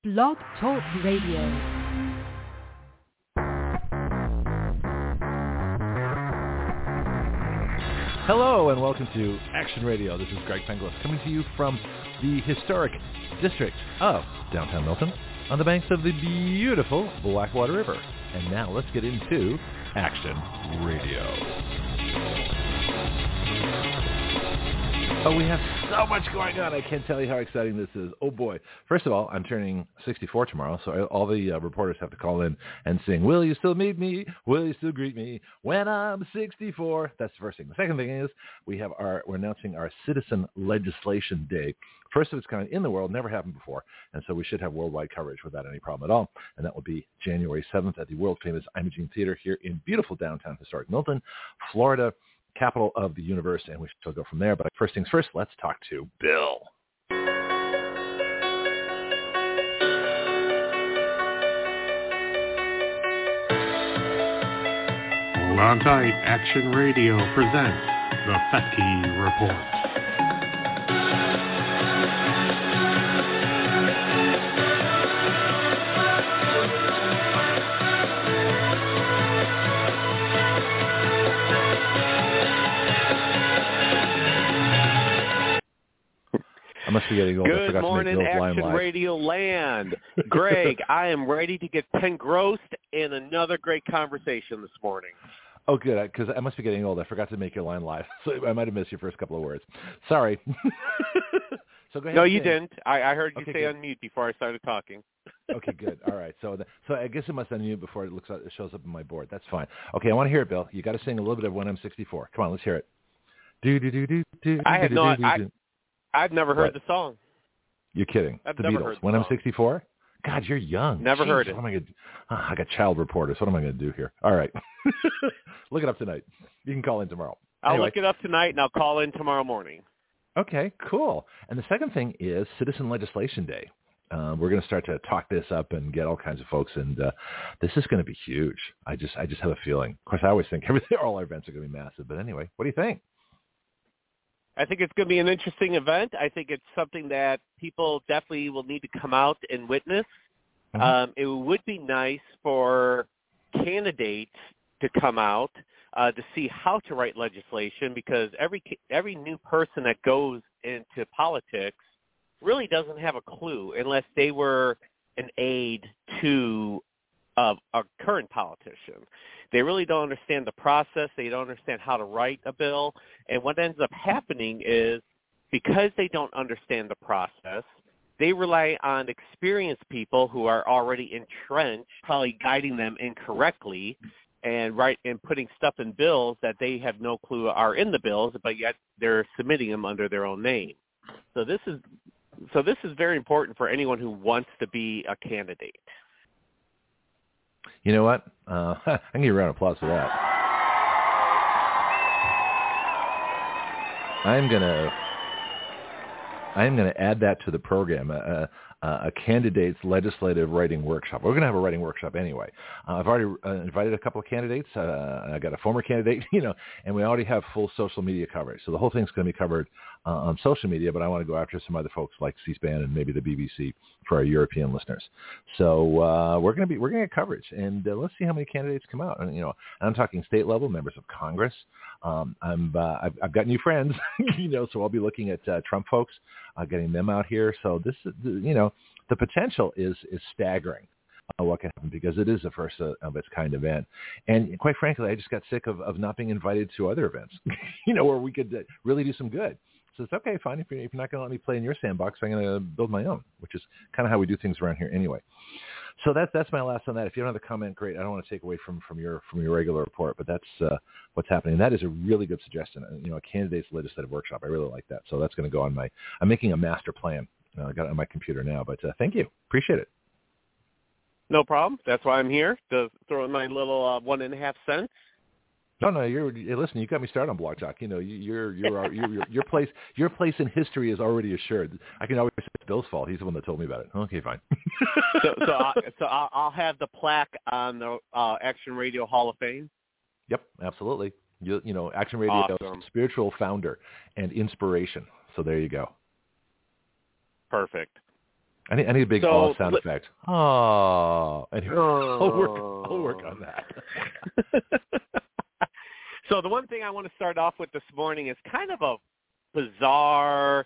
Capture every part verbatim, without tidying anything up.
Blog Talk Radio. Hello and welcome to Action Radio. This is Greg Penglis coming to you from the historic district of downtown Milton on the banks of the beautiful Blackwater River. And now let's get into Action Radio. Oh, we have so much going on. I can't tell you how exciting this is. Oh, boy. First of all, I'm turning sixty-four tomorrow, so all the uh, reporters have to call in and sing, "Will you still meet me? Will you still greet me when I'm sixty-four?" That's the first thing. The second thing is we have our, we're announcing our Citizen Legislation Day. First of its kind in the world, never happened before, and so we should have worldwide coverage without any problem at all. And that will be January seventh at the world-famous Imogene Theater here in beautiful downtown historic Milton, Florida, capital of the universe, and we shall go from there. But first things first, let's talk to Bill. Hold on tight. Action Radio presents the Fettke Report. I must be getting old. Good morning, Action Radio Land. Greg, I am ready to get engrossed in another great conversation this morning. Oh, good, because I must be getting old. I forgot to make your line live, so I might have missed your first couple of words. Sorry. So go ahead. No, you didn't. I, I heard you okay, say good. Unmute before I started talking. Okay, good. All right. So, the, so I guess it must unmute before it looks like it shows up on my board. That's fine. Okay, I want to hear it, Bill. You got to sing a little bit of When I'm sixty-four. Come on, let's hear it. Do do do do do. I have no. I, I've never heard what? the song. You're kidding. I've the never Beatles. heard the When song. I'm sixty-four? God, you're young. Never Jeez, heard it. What am I, gonna, oh, I got child reporters. What am I going to do here? All right. Look it up tonight. You can call in tomorrow. I'll anyway. look it up tonight, and I'll call in tomorrow morning. Okay, cool. And the second thing is Citizen Legislation Day. Uh, we're going to start to talk this up and get all kinds of folks, and uh, this is going to be huge. I just, I just have a feeling. Of course, I always think everything, all our events are going to be massive. But anyway, what do you think? I think it's going to be an interesting event. I think it's something that people definitely will need to come out and witness. Mm-hmm. Um, it would be nice for candidates to come out uh, to see how to write legislation, because every every new person that goes into politics really doesn't have a clue unless they were an aide to uh, a current politician. They really don't understand the process. They don't understand how to write a bill. And what ends up happening is, because they don't understand the process, they rely on experienced people who are already entrenched, probably guiding them incorrectly and right and putting stuff in bills that they have no clue are in the bills, but yet they're submitting them under their own name. So this is so this is very important for anyone who wants to be a candidate. You know what? Uh, I can give you a round of applause for that. I'm gonna, I'm gonna add that to the program. Uh, uh, a candidate's legislative writing workshop. We're gonna have a writing workshop anyway. Uh, I've already uh, invited a couple of candidates. Uh, I got a former candidate, you know, and we already have full social media coverage. So the whole thing's going to be covered uh, on social media. But I want to go after some other folks like C-SPAN and maybe the B B C for our European listeners. So uh, we're going to be we're going to get coverage, and uh, let's see how many candidates come out. And you know, I'm talking state level, members of Congress. Um, I'm uh, I've, I've got new friends, you know, so I'll be looking at uh, Trump folks, uh, getting them out here. So this, you know, the potential is is staggering. Uh, what can happen, because it is the first uh, of its kind event, and quite frankly, I just got sick of, of not being invited to other events, you know, where we could uh, really do some good. So it's okay, fine. If you're, if you're not going to let me play in your sandbox, I'm going to build my own, which is kind of how we do things around here anyway. So that's that's my last on that. If you don't have a comment, great. I don't want to take away from, from your from your regular report, but that's uh, what's happening. That is a really good suggestion. You know, a candidate's legislative workshop. I really like that. So that's going to go on my. I'm making a master plan. Uh, I got it on my computer now, but uh, thank you. Appreciate it. No problem. That's why I'm here, to throw in my little uh, one and a half cents. No, no, you're listen. You got me started on Blog Talk. You know, you, you're you're your your your place your place in history is already assured. I can always say it's Bill's fault. He's the one that told me about it. Okay, fine. so so I, so I'll have the plaque on the uh, Action Radio Hall of Fame. Yep, absolutely. You, you know, Action Radio, awesome. Spiritual founder and inspiration. So there you go. Perfect. I need, I need a big so, all sound li- effect. Oh, anyway, oh. I'll work. I'll work on that. So the one thing I want to start off with this morning is kind of a bizarre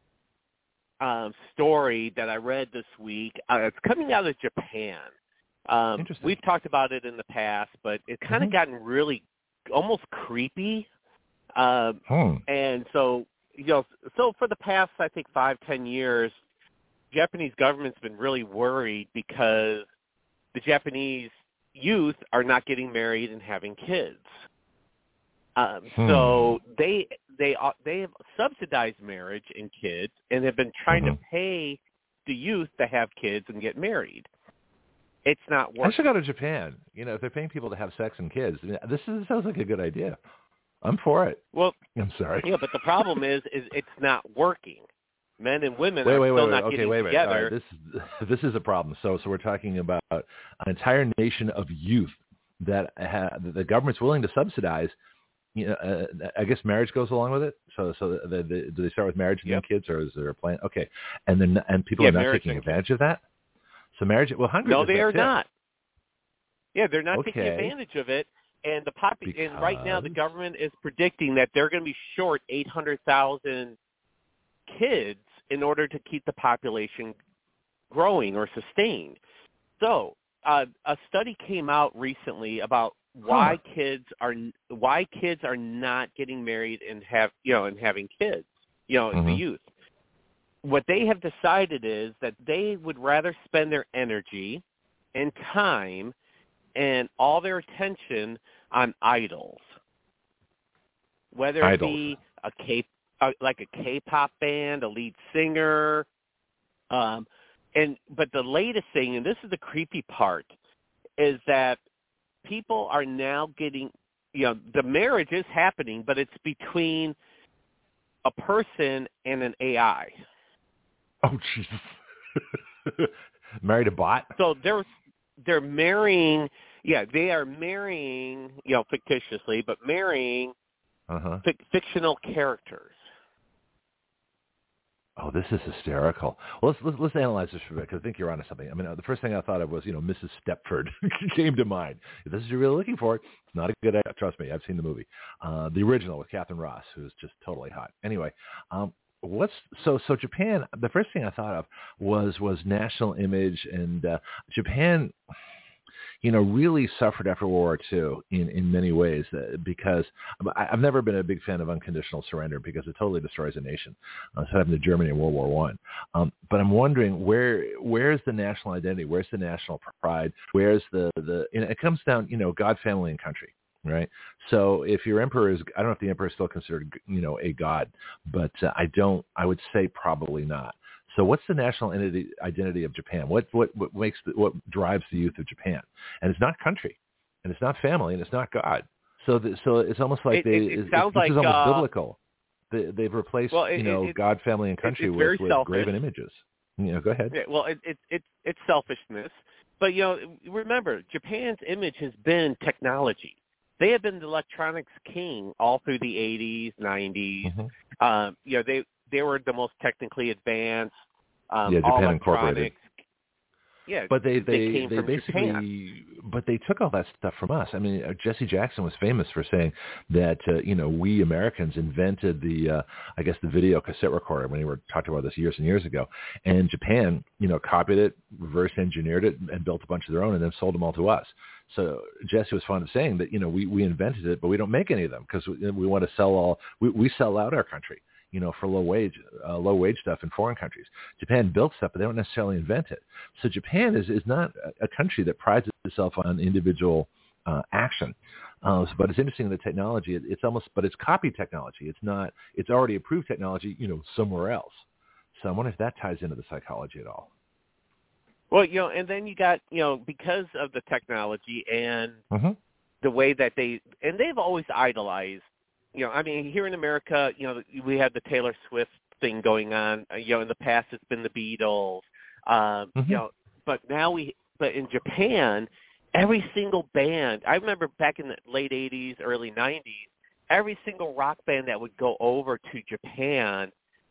um, story that I read this week. Uh, it's coming out of Japan. Um, Interesting. We've talked about it in the past, but it's kind of mm-hmm. gotten really almost creepy. Um, hmm. And so, you know, so for the past, I think, five, ten years, Japanese government's been really worried because the Japanese youth are not getting married and having kids. Um, hmm. So they they uh, they have subsidized marriage and kids, and have been trying mm-hmm. to pay the youth to have kids and get married. It's not working. I should go to Japan. You know, if they're paying people to have sex and kids, this is, sounds like a good idea. I'm for it. Well, I'm sorry. Yeah, but the problem is, is it's not working. Men and women wait, are wait, still wait, not wait. getting Okay, wait, wait. together. All right. This is this is a problem. So, so we're talking about an entire nation of youth that ha- the government's willing to subsidize. You know, uh, I guess marriage goes along with it. So, so the, the, do they start with marriage and Yep. then kids, or is there a plan? Okay, and then and people Yeah, are not marriage taking and advantage of that. So marriage, well, Hungary. No, does they that are too. not. Yeah, they're not taking Okay. advantage of it. And the pop- Because... and right now the government is predicting that they're going to be short eight hundred thousand kids in order to keep the population growing or sustained. So uh, a study came out recently about why huh. kids are why kids are not getting married and have you know and having kids. You know, mm-hmm. the youth. What they have decided is that they would rather spend their energy and time and all their attention on idols, whether Idols. it be a K, uh, like a K-pop band, a lead singer, um, and but the latest thing, and this is the creepy part, is that people are now getting, you know, the marriage is happening, but it's between a person and an A I. Oh, Jesus. Married a bot? So they're they're marrying, yeah, they are marrying, you know, fictitiously, but marrying uh-huh. fic- fictional characters. Oh, this is hysterical. Well, let's let's, let's analyze this for a bit, because I think you're onto something. I mean, the first thing I thought of was, you know, Missus Stepford came to mind. If this is what you're really looking for, it's not a good idea. Trust me, I've seen the movie, uh, the original with Catherine Ross, who's just totally hot. Anyway, um, what's so so Japan? The first thing I thought of was was national image, and uh, Japan, you know, really suffered after World War Two in, in many ways, uh, because I, I've never been a big fan of unconditional surrender, because it totally destroys a nation. Uh, so happened to Germany in World War One. Um, but I'm wondering, where where's the national identity? Where's the national pride? Where's the, the and it comes down, you know, God, family, and country. Right. So if your emperor is, I don't know if the emperor is still considered, you know, a god, but uh, I don't, I would say probably not. So what's the national entity, identity of Japan? What, what, what makes, the, what drives the youth of Japan? And it's not country, and it's not family, and it's not God. So, the, so it's almost like it, they, it, it it, sounds this like, is almost uh, biblical. They, they've replaced, well, it, you know, it, God, family, and country it's with, with selfish. graven images. You know, go ahead. Yeah, well, it, it, it, it's selfishness. But, you know, remember, Japan's image has been technology. They have been the electronics king all through the eighties, nineties. Mm-hmm. Um, you know, they they were the most technically advanced. Um, yeah, Japan all Incorporated. Yeah, but they they, they, came they from basically, Japan. but they took all that stuff from us. I mean, uh, Jesse Jackson was famous for saying that uh, you know, we Americans invented the uh, I guess the video cassette recorder, when we were talking about this years and years ago, and Japan, you know, copied it, reverse engineered it, and built a bunch of their own, and then sold them all to us. So Jesse was fond of saying that, you know, we, we invented it, but we don't make any of them, because we, we want to sell all, we, we sell out our country, you know, for low wage, uh, low wage stuff in foreign countries. Japan built stuff, but they don't necessarily invent it. So Japan is, is not a country that prides itself on individual uh, action. Uh, but it's interesting, the technology, it, it's almost, but it's copy technology. It's not, it's already approved technology, you know, somewhere else. So I wonder if that ties into the psychology at all. Well, you know, and then you got, you know, because of the technology and mm-hmm. the way that they, and they've always idolized, you know, I mean, here in America, you know, we have the Taylor Swift thing going on. You know, in the past it's been the Beatles, um, mm-hmm. you know, but now we, but in Japan, every single band, I remember back in the late eighties, early nineties, every single rock band that would go over to Japan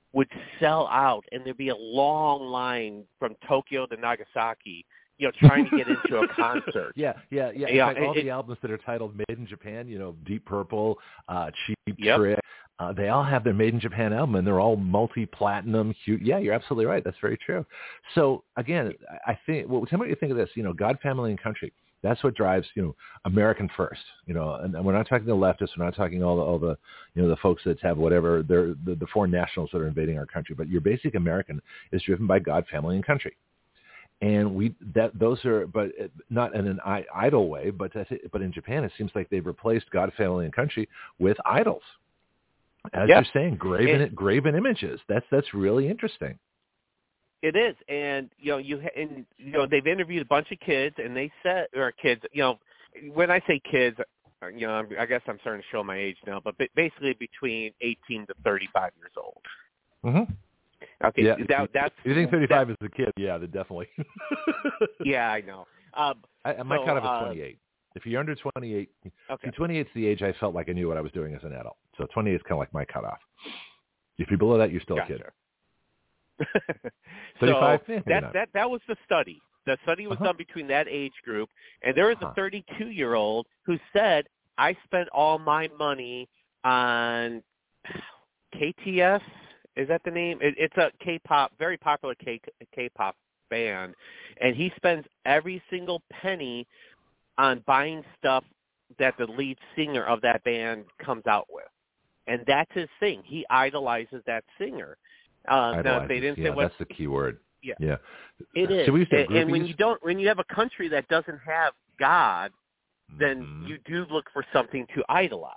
would sell out, and there'd be a long line from Tokyo to Nagasaki, you know, trying to get into a concert. Yeah, yeah, yeah. In yeah, fact, all it, the albums that are titled "Made in Japan," you know, Deep Purple, uh, Cheap yep. Trick, uh, they all have their "Made in Japan" album, and they're all multi-platinum. Huge. Yeah, you're absolutely right. That's very true. So again, I think. Well, tell me what you think of this. You know, God, Family, and Country. That's what drives, you know, American first. You know, and, and we're not talking the leftists. We're not talking all the, all the, you know, the folks that have whatever. They're the, the foreign nationals that are invading our country. But your basic American is driven by God, Family, and Country. And we that those are, but not in an idle way, but but in Japan, it seems like they've replaced God, Family, and Country with idols, as yep. you're saying, graven and, graven images. That's that's really interesting. It is, and you know, you and you know, they've interviewed a bunch of kids, and they said, or kids, you know, when I say kids, you know, I guess I'm starting to show my age now, but basically between eighteen to thirty-five years old. Mm-hmm. Okay, yeah, that, that's. If you think thirty-five that, is a kid? Yeah, then definitely. yeah, I know. Um, I, I might so, cut off at uh, twenty-eight. If you're under twenty-eight, okay. see, twenty-eight is the age I felt like I knew what I was doing as an adult. So twenty-eight is kind of like my cutoff. If you're below that, you're still gotcha. a kid. thirty-five So eh, that that that was the study. The study was uh-huh. done between that age group, and there was uh-huh. a thirty-two-year-old who said, "I spent all my money on K T S." Is that the name? It, it's a K-pop, very popular K, K-pop band, and he spends every single penny on buying stuff that the lead singer of that band comes out with, and that's his thing. He idolizes that singer. Uh, now, if they didn't yeah, say what, that's the key word. Yeah, yeah. it is. So we used to have and, and when you don't, when you have a country that doesn't have God, then mm-hmm. you do look for something to idolize.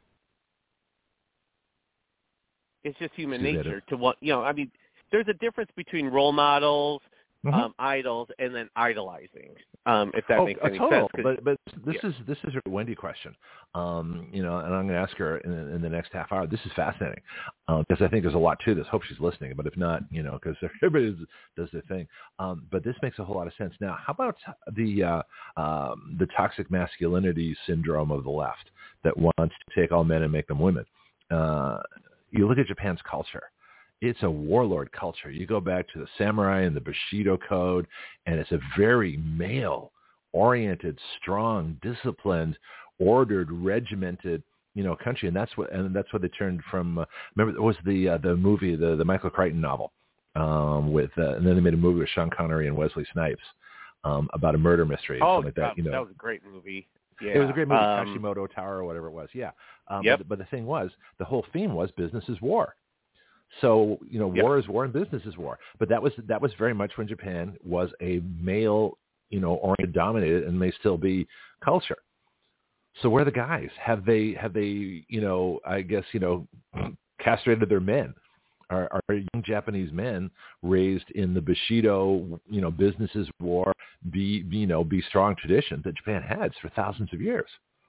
It's just human See nature to want, you know, I mean, there's a difference between role models, mm-hmm. um, idols, and then idolizing, um, if that oh, makes a any total. sense. But, but this yeah. is this is a Wendy question, um, you know, and I'm going to ask her in, in the next half hour. This is fascinating because um, I think there's a lot to this. Hope she's listening, but if not, you know, because everybody does their thing. Um, but this makes a whole lot of sense. Now, how about the uh, um, the toxic masculinity syndrome of the left that wants to take all men and make them women? Uh, You look at Japan's culture. It's a warlord culture. You go back to the samurai and the Bushido code, and it's a very male-oriented, strong, disciplined, ordered, regimented, you know, country. And that's what, and that's what they turned from. Uh, remember, it was the uh, the movie, the the Michael Crichton novel, um, with, uh, and then they made a movie with Sean Connery and Wesley Snipes um, about a murder mystery, or oh, something like that. You know, that was a great movie. Yeah. It was a great movie, um, Kashimoto Tower or whatever it was. Yeah. Um, yep. but, but the thing was, the whole theme was business is war. So, you know, yep. war is war and business is war. But that was that was very much when Japan was a male, you know, oriented, dominated, and may still be culture. So where are the guys? Have they, have they, you know, I guess, you know, castrated their men? Are, are young Japanese men raised in the Bushido, you know, business is war, be, you know, be strong tradition that Japan had for thousands of years?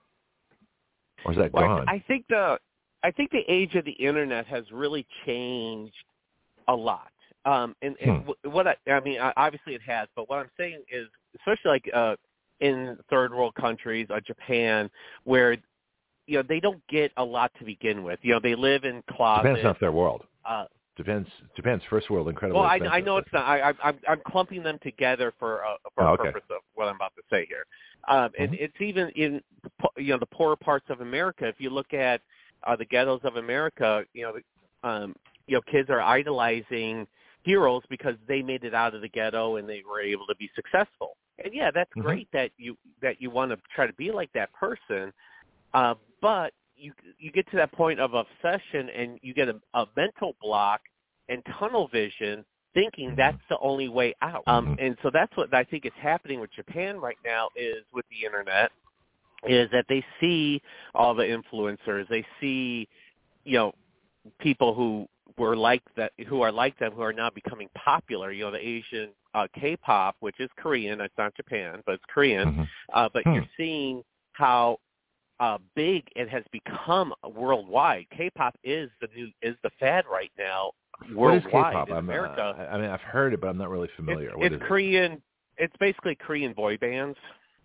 Or is that well, gone? I, I think the I think the age of the internet has really changed a lot. Um, and and hmm. what I, I mean, obviously it has, but what I'm saying is, especially like uh, in third world countries, uh, Japan, where you know they don't get a lot to begin with. You know, they live in closets. Japan's not their world. Uh, Japan's Japan's first world incredibly well, I, expensive. I know it's not. I, I'm I'm clumping them together for uh, for oh, a okay. purpose of what I'm about to say here. Um, mm-hmm. And it's even in you know the poorer parts of America. If you look at uh, the ghettos of America, you know, um, you know, kids are idolizing heroes because they made it out of the ghetto and they were able to be successful. And yeah, that's mm-hmm. great that you that you want to try to be like that person, uh, but you you get to that point of obsession and you get a, a mental block and tunnel vision, thinking mm-hmm. that's the only way out. Um, mm-hmm. and so that's what I think is happening with Japan right now is with the internet, is that they see all the influencers, they see, you know, people who were like that, who are like them, who are now becoming popular. You know, the Asian uh, K-pop, which is Korean. It's not Japan, but it's Korean. Mm-hmm. Uh, but hmm. you're seeing how uh, big it has become worldwide. K-pop is the new is the fad right now. Worldwide what is K-pop? in I'm, America. Uh, I mean, I've heard it, but I'm not really familiar. It's, what it's is Korean. It? It's basically Korean boy bands.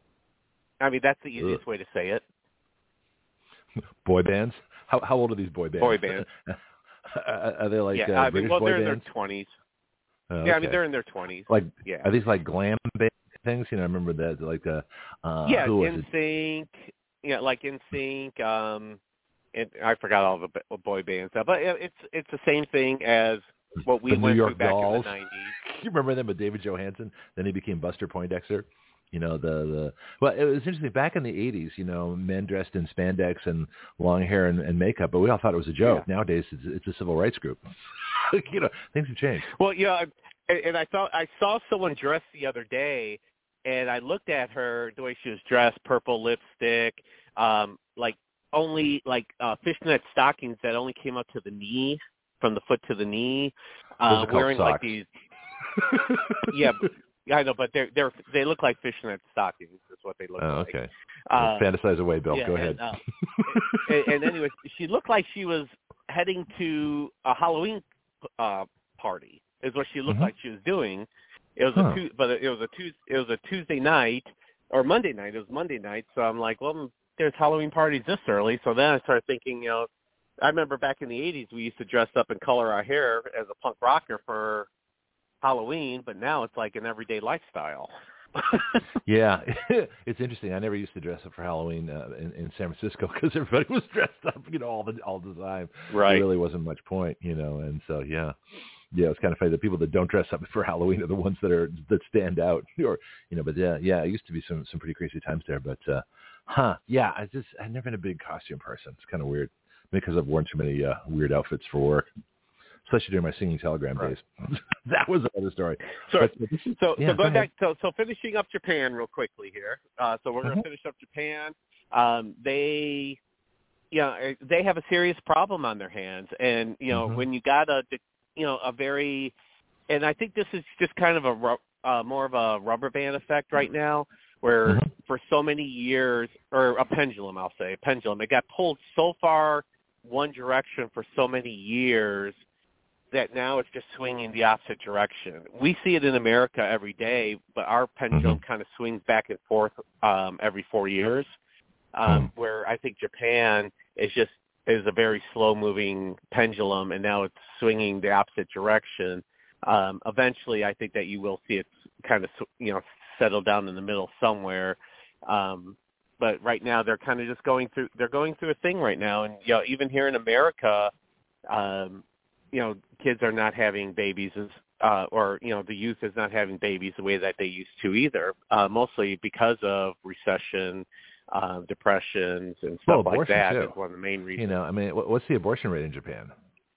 I mean, that's the easiest Ugh. way to say it. Boy bands? How how old are these boy bands? Boy bands. Uh, are they like yeah, uh, I mean, British well, boy they're in bands? their twenties. Oh, Yeah, I okay. mean, they're in their twenties. Like, yeah. are these like glam band things? You know, I remember that, like, uh, uh, Yeah, who was N it? Sync. Yeah, like N Sync. Um, and I forgot all the b- boy bands now, but it's it's the same thing as what we The New went York through back Dolls. in the nineties. You remember them with David Johansen? Then he became Buster Poindexter. You know, the, the well, it was interesting. Back in the eighties, you know, men dressed in spandex and long hair and, and makeup, but we all thought it was a joke. Yeah. Nowadays, it's, it's a civil rights group. You know, things have changed. Well, yeah, and, and I thought I saw someone dressed the other day, and I looked at her the way she was dressed, purple lipstick, um, like only like uh, fishnet stockings that only came up to the knee, from the foot to the knee, uh, Those are wearing called like socks. these. Yeah, I know, but they're they're they look like fishnet stockings. Is what they look Oh, like. okay. Uh, Fantasize away, Bill. yeah, Go ahead. And, uh, and, and anyway, she looked like she was heading to a Halloween uh, party. Is what she looked Mm-hmm. like she was doing. It was Huh. a tu- but it was a Tuesday. It was a Tuesday night or Monday night. It was Monday night. So I'm like, well, there's Halloween parties this early. So then I started thinking, you know, I remember back in the eighties we used to dress up and color our hair as a punk rocker for Halloween, but now it's like an everyday lifestyle. Yeah, it's interesting. I never used to dress up for Halloween uh, in, in San Francisco because everybody was dressed up, you know, all the all the time. Right. There really wasn't much point, you know. And so, yeah, yeah, it's kind of funny. The people that don't dress up for Halloween are the ones that are that stand out, or you know. But yeah, yeah, it used to be some some pretty crazy times there. But uh, huh, yeah, I just I've never been a big costume person. It's kind of weird because I've worn too many uh, weird outfits for work. Especially during my singing telegram Right. days. That was another story. So, But, but this is, so, yeah, so go going ahead. back, so, so finishing up Japan real quickly here. Uh, so we're going Mhm. to finish up Japan. Um, they, you know, they have a serious problem on their hands, and you know, Mhm. when you got a, you know, a very, and I think this is just kind of a ru- uh, more of a rubber band effect right now, where Mhm. for so many years, or a pendulum, I'll say, a pendulum, it got pulled so far one direction for so many years that now it's just swinging the opposite direction. We see it in America every day, but our pendulum Mhm. kind of swings back and forth um, every four years, um, Hmm. where I think Japan is just is a very slow-moving pendulum, and now it's swinging the opposite direction. Um, eventually, I think that you will see it kind of, you know, settle down in the middle somewhere. Um, but right now, they're kind of just going through. They're going through a thing right now, and you know, even here in America. Um, you know, kids are not having babies as, uh, or, you know, the youth is not having babies the way that they used to either, uh, mostly because of recession, uh, depressions, and stuff Well, like abortion, that. too. Is one of the main reasons. You know, I mean, what- what's the abortion rate in Japan?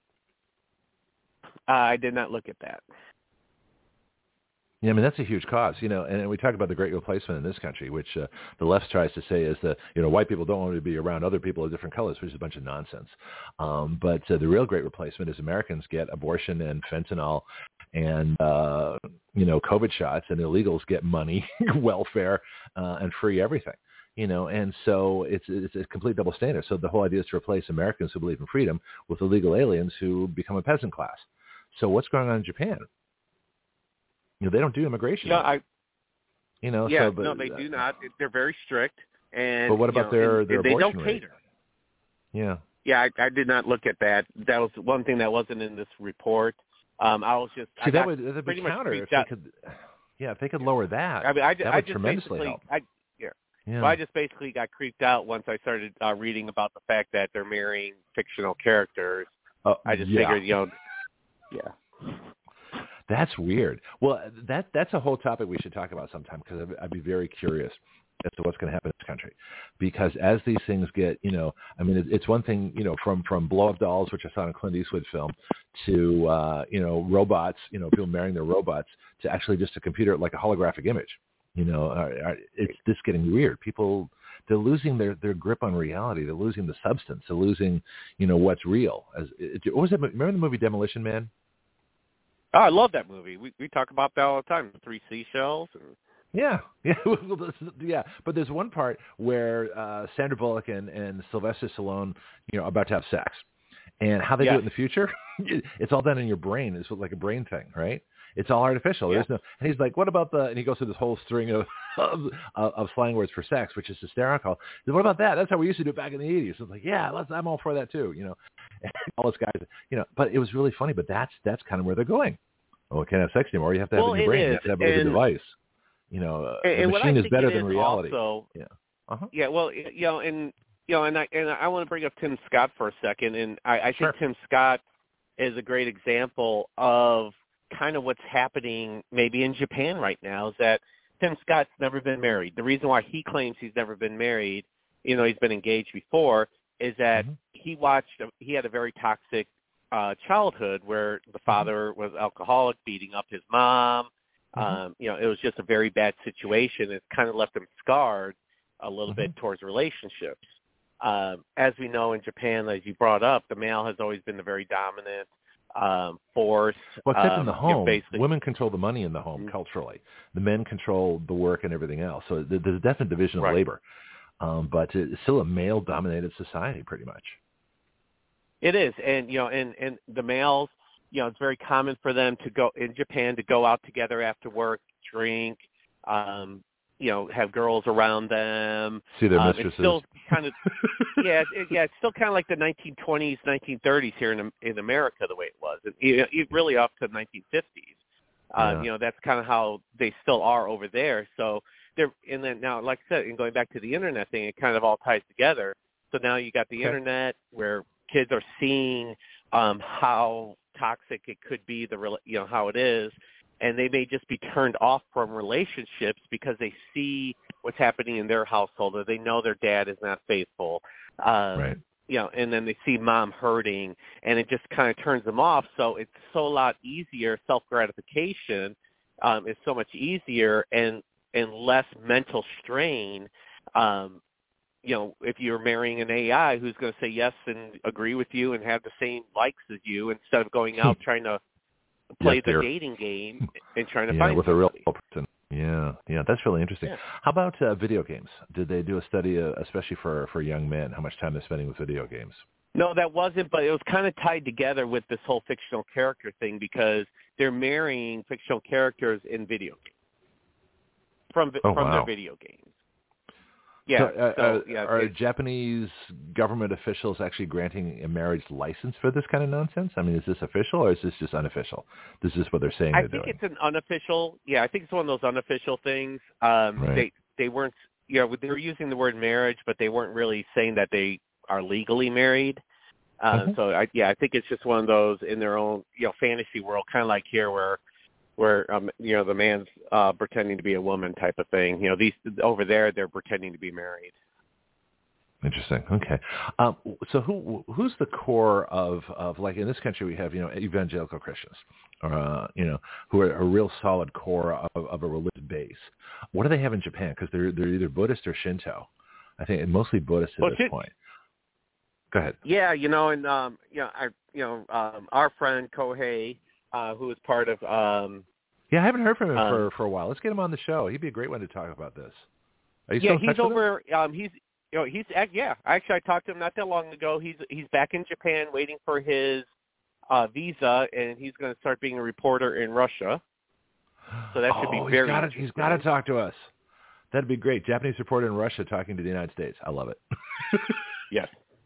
Uh, I did not look at that. Yeah, I mean, that's a huge cause, you know, and we talk about the great replacement in this country, which uh, the left tries to say is that, you know, white people don't want to be around other people of different colors, which is a bunch of nonsense. Um, but uh, the real great replacement is Americans get abortion and fentanyl and, uh, you know, COVID shots, and illegals get money, welfare, uh, and free everything. You know, and so it's it's a complete double standard. So the whole idea is to replace Americans who believe in freedom with illegal aliens who become a peasant class. So what's going on in Japan? You know, they don't do immigration. No, I. You know, Yeah, so, but, no, they do not. They're very strict, and But what you about know, their and, their and they abortion don't rate? cater. Yeah. Yeah, I, I did not look at that. That was one thing that wasn't in this report. Um, I was just See, I that got would that'd be pretty much counter if freaked they out. could. Yeah, if they could lower that, I mean, I, that I would just tremendously basically, help. I, yeah. Yeah. Well, I just basically got creeped out once I started uh, reading about the fact that they're marrying fictional characters. Uh, I just yeah. figured, you know, yeah. That's weird. Well, that that's a whole topic we should talk about sometime, because I'd, I'd be very curious as to what's going to happen in this country. Because as these things get, you know, I mean, it, it's one thing, you know, from from blow-up dolls, which I saw in a Clint Eastwood film, to uh, you know, robots, you know, people marrying their robots, to actually just a computer, like a holographic image. You know, are, are, it's just getting weird. People, they're losing their, their grip on reality. They're losing the substance. They're losing, you know, what's real. As it, what was that? Remember the movie Demolition Man? Oh, I love that movie. We we talk about that all the time. The three seashells. And... Yeah, yeah, yeah. But there's one part where uh, Sandra Bullock and, and Sylvester Stallone, you know, are about to have sex, and how they yes. do it in the future, it's all done in your brain. It's like a brain thing, right? It's all artificial. Yeah. There's no. And he's like, "What about the?" And he goes through this whole string of of, of slang words for sex, which is hysterical. He said, what about that? That's how we used to do it back in the eighties. It's like, yeah, let's, I'm all for that too. You know, and all those guys, you know. But it was really funny. But that's that's kind of where they're going. Oh, we can't have sex anymore. You have to have well, it in your brain. Is. You have to have it as a device. You know, uh, and, the and machine is better than is reality. Also, yeah. Uh-huh. Yeah. Well, you know, and you know, and I and I want to bring up Tim Scott for a second, and I, I Sure. think Tim Scott is a great example of kind of what's happening maybe in Japan right now. Is that Tim Scott's never been married. The reason why he claims he's never been married, you know, he's been engaged before, is that mm-hmm. he watched. He had a very toxic uh, childhood where the father mm-hmm. was alcoholic, beating up his mom. Mm-hmm. Um, you know, it was just a very bad situation. It kind of left him scarred a little mm-hmm. bit towards relationships. Um, as we know in Japan, as you brought up, the male has always been the very dominant um, force. Well, except um, in the home, you know, women control the money in the home mm-hmm. culturally. The men control the work and everything else. So there's a definite division of right. labor. Um, but it's still a male-dominated society, pretty much. It is, and you know, and, and the males, you know, it's very common for them to go in Japan to go out together after work, drink, um, you know, have girls around them. See their um, mistresses. It's still kind of, yeah, it, yeah, it's still kind of like the nineteen twenties, nineteen thirties here in in America, the way it was, and it, it really up to the nineteen fifties. Um, yeah. You know, that's kind of how they still are over there. So they're, and then now, like I said, and going back to the internet thing, it kind of all ties together. So now you got the okay. internet where kids are seeing um, how toxic it could be, the you know how it is, and they may just be turned off from relationships because they see what's happening in their household, or they know their dad is not faithful, um, right. you know, and then they see mom hurting, and it just kind of turns them off. So it's so a lot easier. Self gratification um, is so much easier and and less mental strain. Um, you know, if you're marrying an A I who's going to say yes and agree with you and have the same likes as you, instead of going out trying to play yes, the dear. dating game and trying to yeah, find with somebody. a real person. Yeah, yeah, that's really interesting. Yeah. How about uh, video games? Did they do a study, uh, especially for, for young men, how much time they're spending with video games? No, that wasn't, but it was kind of tied together with this whole fictional character thing because they're marrying fictional characters in video games from oh, from wow. their video games. Yeah, so, uh, so, uh, yeah, are Japanese government officials actually granting a marriage license for this kind of nonsense? I mean, is this official or is this just unofficial? This is what they're saying I they're think doing. it's an unofficial. Yeah, I think it's one of those unofficial things. Um, right. They they weren't. You know, they were using the word marriage, but they weren't really saying that they are legally married. Um, mm-hmm. So I, yeah, I think it's just one of those in their own you know fantasy world, kind of like here where. where um, you know the man's uh, pretending to be a woman type of thing. You know, these over there they're pretending to be married. Interesting. Okay. Um, so who who's the core of, of like in this country we have you know evangelical Christians, uh, you know who are a real solid core of, of a religious base. What do they have in Japan? Because they're they're either Buddhist or Shinto. I think mostly Buddhist at well, this Shin- point. Go ahead. Yeah, you know, and um, you know, our you know um, our friend Kohei, uh, who is part of. Um, Yeah, I haven't heard from him um, for, for a while. Let's get him on the show. He'd be a great one to talk about this. Are you yeah, still in he's touch with over. Um, he's you know he's yeah. Actually, I talked to him not that long ago. He's he's back in Japan waiting for his uh, visa, and he's going to start being a reporter in Russia. So that should oh, be very. He's got, to, he's got to talk to us. That'd be great. Japanese reporter in Russia talking to the United States. I love it. Yes.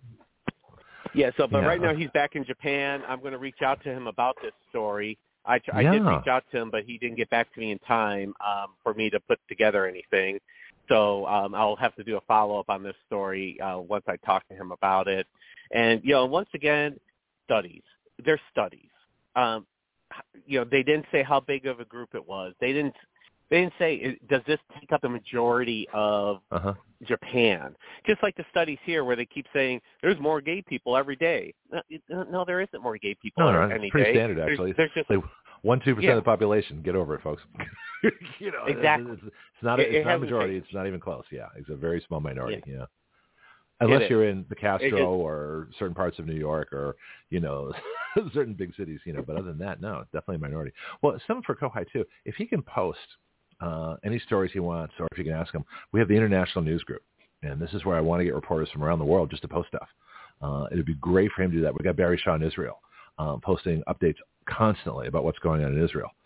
Yeah. So, but yeah. right now he's back in Japan. I'm going to reach out to him about this story. I, I yeah. did reach out to him, but he didn't get back to me in time um, for me to put together anything. So um, I'll have to do a follow-up on this story uh, once I talk to him about it. And, you know, once again, studies. They're studies. Um, you know, they didn't say how big of a group it was. They didn't They didn't say, does this take up the majority of uh-huh. Japan? Just like the studies here where they keep saying there's more gay people every day. No, no there isn't more gay people no, every no, day. it's pretty day. standard, actually. There's, there's just like one, two percent yeah. of the population. Get over it, folks. you know, exactly. It's, it's not a, it, it's it not a majority. changed. It's not even close. Yeah, it's a very small minority. Yeah. yeah. Unless it you're is. in the Castro just, or certain parts of New York or, you know, certain big cities, you know. But other than that, no, it's definitely a minority. Well, something for Kohei, too. If he can post uh, any stories he wants or if you can ask him, we have the International News Group. And this is where I want to get reporters from around the world just to post stuff. Uh, it would be great for him to do that. We've got Barry Shaw in Israel um, posting updates constantly about what's going on in Israel.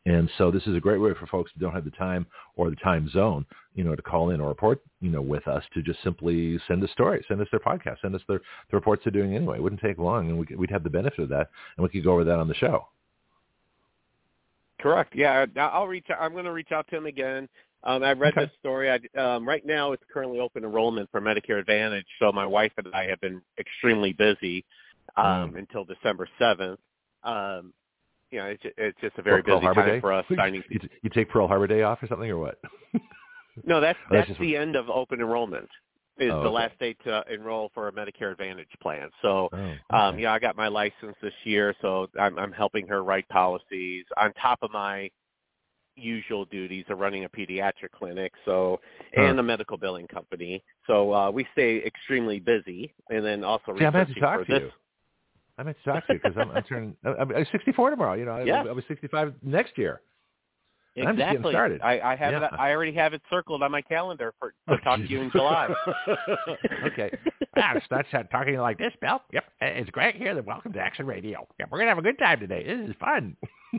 And so this is a great way for folks who don't have the time or the time zone, you know, to call in or report, you know, with us to just simply send us stories, send us their podcast, send us their the reports they're doing anyway. It wouldn't take long, and we could, we'd have the benefit of that, and we could go over that on the show. Correct. Yeah, I'll reach out. I'm going to reach out to him again. Um, I read Okay. this story. I, um, right now, it's currently open enrollment for Medicare Advantage, so my wife and I have been extremely busy um, Mm. until December seventh. Um, you know, it's, it's just a very Pearl busy Harbor time Day? for us signing. You, you take Pearl Harbor Day off or something, or what? No, that's Oh, that's that's just- the end of open enrollment. Is Oh, the okay. last day to enroll for a Medicare Advantage plan. So, Oh, okay. um, yeah, I got my license this year, so I'm, I'm helping her write policies on top of my usual duties of running a pediatric clinic, so and Huh. a medical billing company. So uh, we stay extremely busy, and then also See, I meant to researching talk for to this. you. I meant to talk to you because I'm, I'm turning. I'm, I'm sixty-four tomorrow. You know, Yeah. I'll be sixty-five next year. And I'm just getting Exactly. started. I, I have Yeah. it. I already have it circled on my calendar for to talk to you in July. Okay. Ah, start talking like this, Bill. Yep. It's great here. Welcome to Action Radio. Yep. We're going to have a good time today. This is fun.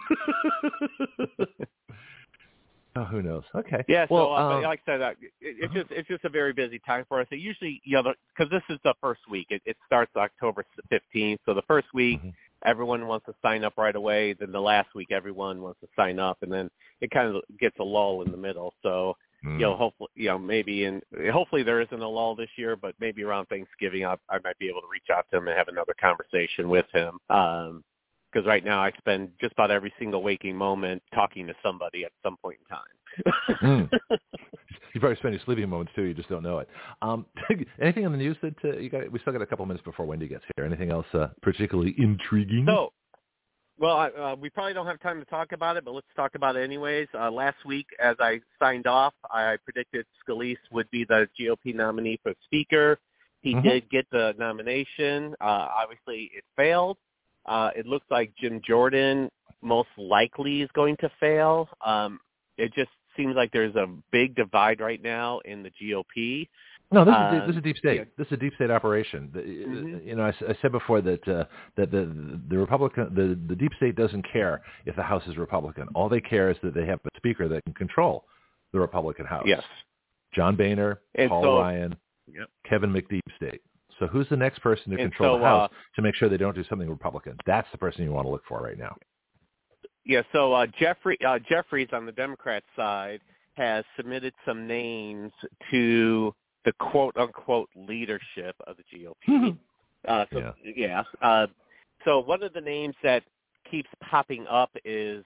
Oh, who knows? Okay. Yeah. So, Well, uh, um, but like I said, uh, it, it's just it's just a very busy time for us. It usually, you know, because this is the first week. It, it starts October fifteenth. So the first week, mhm. everyone wants to sign up right away. Then the last week, everyone wants to sign up, and then it kind of gets a lull in the middle. So, Mm. you know, hopefully, you know, maybe in hopefully there isn't a lull this year, but maybe around Thanksgiving, I, I might be able to reach out to him and have another conversation with him. Um, because right now I spend just about every single waking moment talking to somebody at some point in time. Mm. You probably spend your sleeping moments too. You just don't know it. Um, anything in the news that uh, you got? We still got a couple minutes before Wendy gets here. Anything else uh, particularly intriguing? So, well, I, uh, we probably don't have time to talk about it, but let's talk about it anyways. Uh, last week, as I signed off, I predicted Scalise would be the G O P nominee for Speaker. He Mhm. did get the nomination. Uh, obviously, it failed. Uh, it looks like Jim Jordan most likely is going to fail. Um, it just seems like there's a big divide right now in the G O P. No, this is Um, this is deep state. yeah. This is a deep state operation. The, Mhm. You know, I, s- I said before that uh, that the the Republican the, the deep state doesn't care if the House is Republican. All they care is that they have a speaker that can control the Republican House. Yes. John Boehner, And Paul so- Ryan, Yep. Kevin McDeep State. So who's the next person to And control so, the House uh, to make sure they don't do something Republican? That's the person you want to look for right now. Yeah, so uh, Jeffrey uh, Jeffries on the Democrat side has submitted some names to the quote-unquote leadership of the G O P. Mhm. Uh, so, Yeah. yeah. Uh, so one of the names that keeps popping up is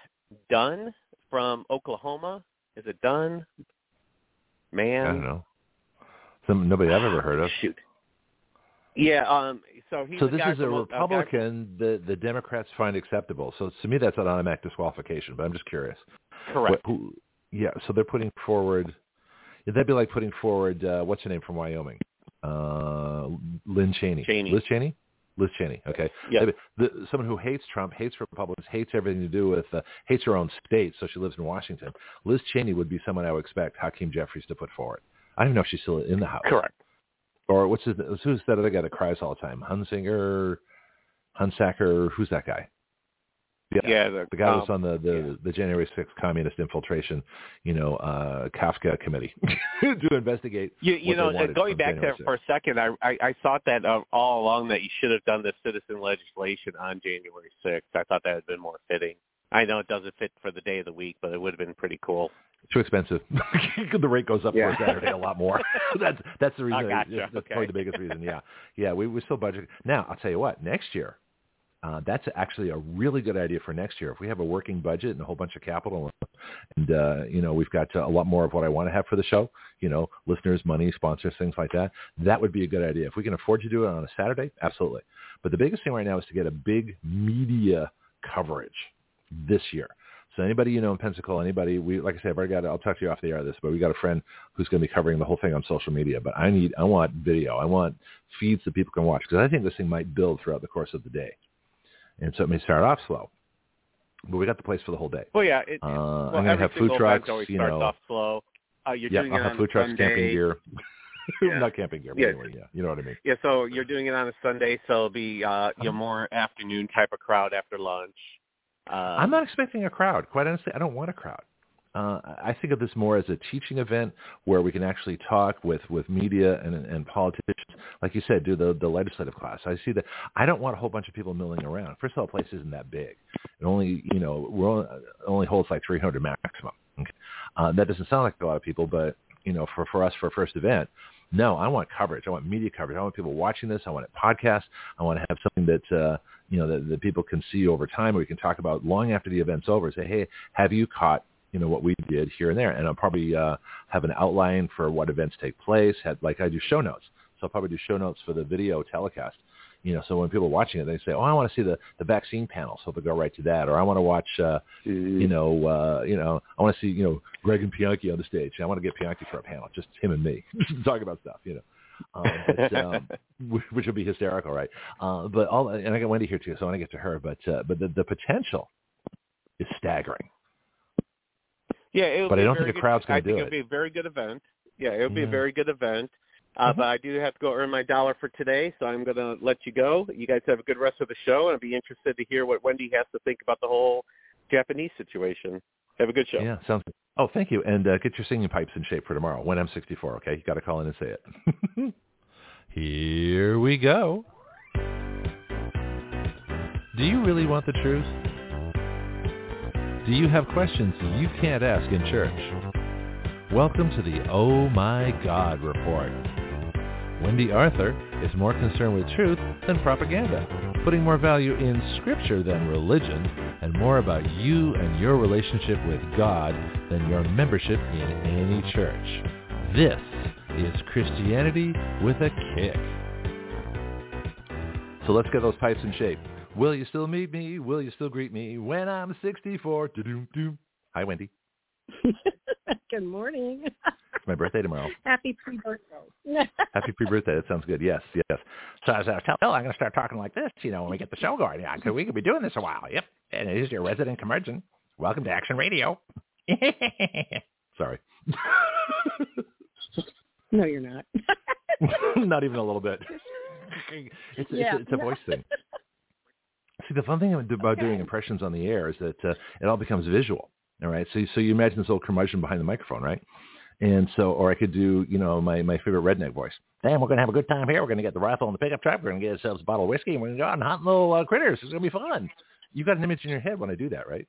Dunn from Oklahoma. Is it Dunn? Man. I don't know. Some nobody I've ever heard of. Shoot. Yeah, um, so he's So a this guy is a from, guy- Republican that the Democrats find acceptable. So to me, that's an automatic disqualification. But I'm just curious. correct. What, who, yeah. So they're putting forward. That'd be like putting forward uh, what's her name from Wyoming, uh, Lynn Cheney. Cheney. Liz Cheney. Liz Cheney. Okay. Yeah. They'd be- The, someone who hates Trump, hates Republicans, hates everything to do with, uh, hates her own state. So she lives in Washington. Liz Cheney would be someone I would expect Hakeem Jeffries to put forward. I don't even know if she's still in the House. Correct. Or what's his? Who's that other guy that cries all the time? Hunsinger, Hunsacker. Who's that guy? Yeah, the, the guy who's um, on the the, yeah. the January sixth communist infiltration, you know, uh, Kafka committee to investigate. You, what you they know, wanted going from back January there for a second, I, I, I thought that uh, all along that you should have done this citizen legislation on January sixth. I thought that had been more fitting. I know it doesn't fit for the day of the week, but it would have been pretty cool. Too expensive. The rate goes up Yeah. for a Saturday a lot more. that's that's the reason. I gotcha. That's Okay. probably the biggest reason. Yeah, yeah. We we still budget. Now I'll tell you what. Next year, uh, that's actually a really good idea for next year. If we have a working budget and a whole bunch of capital, and uh, you know we've got uh, a lot more of what I want to have for the show. You know, listeners, money, sponsors, things like that. That would be a good idea. If we can afford to do it on a Saturday, absolutely. But the biggest thing right now is to get a big media coverage this year. So anybody you know in Pensacola, anybody, we like I said, I've already got. I'll talk to you off the air of this, but we got a friend who's going to be covering the whole thing on social media. But I need, I want video, I want feeds that people can watch because I think this thing might build throughout the course of the day, and so it may start off slow, but we got the place for the whole day. Well, yeah. It, Uh, well, I'm going to every have food single trucks, event always you starts know. off slow. Uh, you're Yeah, doing I'll it have on food trucks, Sunday. camping gear. Yeah. Not camping gear, but Yeah. anyway, yeah, you know what I mean. Yeah, so you're doing it on a Sunday, so it'll be uh, you know, more afternoon type of crowd after lunch. Um, I'm not expecting a crowd. Quite honestly, I don't want a crowd. Uh, I think of this more as a teaching event where we can actually talk with, with media and, and politicians. Like you said, do the, the legislative class. I see that. I don't want a whole bunch of people milling around. First of all, the place isn't that big. It only, you know, we're only, only holds like three hundred maximum. Okay. Uh, that doesn't sound like a lot of people, but, you know, for, for us, for a first event, no, I want coverage. I want media coverage. I want people watching this. I want it podcast. I want to have something that, uh, you know, that, that people can see over time, or we can talk about long after the event's over. Say, hey, have you caught, you know, what we did here and there? And I'll probably uh, have an outline for what events take place. Had, like I do show notes. So I'll probably do show notes for the video telecast. You know, so when people are watching it, they say, oh, I want to see the, the vaccine panel. So they'll go right to that. Or I want to watch, uh, you know, uh, you know, I want to see, you know, Greg and Pianki on the stage. I want to get Pianki for a panel, just him and me, talk about stuff, you know. Um, but, um, which would be hysterical, right? Uh, but all, and I got Wendy here too, so I want to get to her. But uh, but the, the potential is staggering. Yeah, it'll but be I don't a very think a good, crowd's going to do I think it. it'll be a very good event. Yeah, it'll be yeah. a very good event. Uh, mm-hmm. But I do have to go earn my dollar for today, so I'm going to let you go. You guys have a good rest of the show, and I'd be interested to hear what Wendy has to think about the whole Japanese situation. Have a good show. Yeah, sounds good. Oh, thank you. And uh, get your singing pipes in shape for tomorrow. When I'm sixty-four, okay? You got to call in and say it. Here we go. Do you really want the truth? Do you have questions you can't ask in church? Welcome to the Oh My God Report. Wendy Arthur is more concerned with truth than propaganda, putting more value in Scripture than religion, and more about you and your relationship with God than your membership in any church. This is Christianity with a Kick. So let's get those pipes in shape. Will you still meet me? Will you still greet me when I'm sixty-four? Do-do-do. Hi, Wendy. Good morning. It's my birthday tomorrow. Happy pre-birthday. Happy pre-birthday. That sounds good. Yes, yes. So as I was telling Bill, I'm going to start talking like this, you know, when we get the show going. Yeah, because we could be doing this a while. Yep. And it is your resident commercial. Welcome to Action Radio. Sorry. No, you're not. Not even a little bit. It's, yeah. it's, it's a voice thing. See, the fun thing about okay. doing impressions on the air is that uh, it all becomes visual. All right. So, so you imagine this old curmudgeon behind the microphone, right? And so, or I could do, you know, my, my favorite redneck voice. Damn, we're going to have a good time here. We're going to get the rifle in the pickup truck. We're going to get ourselves a bottle of whiskey, and we're going to go out and hunt little uh, critters. It's going to be fun. You've got an image in your head when I do that, right?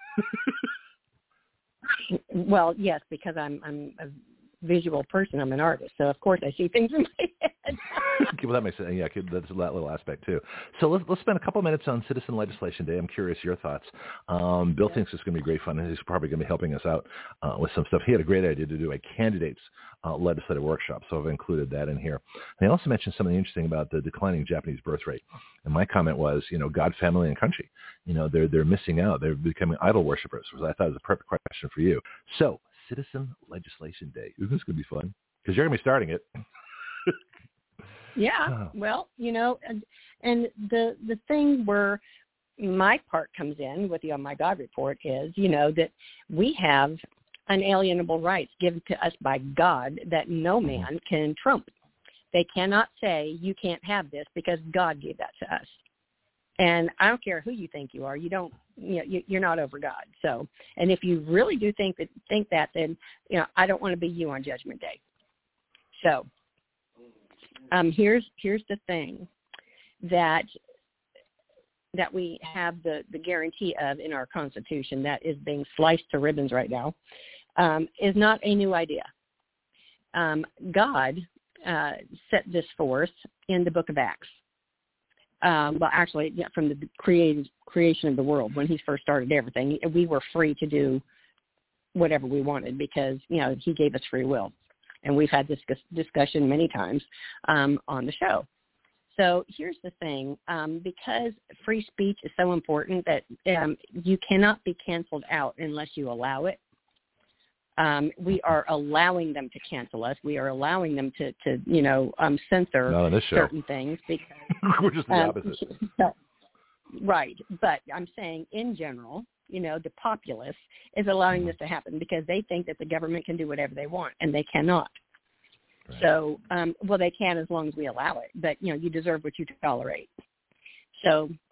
Well, yes, because I'm I'm a visual person. I'm an artist, so of course I see things in my head. Well, that makes sense. Yeah, that's that little aspect too. So let's let's spend a couple minutes on Citizen Legislation Day. I'm curious your thoughts. Um, Bill thinks it's going to be great fun, and he's probably going to be helping us out uh, with some stuff. He had a great idea to do a candidates uh, legislative workshop, so I've included that in here. And he also mentioned something interesting about the declining Japanese birth rate. And my comment was, you know, God, family, and country. You know, they're they're missing out. They're becoming idol worshipers, which I thought was a perfect question for you. So, Citizen Legislation Day. Isn't this going to be fun? Because you're going to be starting it. Yeah. Oh. Well, you know, and, and the the thing where my part comes in with the Oh My God report is, you know, that we have unalienable rights given to us by God that no man can trump. They cannot say you can't have this because God gave that to us. And I don't care who you think you are, you don't, you know, you, you're not over God. So, and if you really do think that, think that, then, you know, I don't want to be you on Judgment Day. So, um, here's here's the thing that that we have the, the guarantee of in our Constitution that is being sliced to ribbons right now, um, is not a new idea. Um, God uh, set this forth in the Book of Acts. Um, well, actually, yeah, from the created, creation of the world, when he first started everything, we were free to do whatever we wanted because, you know, he gave us free will. And we've had this discussion many times um, on the show. So here's the thing. Um, because free speech is so important that um, you cannot be canceled out unless you allow it. Um, we are allowing them to cancel us. We are allowing them to, to you know, um, censor Not on this show. certain things because we're just the um, opposite. So, right, but I'm saying in general, you know, the populace is allowing this to happen because they think that the government can do whatever they want, and they cannot. Right. So, um, well, they can as long as we allow it, but you know, you deserve what you tolerate. So,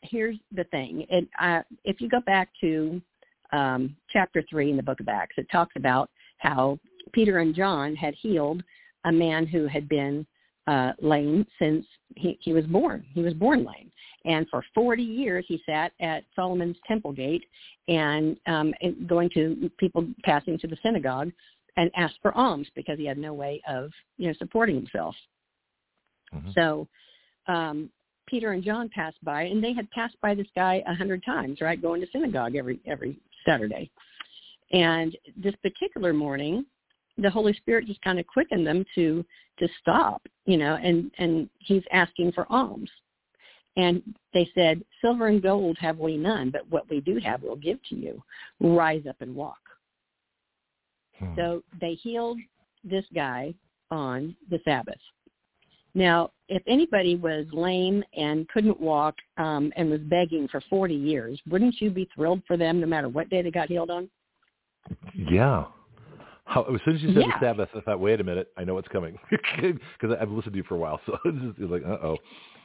here's the thing. It, uh, if you go back to um, chapter three in the book of Acts, it talks about how Peter and John had healed a man who had been uh, lame since he, he was born. He was born lame. And for forty years, he sat at Solomon's temple gate and, um, and going to people passing to the synagogue and asked for alms because he had no way of, you know, supporting himself. Mm-hmm. So um, Peter and John passed by, and they had passed by this guy a hundred times, right, going to synagogue every every Saturday. And this particular morning, the Holy Spirit just kind of quickened them to to stop, you know, and, and he's asking for alms. And they said, silver and gold have we none, but what we do have we'll give to you. Rise up and walk. Hmm. So they healed this guy on the Sabbath. Now, if anybody was lame and couldn't walk um, and was begging for forty years, wouldn't you be thrilled for them no matter what day they got healed on? Yeah. How, as soon as you said yeah. the Sabbath, I thought, wait a minute, I know what's coming. Because I've listened to you for a while. So it's just like, uh-oh.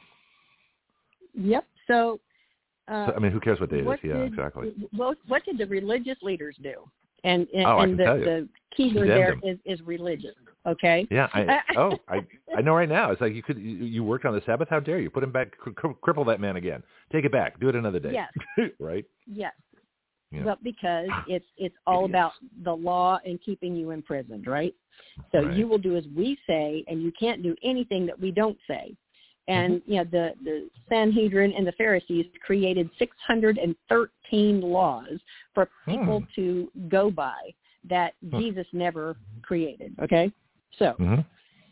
Yep. So, uh, so, I mean, who cares what day it is? Yeah, did, exactly. What, what did the religious leaders do? And, and, oh, and I can the, tell you. the key word there is, is religion. Okay. Yeah. I, oh, I I know right now. It's like you could you, you worked on the Sabbath. How dare you? Put him back. Cri- cripple that man again. Take it back. Do it another day. Yes. Right. Yes. Yeah. Well, because it's it's all Idiots. about the law and keeping you imprisoned, right? So right. you will do as we say, and you can't do anything that we don't say. And mm-hmm. you know, the the Sanhedrin and the Pharisees created six hundred thirteen laws for people hmm. to go by that hmm. Jesus never created. Okay, so mm-hmm.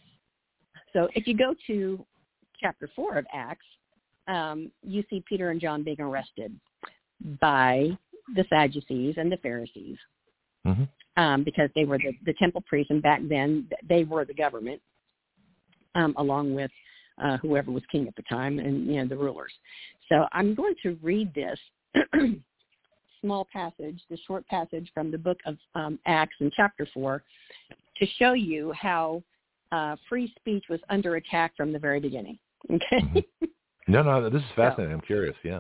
so if you go to chapter four of Acts, um, you see Peter and John being arrested by the Sadducees and the Pharisees, mm-hmm. um, because they were the, the temple priests, and back then they were the government, um, along with uh, whoever was king at the time, and you know the rulers. So I'm going to read this small passage, this short passage from the book of um, Acts in chapter four, to show you how uh, free speech was under attack from the very beginning. Okay. Mm-hmm. No, no, this is fascinating. So, I'm curious. Yeah.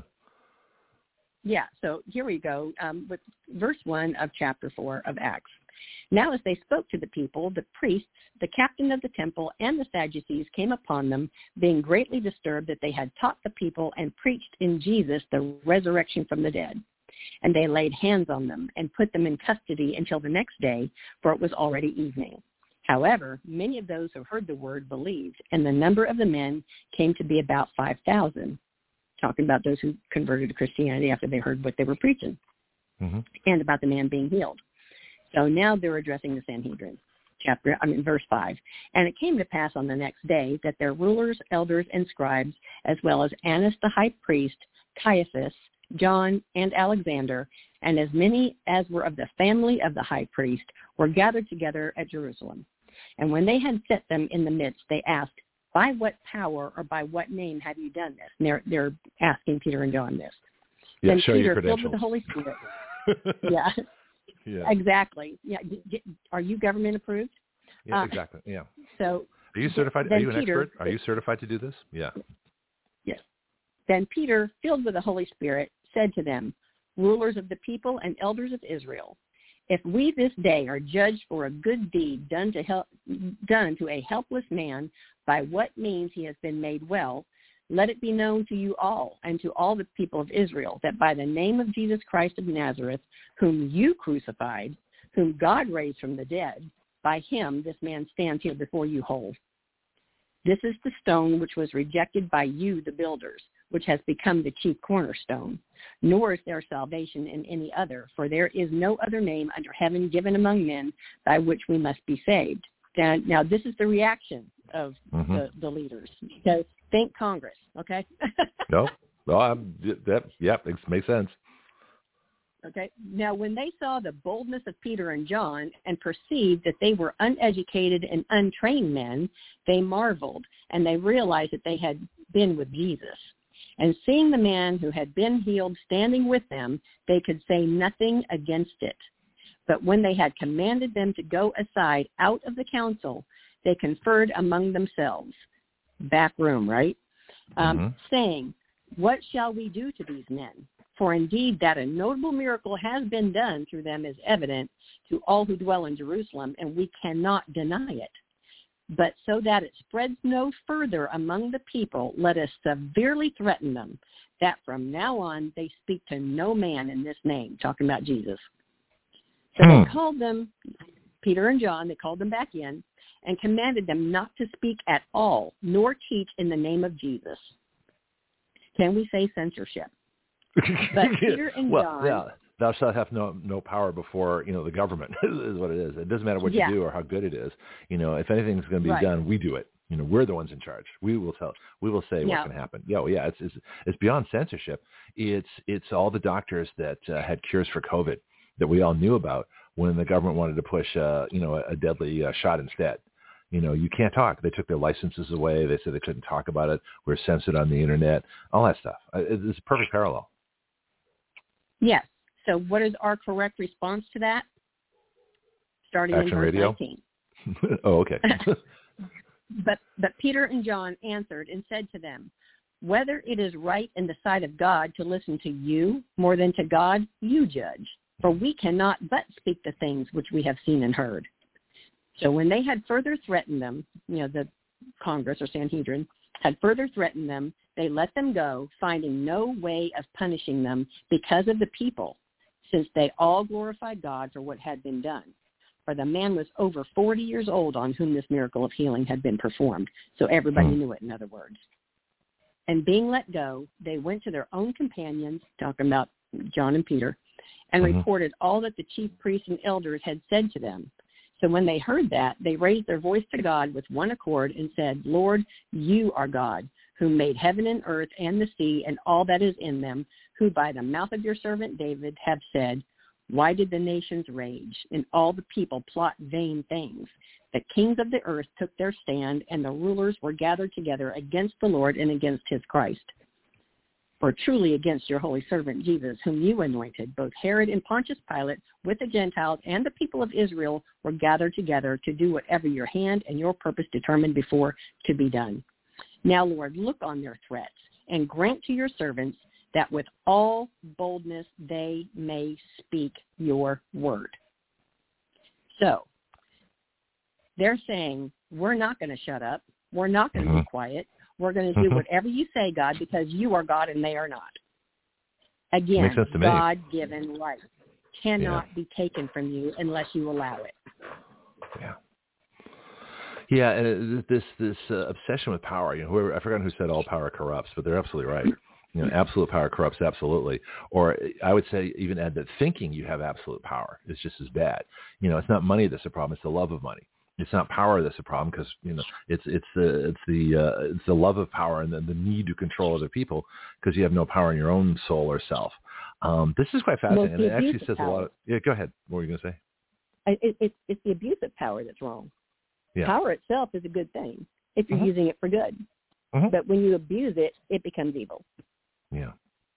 Yeah, so here we go um, with verse one of chapter four of Acts. Now as they spoke to the people, the priests, the captain of the temple, and the Sadducees came upon them, being greatly disturbed that they had taught the people and preached in Jesus the resurrection from the dead. And they laid hands on them and put them in custody until the next day, for it was already evening. However, many of those who heard the word believed, and the number of the men came to be about five thousand. Talking about those who converted to Christianity after they heard what they were preaching, mm-hmm. and about the man being healed. So now they're addressing the Sanhedrin, chapter, I mean, verse five. And it came to pass on the next day that their rulers, elders, and scribes, as well as Annas the high priest, Caiaphas, John, and Alexander, and as many as were of the family of the high priest, were gathered together at Jerusalem. And when they had set them in the midst, they asked, by what power or by what name have you done this? And they're, they're asking Peter and John this. Yeah, then show Peter, your credentials. filled with the Holy Spirit. yeah. yeah, exactly. Yeah, d- d- are you government approved? Yeah, uh, exactly. Yeah. So, are you certified? Are you an Peter, expert? Are you certified to do this? Yeah. Yes. Then Peter, filled with the Holy Spirit, said to them, rulers of the people and elders of Israel, if we this day are judged for a good deed done to help, done to a helpless man, by what means he has been made well, let it be known to you all and to all the people of Israel that by the name of Jesus Christ of Nazareth, whom you crucified, whom God raised from the dead, by him this man stands here before you whole. This is the stone which was rejected by you, the builders, which has become the chief cornerstone. Nor is there salvation in any other, for there is no other name under heaven given among men by which we must be saved. Now, now this is the reaction of mm-hmm. the, the leaders. So think Congress, okay? no, no, I'm, that, yeah, it makes sense. Okay. Now, when they saw the boldness of Peter and John and perceived that they were uneducated and untrained men, they marveled, and they realized that they had been with Jesus. And seeing the man who had been healed standing with them, they could say nothing against it. But when they had commanded them to go aside out of the council, they conferred among themselves. Back room, right? Um, mm-hmm. Saying, What shall we do to these men? For indeed that a notable miracle has been done through them is evident to all who dwell in Jerusalem, and we cannot deny it. But so that it spreads no further among the people, let us severely threaten them, that from now on they speak to no man in this name, talking about Jesus. So hmm. they called them, Peter and John, they called them back in and commanded them not to speak at all, nor teach in the name of Jesus. Can we say censorship? But Peter and well, John... Yeah. Thou shalt have no no power before, you know, the government is what it is. It doesn't matter what yeah. you do or how good it is. You know, if anything's going to be right. done, we do it. You know, we're the ones in charge. We will tell. We will say yeah. what can happen. Yo, yeah, it's, it's it's beyond censorship. It's it's all the doctors that uh, had cures for COVID that we all knew about when the government wanted to push, uh, you know, a, a deadly uh, shot instead. You know, you can't talk. They took their licenses away. They said they couldn't talk about it. We're censored on the internet. All that stuff. It's a perfect parallel. Yes. So what is our correct response to that? Starting Action in verse radio? nineteen. Oh, okay. but but Peter and John answered and said to them, whether it is right in the sight of God to listen to you more than to God, you judge. For we cannot but speak the things which we have seen and heard. So when they had further threatened them, you know, the Congress or Sanhedrin had further threatened them, they let them go, finding no way of punishing them because of the people, since they all glorified God for what had been done. For the man was over forty years old on whom this miracle of healing had been performed. So everybody hmm. knew it, in other words. And being let go, they went to their own companions, talking about John and Peter, and mm-hmm. reported all that the chief priests and elders had said to them. So when they heard that, they raised their voice to God with one accord and said, Lord, you are God, who made heaven and earth and the sea and all that is in them, who by the mouth of your servant David have said, why did the nations rage and all the people plot vain things? The kings of the earth took their stand, and the rulers were gathered together against the Lord and against his Christ. For truly against your holy servant Jesus, whom you anointed, both Herod and Pontius Pilate with the Gentiles and the people of Israel were gathered together to do whatever your hand and your purpose determined before to be done. Now, Lord, look on their threats and grant to your servants that with all boldness they may speak your word. So they're saying, we're not going to shut up. We're not going to mm-hmm. be quiet. We're going to do mm-hmm. whatever you say, God, because you are God and they are not. Again, God-given right cannot yeah. be taken from you unless you allow it. Yeah. Yeah, and this this uh, obsession with power. You know, whoever, I forgot who said all power corrupts, but they're absolutely right. You know, absolute power corrupts absolutely. Or I would say even add that thinking you have absolute power is just as bad. You know, it's not money that's the problem; it's the love of money. It's not power that's the problem because you know it's it's the it's the uh, it's the love of power and the, the need to control other people because you have no power in your own soul or self. Um, this is quite fascinating, well, and it actually says power. a lot. Of, yeah, go ahead. What were you going to say? It, it, it's the abuse of power that's wrong. Yeah. Power itself is a good thing if you're mm-hmm. using it for good. Mm-hmm. But when you abuse it, it becomes evil. Yeah.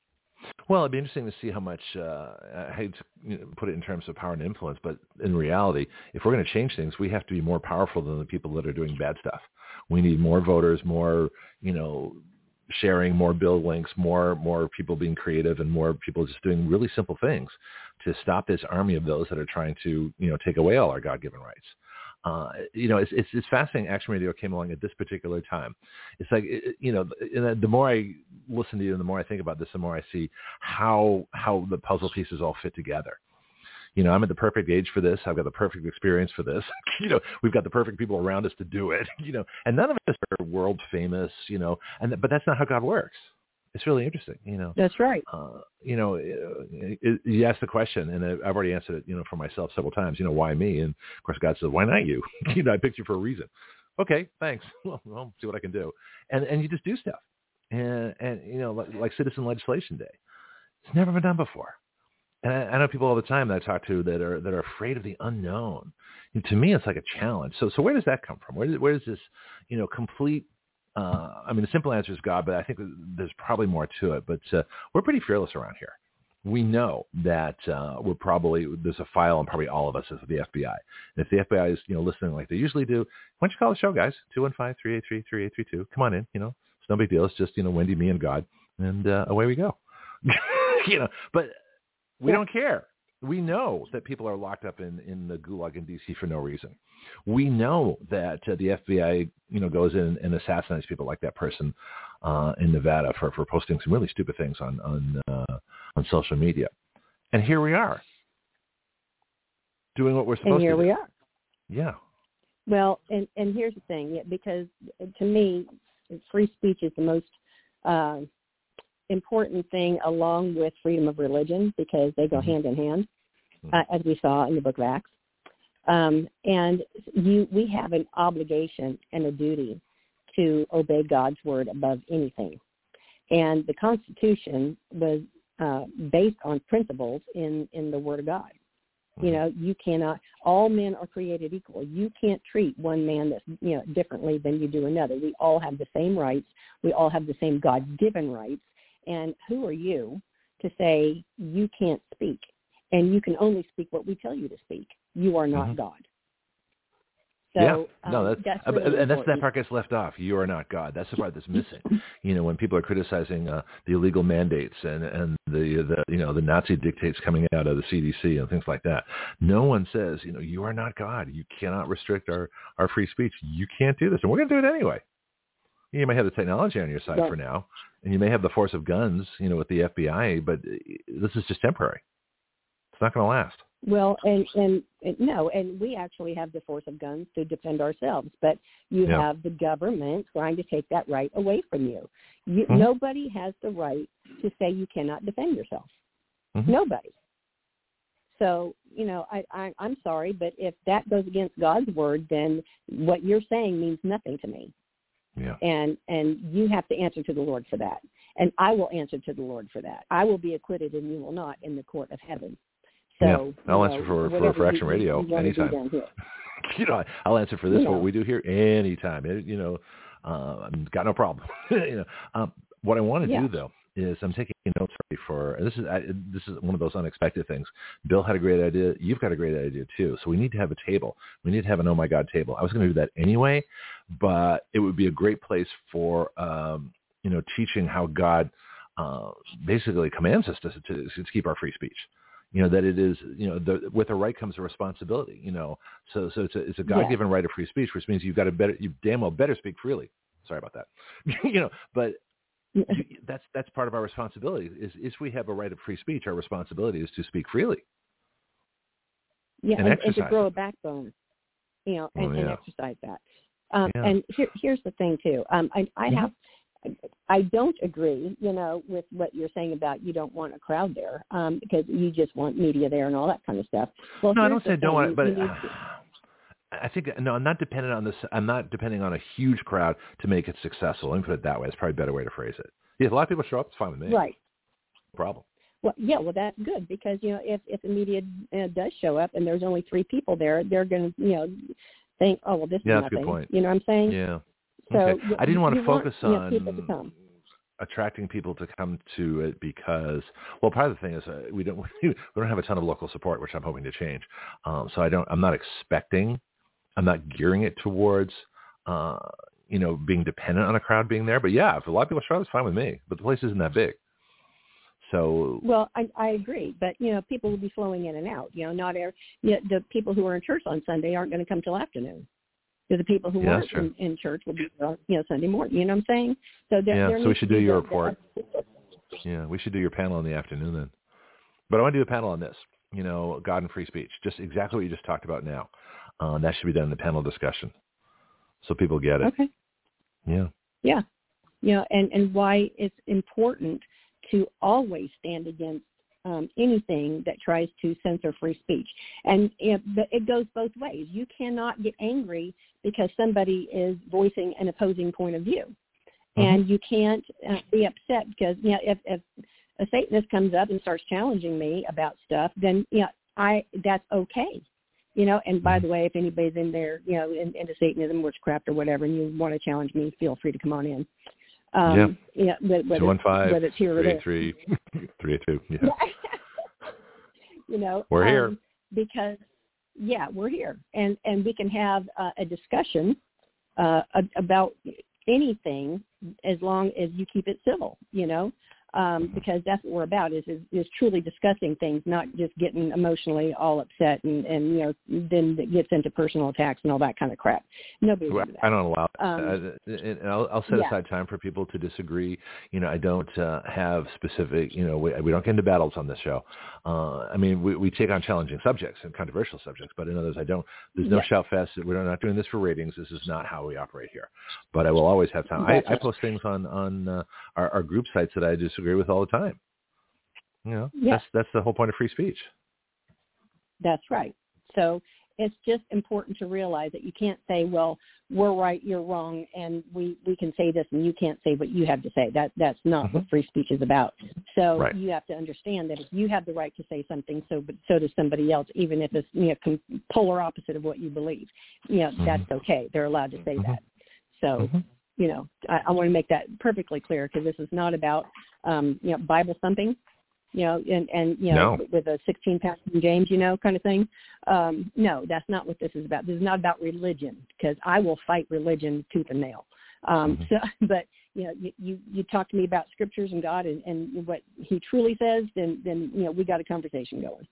Well, it'd be interesting to see how much, uh, I hate to you know, put it in terms of power and influence, but in reality, if we're going to change things, we have to be more powerful than the people that are doing bad stuff. We need more voters, more, you know, sharing, more bill links, more more people being creative, and more people just doing really simple things to stop this army of those that are trying to, you know, take away all our God-given rights. Uh, you know, it's, it's it's fascinating. Action Radio came along at this particular time. It's like, it, you know, the more I listen to you and the more I think about this, the more I see how how the puzzle pieces all fit together. You know, I'm at the perfect age for this. I've got the perfect experience for this. You know, we've got the perfect people around us to do it. You know, and none of us are world famous. You know, and but that's not how God works. It's really interesting, you know. That's right. Uh, you know, it, it, you asked the question, and I've already answered it, you know, for myself several times. You know, why me? And of course, God says, why not you? You know, I picked you for a reason. Okay, thanks. Well, I'll see what I can do. And and you just do stuff, and and you know, like, like Citizen Legislation Day, it's never been done before. And I, I know people all the time that I talk to that are that are afraid of the unknown. And to me, it's like a challenge. So so where does that come from? Where does, where does this, you know, complete Uh, I mean, the simple answer is God, but I think there's probably more to it. But uh, we're pretty fearless around here. We know that uh, we're probably, there's a file on probably all of us as the F B I. And if the F B I is, you know, listening like they usually do, why don't you call the show, guys? two one five, three eight three, three eight three two. Come on in, you know. It's no big deal. It's just, you know, Wendy, me, and God. and uh, away we go. You know, but we don't care. We know that people are locked up in, in the gulag in D C for no reason. We know that uh, the F B I, you know, goes in and assassinates people like that person uh, in Nevada for, for posting some really stupid things on on uh, on social media. And here we are, doing what we're supposed and here to do. we are. Yeah. Well, and, and here's the thing, because to me, free speech is the most uh, important thing, along with freedom of religion, because they go mm-hmm. hand in hand, mm-hmm. uh, as we saw in the book of Acts. Um, and you, we have an obligation and a duty to obey God's word above anything. And the Constitution was uh, based on principles in, in the Word of God. You know, you cannot, all men are created equal. You can't treat one man that's, you know, differently than you do another. We all have the same rights. We all have the same God-given rights. And who are you to say you can't speak? And you can only speak what we tell you to speak. You are not mm-hmm. God. So, yeah, no, that's, um, that's really and that's important. that part gets left off. You are not God. That's the part that's missing. You know, when people are criticizing uh, the illegal mandates and and the the you know the Nazi dictates coming out of the C D C and things like that, no one says, you know, you are not God. You cannot restrict our, our free speech. You can't do this, and we're going to do it anyway. You may have the technology on your side yeah. for now, and you may have the force of guns, you know, with the F B I, but this is just temporary. It's not going to last. Well, and, and, and no, and we actually have the force of guns to defend ourselves, but you yeah. have the government trying to take that right away from you. you mm-hmm. Nobody has the right to say you cannot defend yourself. Mm-hmm. Nobody. So, you know, I, I, I'm sorry, but if that goes against God's word, then what you're saying means nothing to me. Yeah. And and you have to answer to the Lord for that. And I will answer to the Lord for that. I will be acquitted and you will not in the court of heaven. So, yeah, I'll you answer know, for, for, for Action you, Radio you anytime. You know, I'll answer for this, you know. what we do here, anytime. It, you know, uh, I've got no problem. you know, um, what I want to yeah. do, though, is I'm taking notes for, and this is I, this is one of those unexpected things. Bill had a great idea. You've got a great idea, too. So we need to have a table. We need to have an Oh My God table. I was going to do that anyway, but it would be a great place for, um, you know, teaching how God uh, basically commands us to, to, to keep our free speech. You know, that it is, you know, the, with a right comes a responsibility, you know. So so it's a, it's a God-given yeah. right of free speech, which means you've got to better, you damn well better speak freely. Sorry about that. you know, but you, that's that's part of our responsibility is if we have a right of free speech, our responsibility is to speak freely. Yeah, and, and, and to grow a backbone, you know, and, oh, yeah. and exercise that. Um, yeah. And here, here's the thing, too. Um, I, I have, I don't agree, you know, with what you're saying about you don't want a crowd there um, because you just want media there and all that kind of stuff. Well, no, I don't say I thing. don't want it, but uh, I think, no, I'm not dependent on this. I'm not depending on a huge crowd to make it successful. Let me put it that way. It's probably a better way to phrase it. Yeah, if a lot of people show up, it's fine with me. Right. No problem. Well, yeah, well, that's good because, you know, if, if the media uh, does show up and there's only three people there, they're going to, you know, think, oh, well, this yeah, is that's nothing. a good point. You know what I'm saying? Yeah. So okay. you, I didn't want to focus want, on you know, people to come. attracting people to come to it because, well, part of the thing is uh, we don't we don't have a ton of local support, which I'm hoping to change. Um, so I don't. I'm not expecting. I'm not gearing it towards, uh, you know, being dependent on a crowd being there. But yeah, if a lot of people show up, it's fine with me. But the place isn't that big. So well, I, I agree, but you know, people will be flowing in and out. You know, not every, you know, the people who are in church on Sunday aren't going to come till afternoon. So the people who yeah, aren't in, in church will be, uh, you know, Sunday morning. You know what I'm saying? So there, yeah. there so we should do your report. That. Yeah, we should do your panel in the afternoon then. But I want to do a panel on this. You know, God and free speech. Just exactly what you just talked about now. Uh, that should be done in the panel discussion, so people get it. Okay. Yeah. Yeah. You know, and, and why it's important to always stand against um, anything that tries to censor free speech. And it, it goes both ways. You cannot get angry because somebody is voicing an opposing point of view. Mm-hmm. And you can't uh, be upset because, you know, if, if a Satanist comes up and starts challenging me about stuff, then, you know, I, that's okay. You know, and by the way, if anybody's in there, you know, in, into Satanism, witchcraft or whatever, and you want to challenge me, feel free to come on in. Um, yeah. Yeah. Whether, two one five, whether it's here or there. three eight three, three eight two. Yeah. You know, we're um, here because, yeah, we're here, and and we can have uh, a discussion uh, about anything as long as you keep it civil, you know, um, because that's what we're about is, is, is truly discussing things, not just getting emotionally all upset and, and, you know, then it gets into personal attacks and all that kind of crap. Nobody well, does that. I don't allow Um, uh, and I'll, I'll set yeah. aside time for people to disagree. You know, I don't uh, have specific, you know, we, we don't get into battles on this show. Uh, I mean, we, we take on challenging subjects and controversial subjects, but in others I don't. There's no yeah. shout fest. We're not doing this for ratings. This is not how we operate here. But I will always have time. I, I post things on, on uh, our, our group sites that I disagree with all the time. You know, yeah. that's that's the whole point of free speech. That's right. So it's just important to realize that you can't say, well, we're right, you're wrong, and we, we can say this and you can't say what you have to say. That That's not mm-hmm. what free speech is about. So right. you have to understand that if you have the right to say something, so but so does somebody else, even if it's, you know, com- polar opposite of what you believe. You know, mm-hmm. that's okay. They're allowed to say mm-hmm. that. So, mm-hmm. you know, I, I want to make that perfectly clear because this is not about, um, you know, Bible thumping. You know, and, and you know, no. with a sixteen pound King James, you know, kind of thing. Um, no, that's not what this is about. This is not about religion because I will fight religion tooth and nail. Um, mm-hmm. So, but you know, you, you, you talk to me about scriptures and God and, and what He truly says, then then you know we got a conversation going.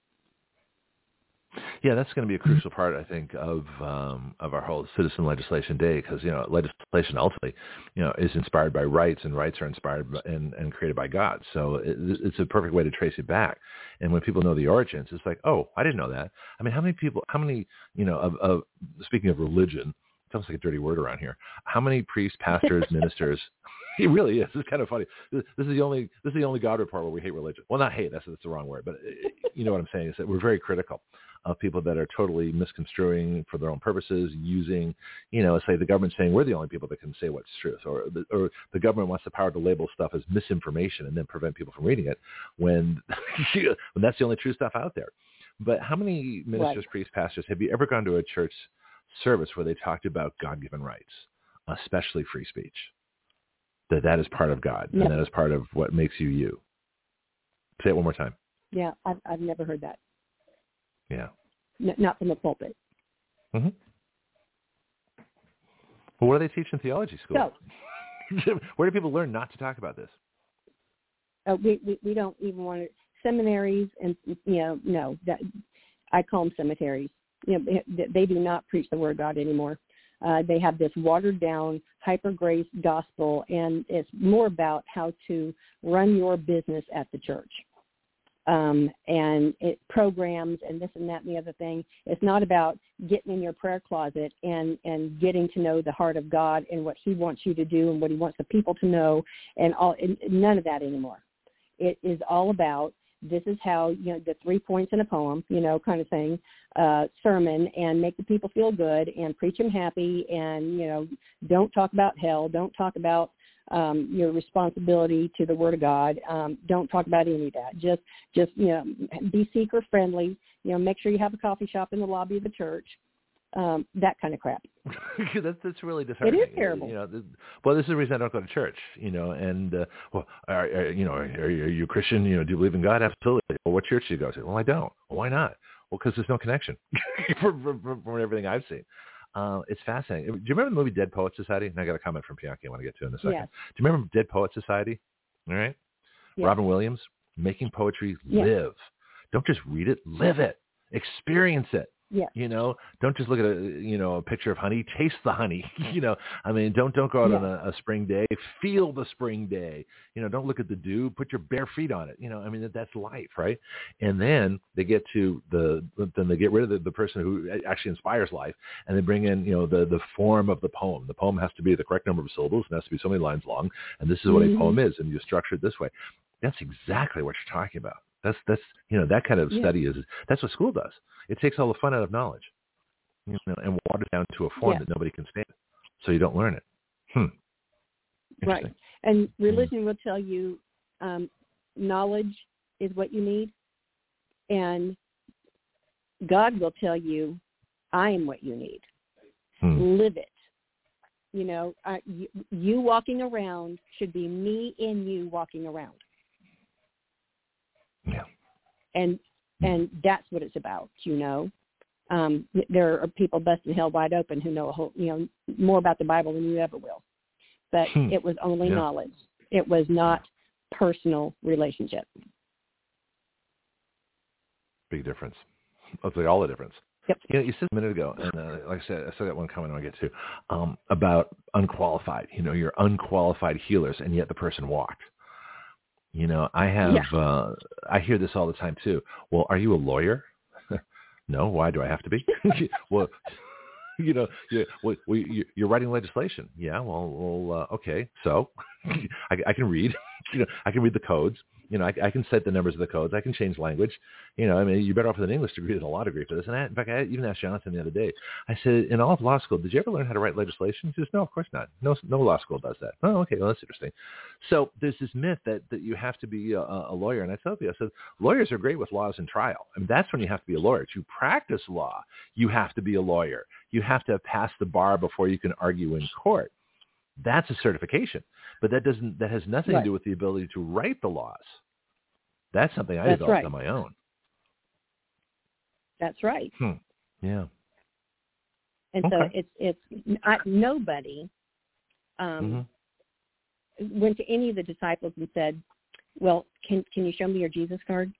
Yeah, that's going to be a crucial part, I think, of um, of our whole Citizen Legislation Day, because you know, legislation ultimately, you know, is inspired by rights, and rights are inspired by, and, and created by God. So it, it's a perfect way to trace it back. And when people know the origins, it's like, oh, I didn't know that. I mean, how many people? How many? You know, of, of speaking of religion, it sounds like a dirty word around here. How many priests, pastors, ministers? It really is. It's kind of funny. This is the only this is the only God report where we hate religion. Well, not hate. That's that's the wrong word, but you know what I'm saying is that we're very critical of people that are totally misconstruing for their own purposes, using, you know, say the government saying we're the only people that can say what's truth, or the, or the government wants the power to label stuff as misinformation and then prevent people from reading it when when that's the only true stuff out there. But how many ministers, right. priests, pastors, have you ever gone to a church service where they talked about God-given rights, especially free speech? That that is part of God, no. and that is part of what makes you you. Say it one more time. Yeah, I've, I've never heard that. Yeah. N- not from the pulpit. Mm-hmm. Well, what do they teach in theology school? So, where do people learn not to talk about this? Uh, we, we we don't even want to. Seminaries and, you know, no, that I call them cemeteries. You know, they, they do not preach the word of God anymore. Uh, they have this watered down, hyper grace gospel, and it's more about how to run your business at the church. Um, and it programs and this and that and the other thing. It's not about getting in your prayer closet and, and getting to know the heart of God and what He wants you to do and what He wants the people to know, and all. And none of that anymore. It is all about, this is how, you know, the three points in a poem, you know, kind of thing, uh, sermon, and make the people feel good and preach them happy, and, you know, don't talk about hell, don't talk about um, your responsibility to the Word of God, um, don't talk about any of that. Just, just you know, be seeker friendly, you know, make sure you have a coffee shop in the lobby of the church, um, that kind of crap. that's that's really disheartening. It is terrible. You know, this, well, this is the reason I don't go to church. You know, and uh, well, are, are, you know, are, are you a Christian? You know, do you believe in God? Absolutely. Well, what church do you go to? Well, I don't. Well, why not? Well, because there's no connection from, from, from everything I've seen. Uh, it's fascinating. Do you remember the movie Dead Poets Society? And I got a comment from Bianchi I want to get to in a second. Yes. Do you remember Dead Poets Society? All right. Yes. Robin Williams, making poetry yes. live. Don't just read it, live it, experience it. Yeah. You know, don't just look at a, you know, a picture of honey, taste the honey. You know, I mean, don't, don't go out yeah. on a, a spring day, feel the spring day. You know, don't look at the dew, put your bare feet on it. You know, I mean, that, that's life, right? And then they get to the, then they get rid of the, the person who actually inspires life, and they bring in, you know, the, the form of the poem. The poem has to be the correct number of syllables, and has to be so many lines long, and this is what mm-hmm. a poem is, and you structure it this way. That's exactly what you're talking about. That's, that's, you know, that kind of yeah. study is, that's what school does. It takes all the fun out of knowledge, you know, and waters down to a form yeah. that nobody can stand, so you don't learn it. Hmm. Right. And religion mm. will tell you um, knowledge is what you need, and God will tell you, I am what you need. Hmm. Live it. You know, uh, you, you walking around should be me in you walking around. Yeah. And and that's what it's about, you know. Um, there are people busting hell wide open who know a whole, you know, more about the Bible than you ever will. but Hmm. it was only Yeah. knowledge. It was not personal relationship. Big difference. I'll tell you all the difference. Yep. You know, you said a minute ago, and uh, like I said, I still got one comment I want to get to, um, about unqualified. You know, you're unqualified healers, and yet the person walked. You know, I have, Yeah. uh, I hear this all the time too. Well, are you a lawyer? No. Why do I have to be? Well, you know, you're, well, you're writing legislation. Yeah. Well, well uh, okay. So I, I can read. You know, I can read the codes. You know, I, I can set the numbers of the codes. I can change language. You know, I mean, you're better off with an English degree than a law degree for this. And I, in fact, I even asked Jonathan the other day. I said, in all of law school, did you ever learn how to write legislation? He says, no, of course not. No, no law school does that. Oh, okay, well, that's interesting. So there's this myth that, that you have to be a, a lawyer. And I told you, I said, lawyers are great with laws and trial. I mean, that's when you have to be a lawyer. To practice law, you have to be a lawyer. You have to have passed the bar before you can argue in court. That's a certification. But that doesn't. That has nothing Right. to do with the ability to write the laws. That's something I That's developed right. on my own. That's right. Hmm. Yeah. And Okay. so it's it's I, nobody um, Mm-hmm. went to any of the disciples and said, "Well, can can you show me your Jesus card?"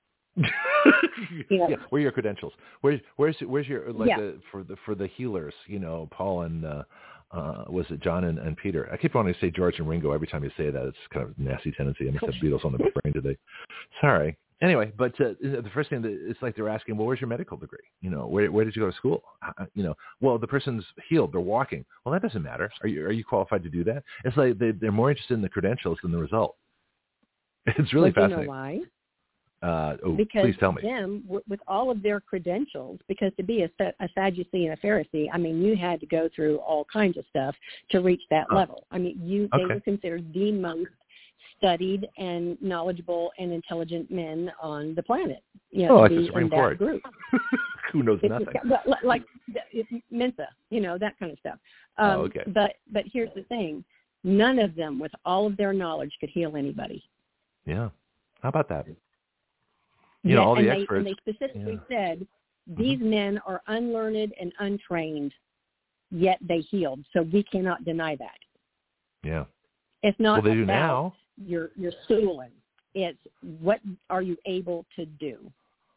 You know, Yeah. Where are your credentials? Where's where's where's your like Yeah. the, for the for the healers? You know, Paul and uh, uh, was it John and, and Peter? I keep wanting to say George and Ringo every time you say that. It's kind of a nasty tendency. I must have Beatles on the brain today. Sorry. Anyway, but uh, the first thing that it's like they're asking, well, where's your medical degree? You know, where where did you go to school? Uh, you know, well, the person's healed, they're walking. Well, that doesn't matter. Are you are you qualified to do that? It's like they they're more interested in the credentials than the result. It's really well, fascinating. You know why? Uh, oh, Because please tell me. them, w- with all of their credentials, because to be a, a Sadducee and a Pharisee, I mean, you had to go through all kinds of stuff to reach that Huh. level. I mean, you they Okay. were considered the most studied and knowledgeable and intelligent men on the planet. You know, Oh, to like the be Supreme in that Court. group. Who knows It's- nothing? well, li- like the- Mensa, you know, that kind of stuff. Um, Oh, okay. But but here's the thing: none of them, with all of their knowledge, could heal anybody. Yeah. How about that? You know, Yeah, all the and they, experts. and they specifically Yeah. said these men are unlearned and untrained, yet they healed. So we cannot deny that. Yeah. It's not Well, they do about now. your your schooling. It's what are you able to do?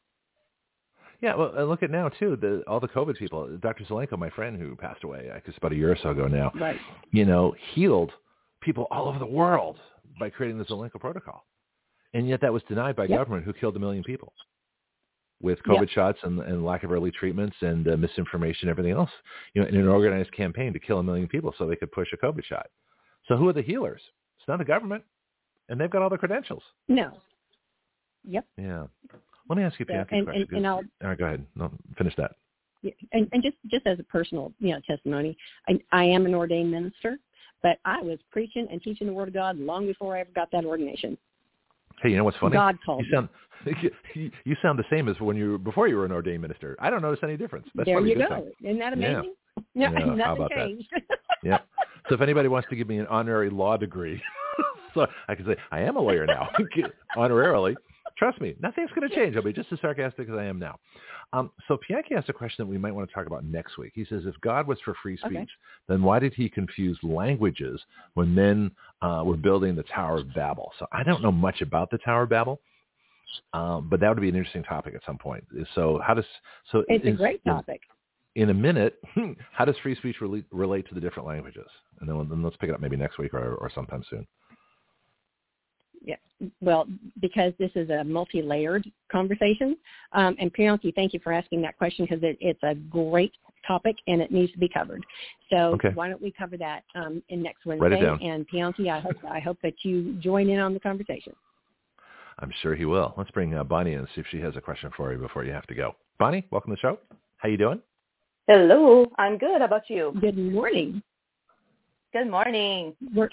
Yeah, well, and look at now too. The all the COVID people. Doctor Zelenko, my friend who passed away, I guess about a year or so ago now. Right. You know, healed people all over the world by creating the Zelenko protocol, and yet that was denied by Yep. government, who killed a million people with COVID Yep. shots and, and lack of early treatments and uh, misinformation, and everything else. You know, in an organized campaign to kill a million people so they could push a COVID shot. So who are the healers? It's not the government, and they've got all the credentials. No. Yep. Yeah. Let me ask you, So, Bianca, a and, question. and, and I'll All right, go ahead. No, finish that. and, and just just as a personal you know testimony, I, I am an ordained minister, but I was preaching and teaching the Word of God long before I ever got that ordination. Hey, you know what's funny? God called you sound you, you sound the same as when you before you were an ordained minister. I don't notice any difference. That's there probably you a good go. thing. Isn't that Yeah. amazing? Yeah, No, how nothing about that? changed. Yeah. So if anybody wants to give me an honorary law degree, so I can say I am a lawyer now, honorarily. Trust me, nothing's going to change. I'll be just as sarcastic as I am now. Um, so Pianki asked a question that we might want to talk about next week. He says, if God was for free speech, Okay. then why did he confuse languages when men uh, were building the Tower of Babel? So I don't know much about the Tower of Babel, um, but that would be an interesting topic at some point. So how does so It's in, a great in- topic. In a minute, how does free speech relate, relate to the different languages? And then, then let's pick it up maybe next week or, or sometime soon. Yeah. Well, because this is a multi-layered conversation. Um, and Pianki, thank you for asking that question because it, it's a great topic and it needs to be covered. So Okay. why don't we cover that um, in next Write Wednesday? it down. And Pianki, I hope I hope that you join in on the conversation. I'm sure he will. Let's bring uh, Bonnie in and see if she has a question for you before you have to go. Bonnie, welcome to the show. How you doing? Hello, I'm good. How about you? Good morning. Good morning. We're,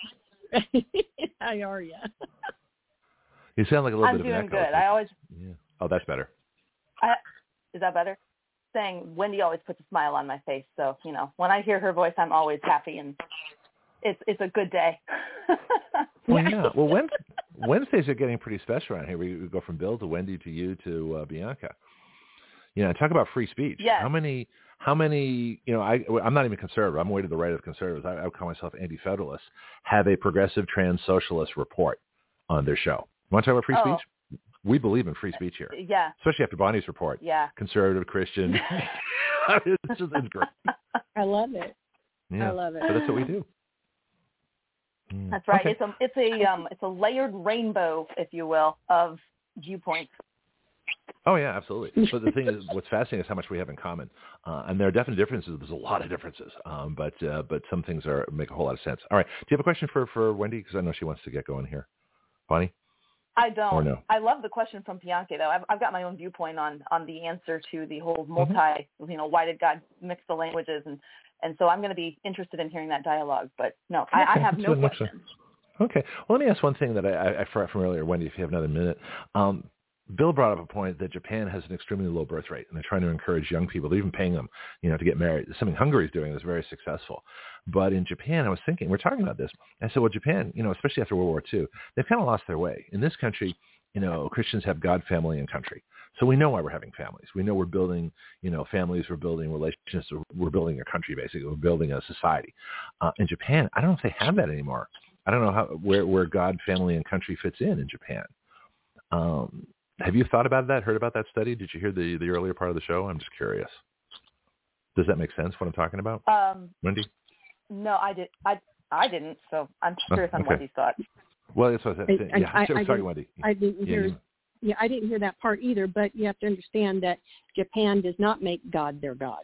how are you? You sound like a little I'm bit of an doing echo. good. I always, Yeah. Oh, that's better. I, is that better? Saying Wendy always puts a smile on my face, so you know when I hear her voice, I'm always happy, and it's it's a good day. Well, yeah. Well, Wednesdays, Wednesdays are getting pretty special around here. We, we go from Bill to Wendy to you to uh, Bianca. You know, talk about free speech. Yes. How many how many, you know, I, I'm not even conservative. I'm way to the right of conservatives. I, I would call myself anti-federalist, have a progressive trans socialist report on their show. You want to talk about free Oh. speech? We believe in free speech here. Yeah. Especially after Bonnie's report. Yeah. Conservative, Christian. It's just it's great. I love it. Yeah. I love it. So that's what we do. Mm. That's right. Okay. It's a it's a um it's a layered rainbow, if you will, of viewpoints. Oh yeah, absolutely. But the thing is, what's fascinating is how much we have in common, uh, and there are definite differences. There's a lot of differences, um, but uh, but some things are make a whole lot of sense. All right, do you have a question for for Wendy? Because I know she wants to get going here. Bonnie? I don't. Or no? I love the question from Bianca, though. I've, I've got my own viewpoint on, on the answer to the whole multi, mm-hmm. you know, why did God mix the languages? And, and so I'm going to be interested in hearing that dialogue. But no, okay, I, I have no questions. Okay. Well, let me ask one thing that I, I forgot from earlier, Wendy, if you have another minute. Um, Bill brought up a point that Japan has an extremely low birth rate, and they're trying to encourage young people. They're even paying them, you know, to get married. Something Hungary's doing that's very successful. But in Japan, I was thinking, we're talking about this. I said, well, Japan, you know, especially after World War Two, they've kind of lost their way. In this country, you know, Christians have God, family, and country. So we know why we're having families. We know we're building, you know, families. We're building relationships. We're building a country, basically. We're building a society. Uh, in Japan, I don't know if they have that anymore. I don't know how where, where God, family, and country fits in in Japan. Um, have you thought about that, heard about that study? Did you hear the, the earlier part of the show? I'm just curious. Does that make sense, what I'm talking about, um, Wendy? No, I, did, I, I didn't, so I'm curious oh, okay. on Wendy's thoughts. Well, that's what I said. I, Yeah, I, sorry, I sorry Wendy. I didn't yeah, hear you... yeah, I didn't hear that part either, but you have to understand that Japan does not make God their God.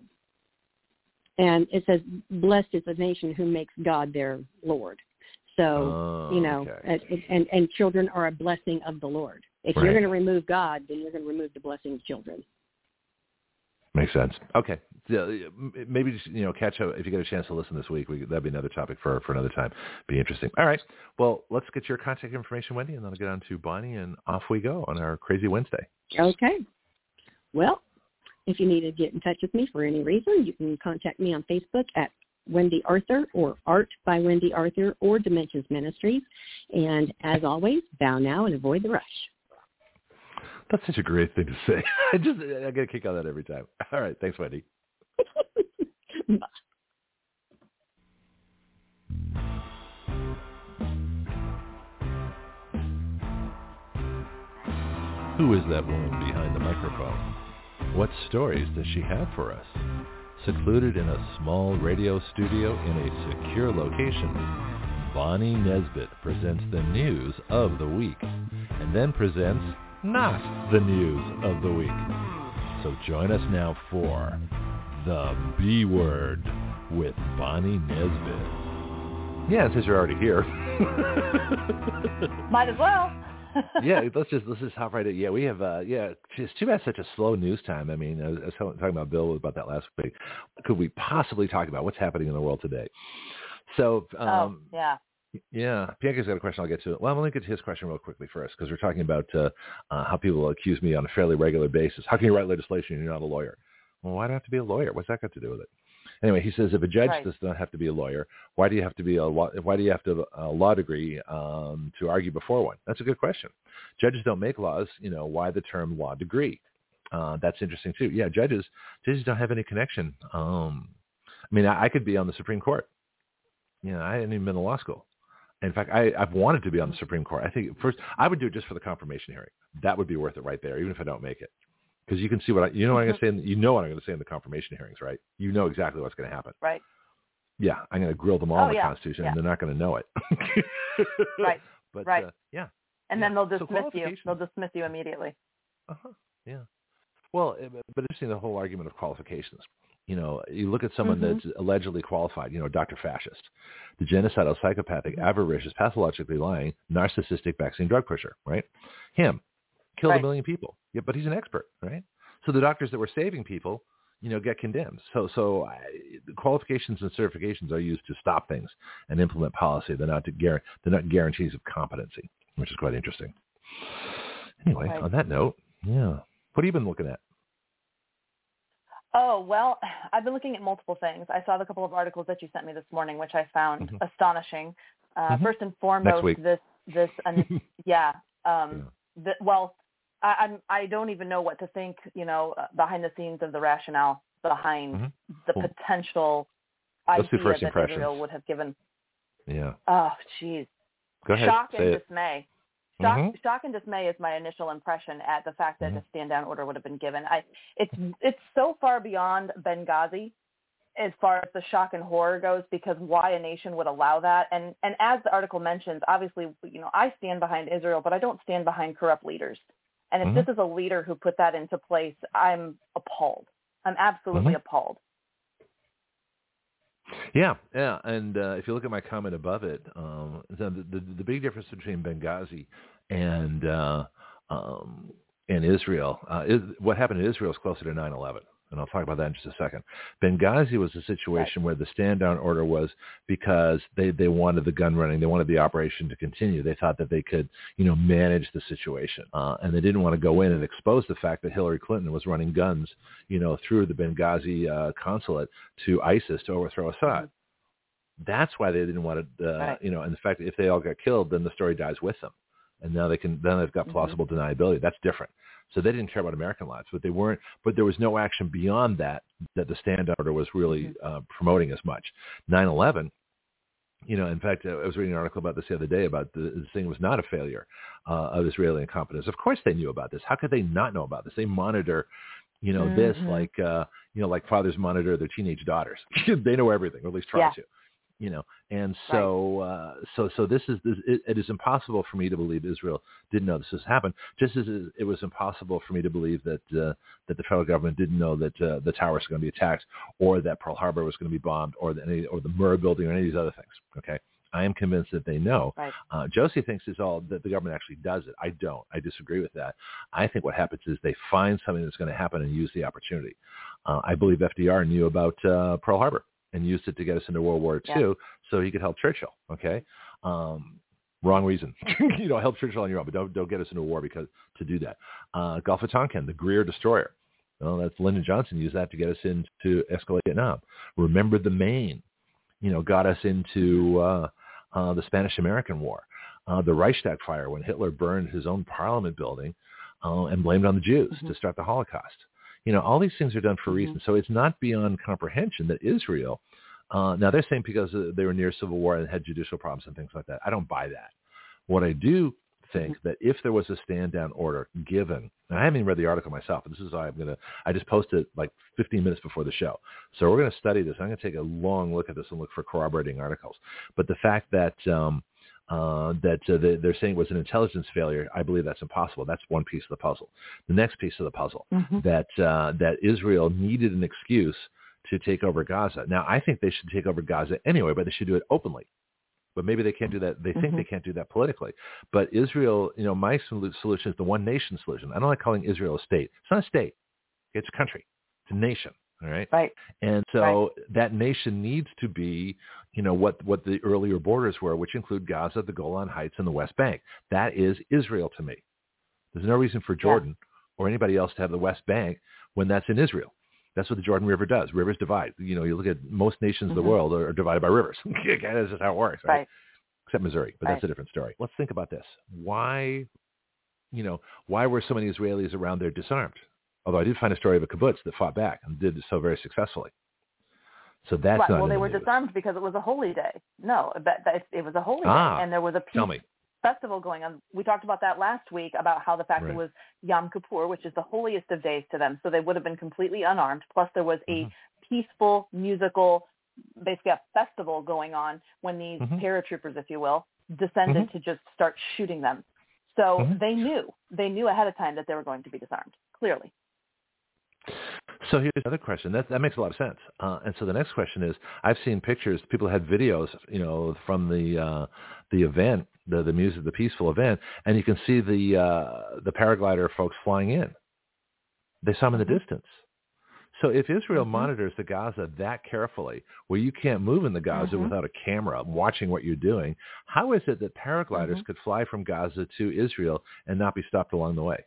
And it says, blessed is the nation who makes God their Lord. So, oh, you know, okay. and, and, and children are a blessing of the Lord. If right. you're going to remove God, then you're going to remove the blessing of children. Makes sense. Okay. Yeah, maybe just, you know, catch up if you get a chance to listen this week. We, that'd be another topic for, for another time. Be interesting. All right. Well, let's get your contact information, Wendy, and then I'll get on to Bonnie, and off we go on our Crazy Wednesday. Okay. Well, if you need to get in touch with me for any reason, you can contact me on Facebook at Wendy Arthur or Art by Wendy Arthur or Dimensions Ministries. And as always, bow now and avoid the rush. That's such a great thing to say. I just I get a kick out of that every time. All right. Thanks, Wendy. Bye. Who is that woman behind the microphone? What stories does she have for us? Secluded in a small radio studio in a secure location, Bonnie Nesbitt presents the news of the week and then presents not the news of the week. So join us now for The B Word with Bonnie Nesbitt. Yeah, since you're already here. Might as well. yeah, let's just let's just hop right in. Yeah, we have. Uh, yeah, it's too bad such a slow news time. I mean, I was, I was talking about Bill about that last week. Could we possibly talk about what's happening in the world today? So, um, oh, yeah. Yeah, Bianca's got a question. I'll get to it. Well, I'm going to get to his question real quickly first, because we're talking about uh, uh, how people accuse me on a fairly regular basis. How can you write legislation and you're not a lawyer? Well, why do I have to be a lawyer? What's that got to do with it? Anyway, he says if a judge right. does not have to be a lawyer, why do you have to be a law? Why do you have to have a law degree um, to argue before one? That's a good question. Judges don't make laws. You know, why the term law degree? Uh, that's interesting too. Yeah, judges judges don't have any connection. Um, I mean, I, I could be on the Supreme Court. You know, I hadn't even been to law school. In fact, I, I've wanted to be on the Supreme Court. I think first I would do it just for the confirmation hearing. That would be worth it right there, even if I don't make it. Because you can see what I, you know what I'm going to say. In, you know what I'm going to say in the confirmation hearings, right? You know exactly what's going to happen. Right. Yeah, I'm going to grill them all oh, on the yeah. Constitution, yeah. and they're not going to know it. right. But right. Uh, yeah. And yeah. then they'll dismiss so you. They'll dismiss you immediately. Uh huh. Yeah. Well, but interesting the whole argument of qualifications. You know, you look at someone mm-hmm. that's allegedly qualified, you know, Doctor Fascist, the genocidal, psychopathic, avaricious, pathologically lying, narcissistic vaccine drug pusher, right? Him, killed right. a million people. Yeah, but he's an expert, right? So the doctors that were saving people, you know, get condemned. So so I, the qualifications and certifications are used to stop things and implement policy. They're not to guar- They're not guarantees of competency, which is quite interesting. Anyway, right. on that note, yeah, what have you been looking at? Oh, well, I've been looking at multiple things. I saw the couple of articles that you sent me this morning, which I found mm-hmm. astonishing. Uh, mm-hmm. First and foremost, this, this, and yeah, um, yeah. The, well, I, I'm, I don't even know what to think, you know, uh, behind the scenes of the rationale behind mm-hmm. the well, potential let's do idea first that impressions. Israel would have given. Yeah. Oh, geez. Go ahead. Shock Say and it. dismay. Shock, mm-hmm. shock and dismay is my initial impression at the fact that mm-hmm. a stand-down order would have been given. I, it's it's so far beyond Benghazi as far as the shock and horror goes, because why a nation would allow that. And, and as the article mentions, obviously, you know, I stand behind Israel, but I don't stand behind corrupt leaders. And if mm-hmm. this is a leader who put that into place, I'm appalled. I'm absolutely mm-hmm. appalled. Yeah, yeah, and uh, if you look at my comment above it, um, the, the the big difference between Benghazi and uh, um, and Israel, uh, is, what happened in Israel is closer to nine eleven, and I'll talk about that in just a second. Benghazi was a situation right. where the stand-down order was because they, they wanted the gun running, they wanted the operation to continue. They thought that they could, you know, manage the situation, uh, and they didn't want to go in and expose the fact that Hillary Clinton was running guns, you know, through the Benghazi uh, consulate to ISIS to overthrow Assad. Mm-hmm. That's why they didn't want to, uh, right. you know, and the fact that if they all got killed, then the story dies with them. And now they can, then they've got plausible mm-hmm. deniability. That's different. So they didn't care about American lives, but they weren't, but there was no action beyond that, that the stand-down order was really mm-hmm. uh, promoting as much. nine eleven, you know, in fact, I was reading an article about this the other day about the, this thing was not a failure uh, of Israeli incompetence. Of course they knew about this. How could they not know about this? They monitor, you know, mm-hmm. this like, uh, you know, like fathers monitor their teenage daughters. They know everything, or at least try yeah. to. You know, and so, right. uh, so, so this is, this, it, it is impossible for me to believe Israel didn't know this has happened, just as it was impossible for me to believe that, uh, that the federal government didn't know that, uh, the towers were going to be attacked, or that Pearl Harbor was going to be bombed, or the, or the Murrah building, or any of these other things. Okay. I am convinced that they know. Right. Uh, Josie thinks it's all that the government actually does it. I don't. I disagree with that. I think what happens is they find something that's going to happen and use the opportunity. Uh, I believe F D R knew about, uh, Pearl Harbor and used it to get us into World War Two, yeah. so he could help Churchill. Okay, um, wrong reason. you know, help Churchill on your own, but don't don't get us into a war because to do that. Uh, Gulf of Tonkin, the Greer destroyer. Well, that's Lyndon Johnson used that to get us into escalate Vietnam. Remember the Maine, you know, got us into uh, uh, the Spanish-American War. Uh, the Reichstag fire when Hitler burned his own parliament building uh, and blamed on the Jews mm-hmm. to start the Holocaust. You know, all these things are done for a reason. So it's not beyond comprehension that Israel, uh, now they're saying because they were near civil war and had judicial problems and things like that. I don't buy that. What I do think that if there was a stand-down order given, and I haven't even read the article myself, but this is why I'm going to, I just posted it like fifteen minutes before the show. So we're going to study this. I'm going to take a long look at this and look for corroborating articles. But the fact that, um, Uh, that uh, they, they're saying was an intelligence failure, I believe that's impossible. That's one piece of the puzzle. The next piece of the puzzle, mm-hmm. that uh, that Israel needed an excuse to take over Gaza. Now, I think they should take over Gaza anyway, but they should do it openly. But maybe they can't do that. They think mm-hmm. they can't do that politically. But Israel, you know, my solution is the one nation solution. I don't like calling Israel a state. It's not a state. It's a country. It's a nation. All right. Right. And so right. that nation needs to be, you know, what, what the earlier borders were, which include Gaza, the Golan Heights, and the West Bank. That is Israel to me. There's no reason for Jordan yeah. or anybody else to have the West Bank when that's in Israel. That's what the Jordan River does. Rivers divide. You know, you look at most nations mm-hmm. of the world are, are divided by rivers. That's just how it works, right? right. Except Missouri, but right. that's a different story. Let's think about this. Why, you know, why were so many Israelis around there disarmed? Although I did find a story of a kibbutz that fought back and did so very successfully. So that's right. not well, in they the were news. disarmed because it was a holy day. No, that, that, it was a holy ah, day, and there was a peace festival going on. We talked about that last week about how the fact right. it was Yom Kippur, which is the holiest of days to them. So they would have been completely unarmed. Plus, there was mm-hmm. a peaceful musical, basically a festival going on when these mm-hmm. paratroopers, if you will, descended mm-hmm. to just start shooting them. So mm-hmm. they knew they knew ahead of time that they were going to be disarmed. Clearly. So here's another question. That that makes a lot of sense. Uh, and so the next question is: I've seen pictures. People had videos, you know, from the uh, the event, the the music, the peaceful event, and you can see the uh, the paraglider folks flying in. They saw them in the mm-hmm. distance. So if Israel mm-hmm. monitors the Gaza that carefully, where you can't move in the Gaza mm-hmm. without a camera watching what you're doing, how is it that paragliders mm-hmm. could fly from Gaza to Israel and not be stopped along the way?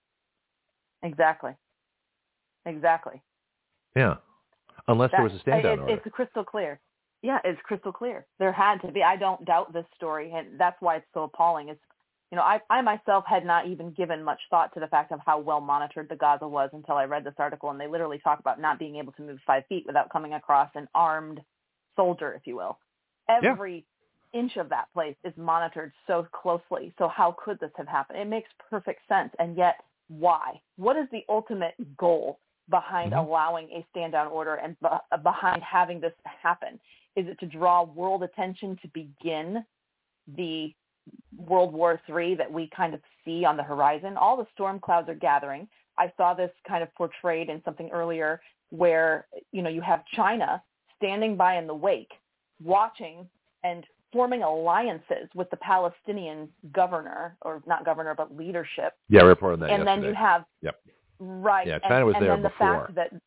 Exactly. Exactly. Yeah. Unless that, there was a stand-down it, order. It's crystal clear. Yeah, it's crystal clear. There had to be. I don't doubt this story, and that's why it's so appalling. It's you know, I, I myself had not even given much thought to the fact of how well monitored the Gaza was until I read this article, and they literally talk about not being able to move five feet without coming across an armed soldier, if you will. Every yeah. inch of that place is monitored so closely. So how could this have happened? It makes perfect sense. And yet, why? What is the ultimate goal behind mm-hmm. allowing a stand-down order and b- behind having this happen? Is it to draw world attention to begin the World War Three that we kind of see on the horizon? All the storm clouds are gathering. I saw this kind of portrayed in something earlier where, you know, you have China standing by in the wake, watching and forming alliances with the Palestinian governor, or not governor, but leadership. Yeah, I reported that And yesterday. then you have, yep. right. Yeah, China and, was and there then the before. Fact that,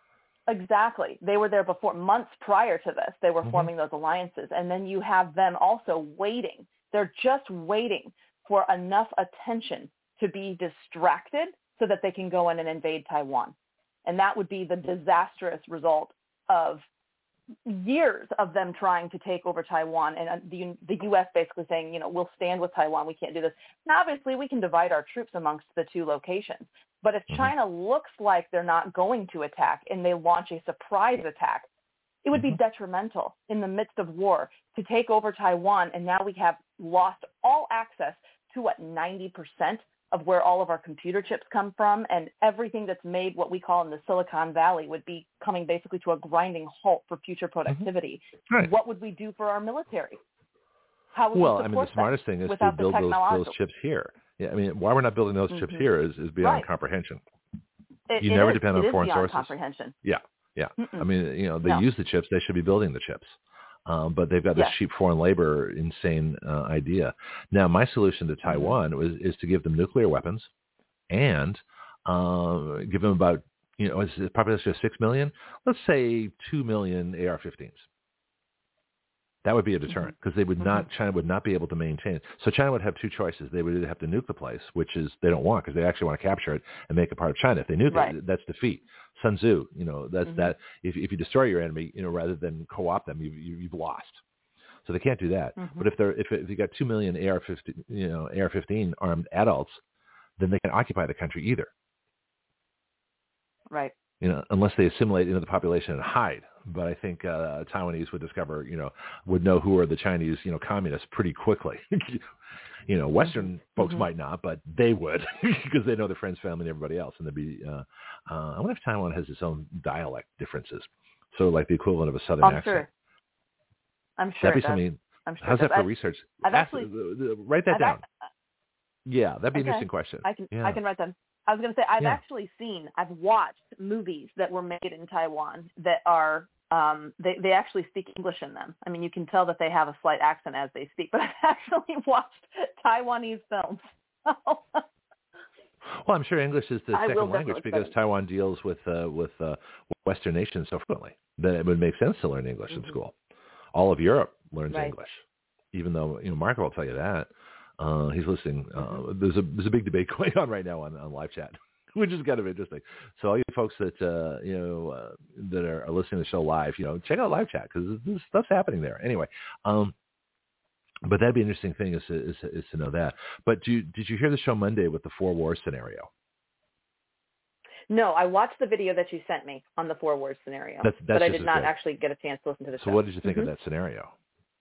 exactly. They were there before, months prior to this. They were mm-hmm. forming those alliances. And then you have them also waiting. They're just waiting for enough attention to be distracted so that they can go in and invade Taiwan. And that would be the disastrous result of years of them trying to take over Taiwan, and the, the U S basically saying, you know, we'll stand with Taiwan. We can't do this. Now, obviously, we can divide our troops amongst the two locations. But if mm-hmm. China looks like they're not going to attack and they launch a surprise attack, it would mm-hmm. be detrimental in the midst of war to take over Taiwan. And now we have lost all access to, what, ninety percent of where all of our computer chips come from, and everything that's made what we call in the Silicon Valley would be coming basically to a grinding halt for future productivity. Mm-hmm. Right. What would we do for our military? How would well, we I mean, the smartest thing is to build those, those chips here. Yeah, I mean, why we're not building those mm-hmm. chips here is, is beyond right. comprehension. It, you it never is, depend on foreign sources. Comprehension. Yeah, yeah. Mm-mm. I mean, you know, they no. use the chips. They should be building the chips. Um, but they've got this yes. cheap foreign labor, insane uh, idea. Now, my solution to Taiwan mm-hmm. was, is to give them nuclear weapons and uh, give them about, you know, is the population of six million? Let's say two million A R fifteens. That would be a deterrent because mm-hmm. they would not, China would not be able to maintain it. So China would have two choices. They would either have to nuke the place, which is they don't want because they actually want to capture it and make it part of China. If they nuke right. it, that's defeat. Sun Tzu, you know, that's mm-hmm. that. If, if you destroy your enemy, you know, rather than co-opt them, you, you, you've lost. So they can't do that. Mm-hmm. But if they're if, if you got two million A R fifteen, you know, A R fifteen armed adults, then they can't occupy the country either. Right. You know, unless they assimilate into the population and hide. But I think uh, Taiwanese would discover, you know, would know who are the Chinese, you know, communists pretty quickly. you know, Western mm-hmm. folks mm-hmm. might not, but they would because they know their friends, family, and everybody else. And they'd be, uh, uh, I wonder if Taiwan has its own dialect differences. So like the equivalent of a Southern I'm accent. Sure. I'm sure. That'd be something. I'm sure. How's that for I've, research? I've Ask, actually, uh, write that I've down. Act, yeah, that'd be okay. an interesting question. I can yeah. I can write them. I was going to say I've yeah. actually seen, I've watched movies that were made in Taiwan that are, um, they, they actually speak English in them. I mean, you can tell that they have a slight accent as they speak, but I've actually watched Taiwanese films. Well, I'm sure English is the I second language because Taiwan deals with uh, with uh, Western nations so frequently that it would make sense to learn English mm-hmm. in school. All of Europe learns right. English, even though you know Marco will tell you that. Uh, he's listening. Uh, there's a there's a big debate going on right now on, on live chat, which is kind of interesting. So all you folks that uh, you know uh, that are, are listening to the show live, you know, check out live chat because this stuff's happening there. Anyway, um, but that'd be an interesting thing is to, is, is to know that. But do you, did you hear the show Monday with the four wars scenario? No, I watched the video that you sent me on the four wars scenario, that's, that's but I did not good. actually get a chance to listen to the so show. So what did you think mm-hmm. of that scenario?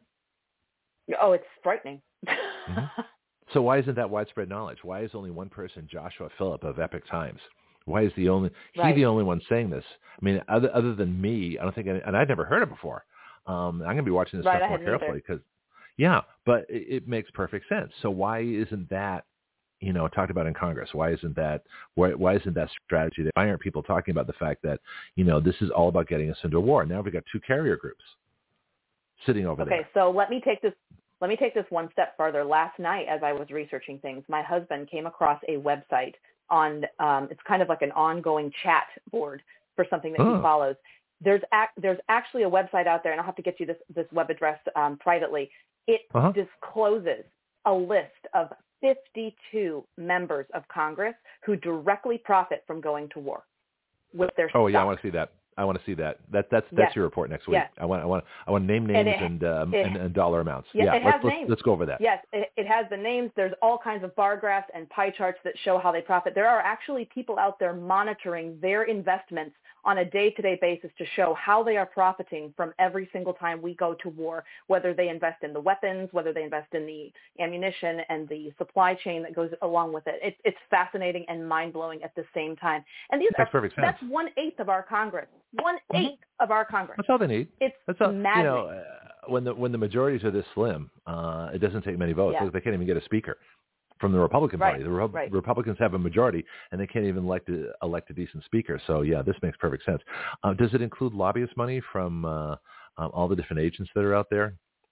Oh, it's frightening. mm-hmm. So why isn't that widespread knowledge? Why is only one person, Joshua Phillip of Epic Times? Why is the only right. he the only one saying this? I mean, other other than me, I don't think, any, and I'd never heard it before. Um, I'm going to be watching this right, stuff more carefully because, yeah, but it, it makes perfect sense. So why isn't that, you know, talked about in Congress? Why isn't that? Why, why isn't that strategy? Why aren't people talking about the fact that, you know, this is all about getting us into a war? Now we've got two carrier groups sitting over okay, there. Okay, so let me take this. Let me take this one step further. Last night, as I was researching things, my husband came across a website on, um, it's kind of like an ongoing chat board for something that oh. he follows. There's ac- there's actually a website out there, and I'll have to get you this, this web address um, privately. It uh-huh. discloses a list of fifty-two members of Congress who directly profit from going to war with their Oh, stock. yeah, I want to see that. I want to see that. That that's that's yes. your report next week. Yes. I want I want I want name names and and, it, um, it, and, and dollar amounts. Yes, yeah, it let's, has let's, names. let's go over that. Yes, it, it has the names. There's all kinds of bar graphs and pie charts that show how they profit. There are actually people out there monitoring their investments on a day-to-day basis to show how they are profiting from every single time we go to war, whether they invest in the weapons, whether they invest in the ammunition and the supply chain that goes along with it. it it's fascinating and mind-blowing at the same time. And these Makes are perfect sense. That's one-eighth of our Congress. One-eighth mm-hmm. of our Congress. That's all they need. It's That's all, maddening. You know, uh, when the when the majorities are this slim, uh, it doesn't take many votes. Yeah. Look, they can't even get a speaker from the Republican right. Party. The Re- right. Republicans have a majority, and they can't even elect a, elect a decent speaker. So, yeah, this makes perfect sense. Uh, does it include lobbyist money from uh, um, all the different agents that are out there?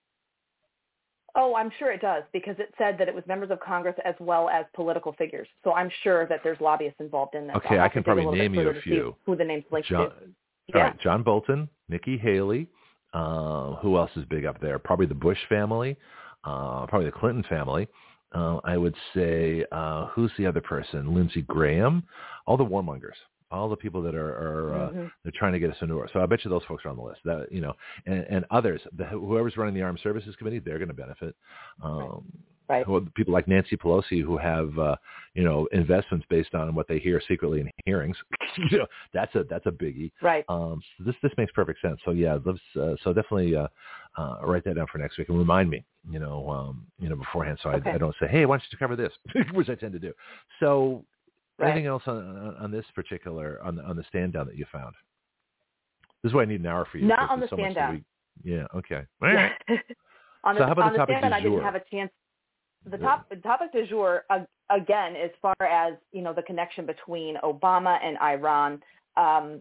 Oh, I'm sure it does, because it said that it was members of Congress as well as political figures. So I'm sure that there's lobbyists involved in this. Okay, I can probably name you a few. Who the names linked John, to. All yeah. right, John Bolton, Nikki Haley. Uh, who else is big up there? Probably the Bush family, uh, probably the Clinton family. Uh, I would say, uh, who's the other person? Lindsey Graham, all the warmongers, all the people that are, are uh, mm-hmm. they're trying to get us into war. So I bet you those folks are on the list. That you know, and, and others, the, whoever's running the Armed Services Committee, they're going to benefit. Um, right. Who, people like Nancy Pelosi who have uh, you know investments based on what they hear secretly in hearings. you know, that's a that's a biggie. Right. Um, so this this makes perfect sense. So yeah, let's uh, so definitely uh, uh, write that down for next week and remind me. You know, um, you know beforehand, so okay. I, I don't say, hey, why don't you cover this, which I tend to do. So. Right. Anything else on, on this particular on the, on the stand down that you found? This is why I need an hour for you. Not on the so stand down. We, yeah. Okay. All right. on so the, how about on the topic the stand down, du jour? I didn't have a chance. The top the topic du jour uh, again, as far as you know, the connection between Obama and Iran. Um,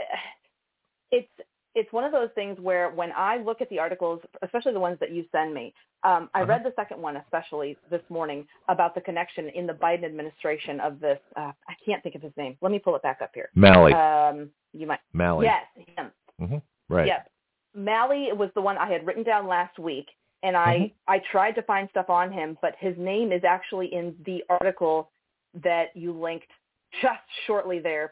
it's it's one of those things where when I look at the articles, especially the ones that you send me, um, I uh-huh. read the second one especially this morning about the connection in the Biden administration of this. Uh, I can't think of his name. Let me pull it back up here. Malley. Um, you might. Malley. Yes, him. Mm-hmm. Right. Yes. Malley was the one I had written down last week, and I, mm-hmm. I tried to find stuff on him, but his name is actually in the article that you linked just shortly there.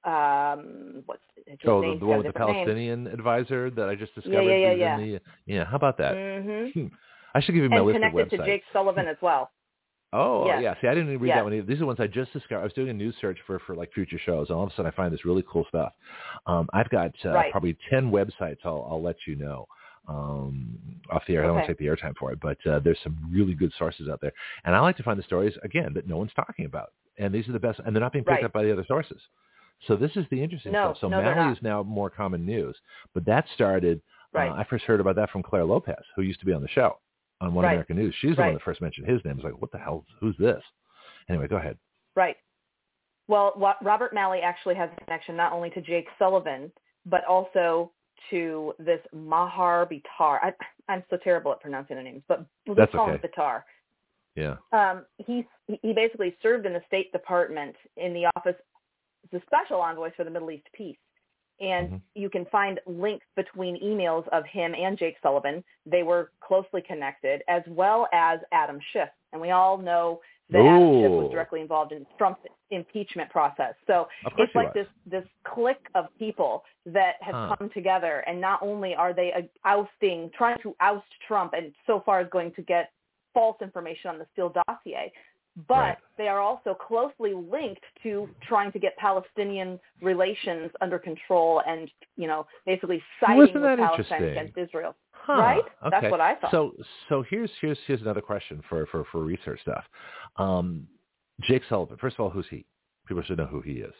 Um, what's his oh, name? the, the one with the name. Palestinian advisor that I just discovered. Yeah, yeah, yeah. In the, yeah, how about that? Mm-hmm. Hmm. I should give you my and list of websites. connected to Jake Sullivan as well. Oh, yes. yeah. See, I didn't even read yes. that one either. These are ones I just discovered. I was doing a news search for, for like future shows, and all of a sudden I find this really cool stuff. Um, I've got uh, right. probably ten websites I'll, I'll let you know um, off the air. I don't okay. want to take the airtime for it, but uh, there's some really good sources out there. And I like to find the stories, again, that no one's talking about. And these are the best, and they're not being picked right. up by the other sources. So this is the interesting no, stuff. So no, Malley is now more common news, but that started, right. uh, I first heard about that from Claire Lopez, who used to be on the show on One right. American News. She's the right. one that first mentioned his name. I was like, what the hell? Who's this? Anyway, go ahead. Right. Well, Robert Malley actually has a connection not only to Jake Sullivan, but also to this Mahar Bitar. I, I'm so terrible at pronouncing the names, but we'll That's call okay. him Bitar. Yeah. Um, he he basically served in the State Department in the office, the special envoy for the Middle East peace. And mm-hmm. you can find links between emails of him and Jake Sullivan. They were closely connected, as well as Adam Schiff. And we all know that Ooh. Adam Schiff was directly involved in Trump's impeachment process. So it's like this, this clique of people that have huh. come together. And not only are they ousting, trying to oust Trump, and so far is going to get false information on the Steele dossier, but right. they are also closely linked to trying to get Palestinian relations under control and, you know, basically siding with Palestine against Israel. Huh. Right? Okay. That's what I thought. So, so here's here's here's another question for for, for research stuff. Um, Jake Sullivan. First of all, who's he? People should know who he is.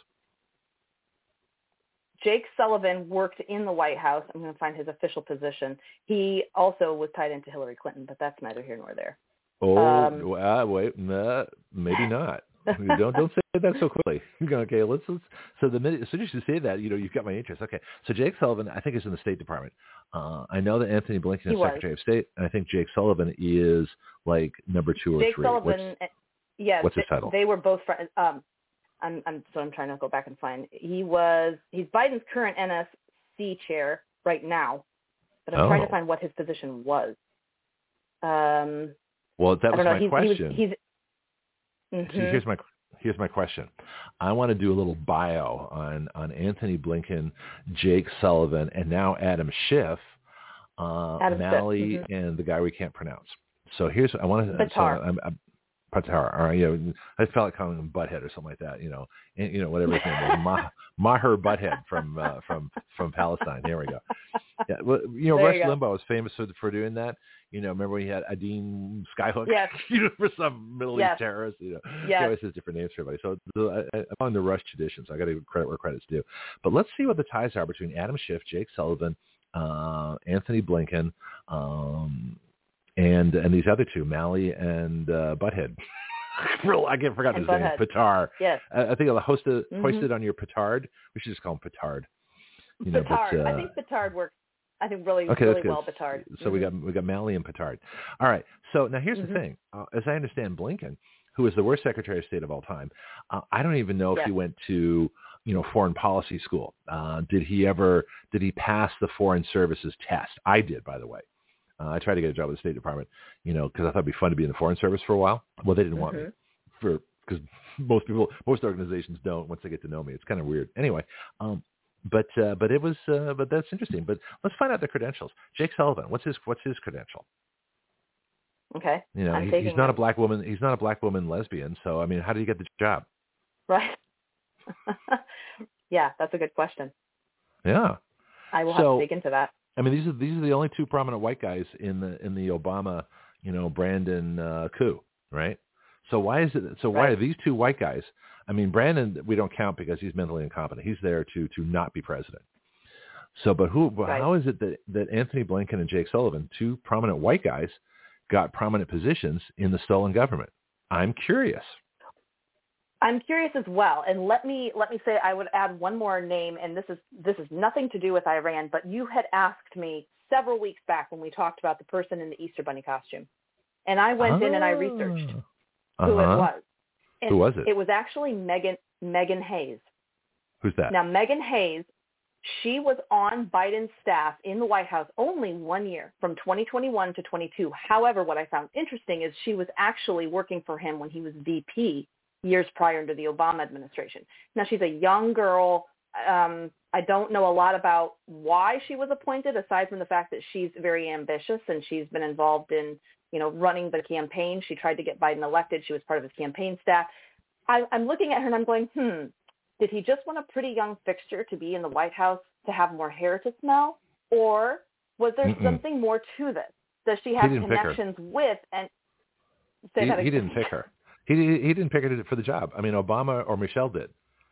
Jake Sullivan worked in the White House. I'm going to find his official position. He also was tied into Hillary Clinton, but that's neither here nor there. Oh, um, uh, wait, nah, maybe not. don't don't say that so quickly. Okay, let's, let's. So the minute, as soon as you say that, you know, you've got my interest. Okay, so Jake Sullivan, I think, is in the State Department. Uh, I know that Anthony Blinken is Secretary of State, and I think Jake Sullivan is like number two or Jake three. Sullivan, what's, yeah, what's his they, title? They were both friends. Um, I'm, I'm so I'm trying to go back and find. He was he's Biden's current N S C chair right now, but I'm oh. trying to find what his position was. Um. Well, that was my he's, question. He was, he's, mm-hmm. Here's my here's my question. I want to do a little bio on, on Anthony Blinken, Jake Sullivan, and now Adam Schiff, uh, Adam Malley, Schiff. Mm-hmm. and the guy we can't pronounce. So here's I want to. Buttar. So I'm, I'm, Buttar. All right, you know, I felt like calling him Butthead or something like that. You know, and, you know whatever his name was, Ma, Maher Butthead from uh, from from Palestine. There we go. Yeah, well, you know, There Rush you go. Limbaugh was famous for, for doing that. You know, remember when he had Adine Skyhook? Yes. You know, for some Middle Yes. East terrorist. You know, Yes. he always has different names for everybody. So, so I, I found the Rush tradition. So I got to give credit where credit's due. But let's see what the ties are between Adam Schiff, Jake Sullivan, uh, Anthony Blinken, um, and and these other two, Malley and uh, Butthead. Real, I can't forgot his And name. Butthead. Petard. Yes. I, I think I'll host it, Mm-hmm. hoist it on your petard. We should just call him petard. You know, Petard. but, uh, I think Petard works. I think really, okay, really that's good. well, Petard. So mm-hmm. we got we got Malley and Petard. All right. So now here's mm-hmm. the thing. Uh, as I understand, Blinken, who is the worst Secretary of State of all time, uh, I don't even know if yes. he went to you know foreign policy school. Uh, did he ever? Did he pass the Foreign Services test? I did, by the way. Uh, I tried to get a job with the State Department, you know, because I thought it'd be fun to be in the Foreign Service for a while. Well, they didn't want mm-hmm. me for because most people, most organizations don't once they get to know me. It's kind of weird. Anyway. Um, But uh, but it was uh, but that's interesting. But let's find out the credentials. Jake Sullivan, what's his what's his credential? Okay. You know, I'm he, taking he's not it. a black woman. He's not a black woman lesbian. So I mean, how did he get the job? Right. Yeah, that's a good question. Yeah. I will So, have to dig into that. I mean, these are these are the only two prominent white guys in the in the Obama, you know, Brandon uh, coup, right? So why is it? So why Right. are these two white guys? I mean, Brandon, we don't count because he's mentally incompetent. He's there to to not be president. So, but who? Right. How is it that that Anthony Blinken and Jake Sullivan, two prominent white guys, got prominent positions in the stolen government? I'm curious. I'm curious as well, and let me let me say I would add one more name, and this is this is nothing to do with Iran, but you had asked me several weeks back when we talked about the person in the Easter Bunny costume, and I went oh. in and I researched uh-huh. who it was. And who was it? It was actually Megan Megan Hayes. Who's that? Now, Megan Hayes, she was on Biden's staff in the White House only one year, from twenty twenty-one to twenty-two. However, what I found interesting is she was actually working for him when he was V P years prior to the Obama administration. Now, she's a young girl. Um, I don't know a lot about why she was appointed, aside from the fact that she's very ambitious and she's been involved in, you know, running the campaign. She tried to get Biden elected. She was part of his campaign staff. I, I'm looking at her and I'm going, hmm, did he just want a pretty young fixture to be in the White House to have more hair to smell? Or was there Mm-mm. something more to this? Does she have He didn't pick her. connections with and say He, that he again. didn't pick her. He he didn't pick her for the job. I mean, Obama or Michelle did.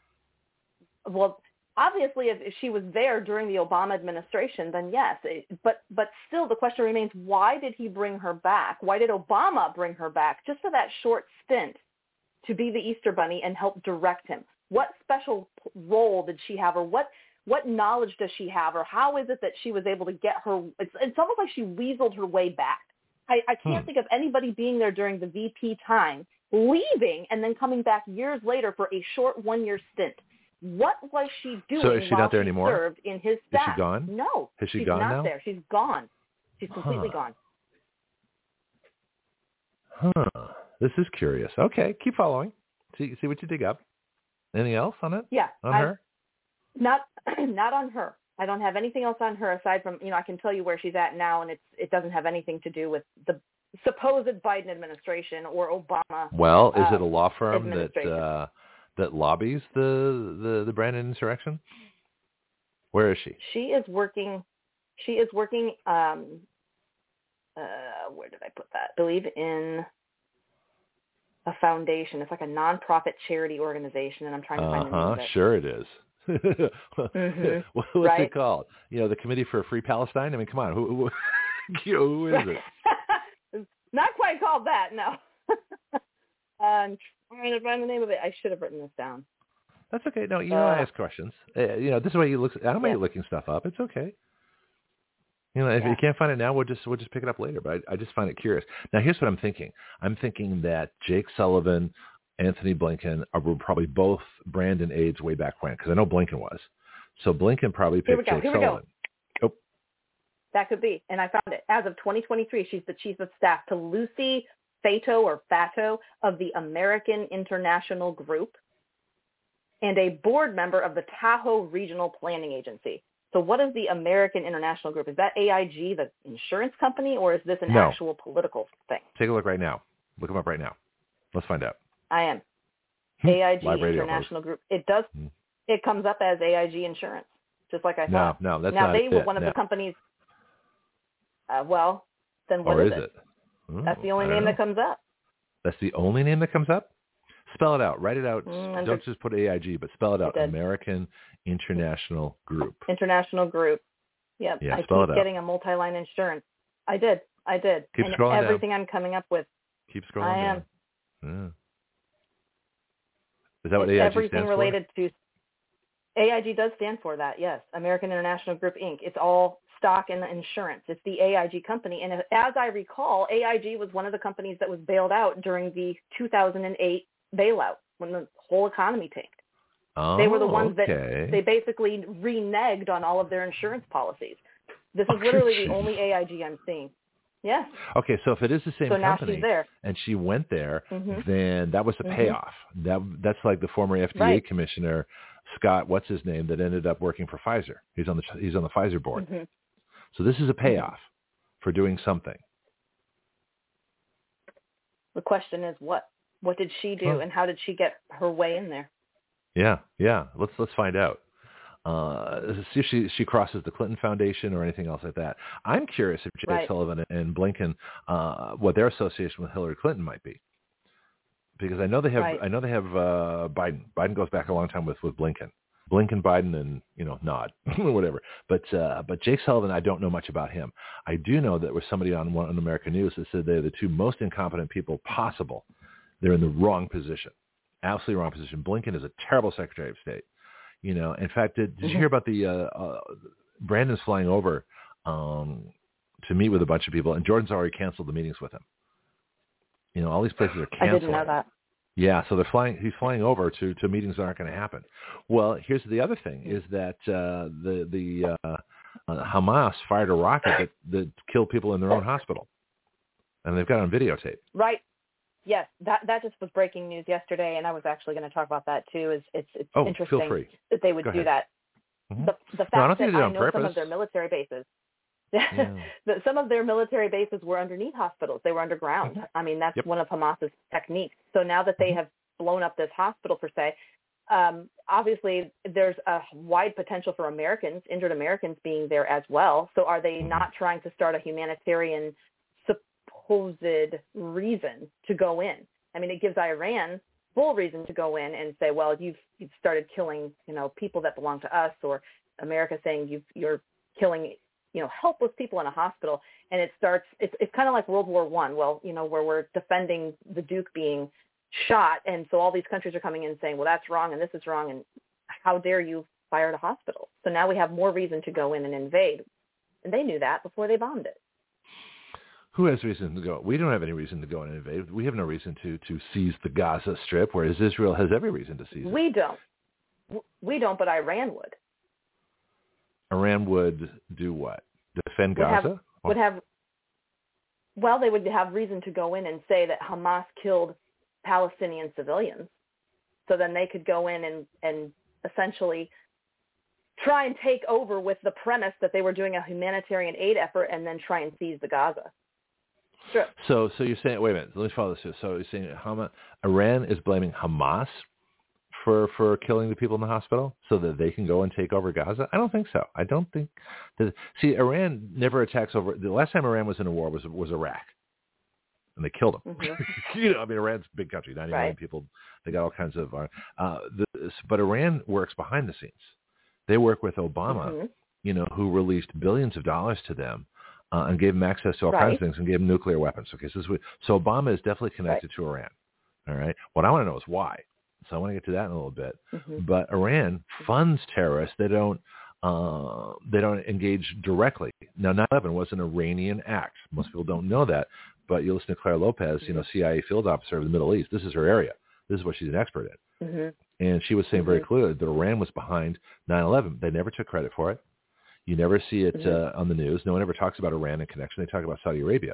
Well, obviously, if, if she was there during the Obama administration, then yes. It, but but still, the question remains: why did he bring her back? Why did Obama bring her back just for that short stint to be the Easter Bunny and help direct him? What special role did she have, or what what knowledge does she have, or how is it that she was able to get her? It's, it's almost like she weaseled her way back. I, I can't Hmm. think of anybody being there during the V P time, leaving, and then coming back years later for a short one-year stint. What was she doing So is she while not there she anymore? served in his Is staff? she gone? No. Has she she's gone not now? there. She's gone. She's completely Huh. gone. Huh. This is curious. Okay, keep following. See see what you dig up. Anything else on it? Yeah. On I- her? Not not on her. I don't have anything else on her aside from, you know, I can tell you where she's at now, and it's it doesn't have anything to do with the supposed Biden administration or Obama. Well, is uh, it a law firm that administration. uh, that lobbies the, the, the Brandon insurrection? Where is she? She is working. She is working. Um, uh, where did I put that? I believe in a foundation. It's like a nonprofit charity organization, and I'm trying to find the name Uh-huh, of it. sure it is. Mhm. What's Right? it called? You know, the Committee for Free Palestine? I mean, come on. Who, who, you know, who is it? It's not quite called that, no. I'm trying to find the name of it. I should have written this down. That's okay. No, you know, I Uh, ask questions. Uh, you know, this is why you look. I don't mind Yeah. you looking stuff up. It's okay. You know, if Yeah. you can't find it now, we'll just we'll just pick it up later. But I, I just find it curious. Now, here's what I'm thinking. I'm thinking that Jake Sullivan, Anthony Blinken are were probably both Brandon aides way back when, because I know Blinken was. So Blinken probably Here we picked go, Jake here we go. Sullivan. Oh, That could be. And I found it. As of twenty twenty-three, she's the chief of staff to Lucy FATO or FATO of the American International Group, and a board member of the Tahoe Regional Planning Agency. So what is the American International Group? Is that A I G, the insurance company, or is this an no. actual political thing? Take a look right now. Look them up right now. Let's find out. I am. A I G Live radio International host. Group. It does. Hmm. It comes up as A I G Insurance, just like I No, thought. no, that's now not they were it. one of No. the companies. Uh, well, then what or is, is it? it? Oh, That's the only I don't name know. that comes up. That's the only name that comes up? Spell it out. Write it out. Mm, under- Don't just put A I G, but spell it out. I did. American International Group. International Group. Yep. Yeah, I spell keep it out. getting a multi-line insurance. I did. I did. Keep and scrolling everything down. I'm coming up with. Keep scrolling I down. am. Yeah. Is that what it's A I G everything stands related to. A I G does stand for that, yes. American International Group, Incorporated. It's all stock and insurance. It's the A I G company. And as I recall, A I G was one of the companies that was bailed out during the two thousand eight bailout when the whole economy tanked. for? Oh, They were the ones okay. that they basically reneged on all of their insurance policies. This is Oh, literally geez. the only A I G I'm seeing. Yes. Okay, so if it is the same So now company she's there. and she went there, Mhm. then that was a Mhm. payoff. That That's like the former F D A Right. commissioner, Scott, what's his name, that ended up working for Pfizer. He's on the he's on the Pfizer board. Mhm. So this is a payoff for doing something. The question is what? What did she do, Huh. and how did she get her way in there? Yeah, yeah. Let's let's find out. Uh, see if she she crosses the Clinton Foundation or anything else like that. I'm curious if Jay Right. Sullivan and Blinken, uh, what their association with Hillary Clinton might be, because I know they have Right. I know they have uh, Biden. Biden goes back a long time with with Blinken. Blinken, Biden, and you know, nod or whatever. But uh, but Jake Sullivan, I don't know much about him. I do know that there was somebody on one on American News that said they're the two most incompetent people possible. They're in the wrong position, absolutely wrong position. Blinken is a terrible Secretary of State. You know, in fact, did, did you hear about the uh, uh, Brandon's flying over um, to meet with a bunch of people, and Jordan's already canceled the meetings with him. You know, all these places are canceling. I didn't know that. Yeah, so they're flying. He's flying over to, to meetings that aren't going to happen. Well, here's the other thing: is that uh, the the uh, uh, Hamas fired a rocket that, that killed people in their own hospital, and they've got it on videotape. Right. Yes, that that just was breaking news yesterday, and I was actually going to talk about that too. Is it's it's Oh, interesting feel free. that they would Go do ahead. that. Mhm. The the fact No, I don't think that they did it I on know some purpose. of their military bases, Yeah. that some of their military bases were underneath hospitals. They were underground. I mean, that's Yep. one of Hamas's techniques. So now that they have blown up this hospital per se, um, obviously there's a wide potential for Americans, injured Americans, being there as well. So are they not trying to start a humanitarian supposed reason to go in? I mean, it gives Iran full reason to go in and say, well, you've you've started killing, you know, people that belong to us, or America saying you've, you're killing, you know, helpless people in a hospital. And it starts, it's it's kind of like World War One, well, you know, where we're defending the Duke being shot. And so all these countries are coming in and saying, well, that's wrong and this is wrong. And how dare you fire at a hospital? So now we have more reason to go in and invade. And they knew that before they bombed it. Who has reason to go? We don't have any reason to go and invade. We have no reason to, to seize the Gaza Strip, whereas Israel has every reason to seize it. We don't. We don't, but Iran would. Iran would do what? Defend Would have, Gaza? would have, well, they would have reason to go in and say that Hamas killed Palestinian civilians. So then they could go in and, and essentially try and take over with the premise that they were doing a humanitarian aid effort and then try and seize the Gaza Strip. So, so you're saying, wait a minute, let me follow this here. So you're saying Hamas, Iran is blaming Hamas for, for killing the people in the hospital so that they can go and take over Gaza? I don't think so. I don't think that, see, Iran never attacks over, the last time Iran was in a war was, was Iraq. And they killed them. Mm-hmm. You know, I mean, Iran's a big country, ninety million right. people. They got all kinds of, uh, uh, this, but Iran works behind the scenes. They work with Obama, mm-hmm. you know, who released billions of dollars to them uh, and gave them access to all right. kinds of things and gave them nuclear weapons. Okay, so, this is, so Obama is definitely connected right. to Iran. All right. What I want to know is why. So I want to get to that in a little bit. Mm-hmm. But Iran funds terrorists. They don't. Uh, they don't engage directly. Now, nine eleven was an Iranian act. Most people don't know that. But you listen to Claire Lopez, you know, C I A field officer of the Middle East. This is her area. This is what she's an expert in. Mm-hmm. And she was saying mm-hmm. very clearly that Iran was behind nine eleven. They never took credit for it. You never see it mm-hmm. uh, on the news. No one ever talks about Iran in connection. They talk about Saudi Arabia.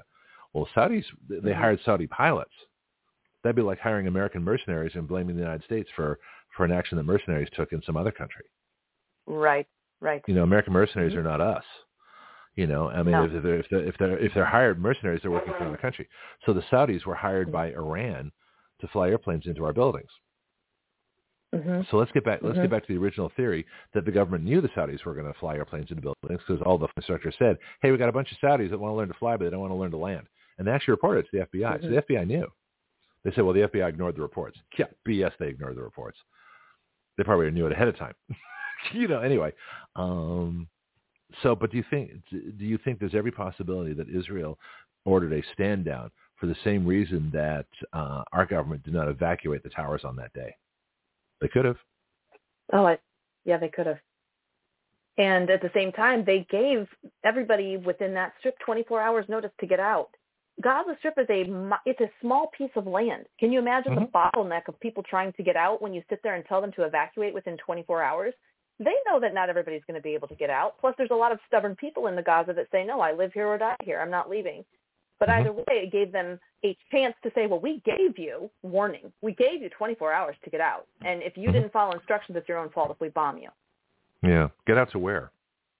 Well, Saudis, they Mm-hmm. hired Saudi pilots. That'd be like hiring American mercenaries and blaming the United States for, for an action that mercenaries took in some other country. Right, right. You know, American mercenaries Mm-hmm. are not us. You know, I mean, No. if they're, if they're if they're if they're hired mercenaries, they're working for another country. So the Saudis were hired Mm-hmm. by Iran to fly airplanes into our buildings. Mm-hmm. So let's get back. Let's Mm-hmm. get back to the original theory that the government knew the Saudis were going to fly airplanes into buildings because all the instructors said, "Hey, we got a bunch of Saudis that want to learn to fly, but they don't want to learn to land." And they actually reported it to the F B I. Mm-hmm. So the F B I knew. They said, "Well, the F B I ignored the reports." Yeah, B S. They ignored the reports. They probably knew it ahead of time. you know. Anyway, um, so but do you think do you think there's every possibility that Israel ordered a stand down for the same reason that uh, our government did not evacuate the towers on that day? They could have. Oh, I, yeah, they could have. And at the same time, they gave everybody within that strip twenty-four hours notice to get out. Gaza Strip is a it's a small piece of land. Can you imagine Mm-hmm. the bottleneck of people trying to get out when you sit there and tell them to evacuate within twenty-four hours? They know that not everybody's going to be able to get out. Plus, there's a lot of stubborn people in the Gaza that say, no, I live here or die here. I'm not leaving. But Mm-hmm. either way, it gave them a chance to say, well, we gave you warning. We gave you twenty-four hours to get out. And if you Mm-hmm. didn't follow instructions, it's your own fault if we bomb you. Yeah. Get out to where?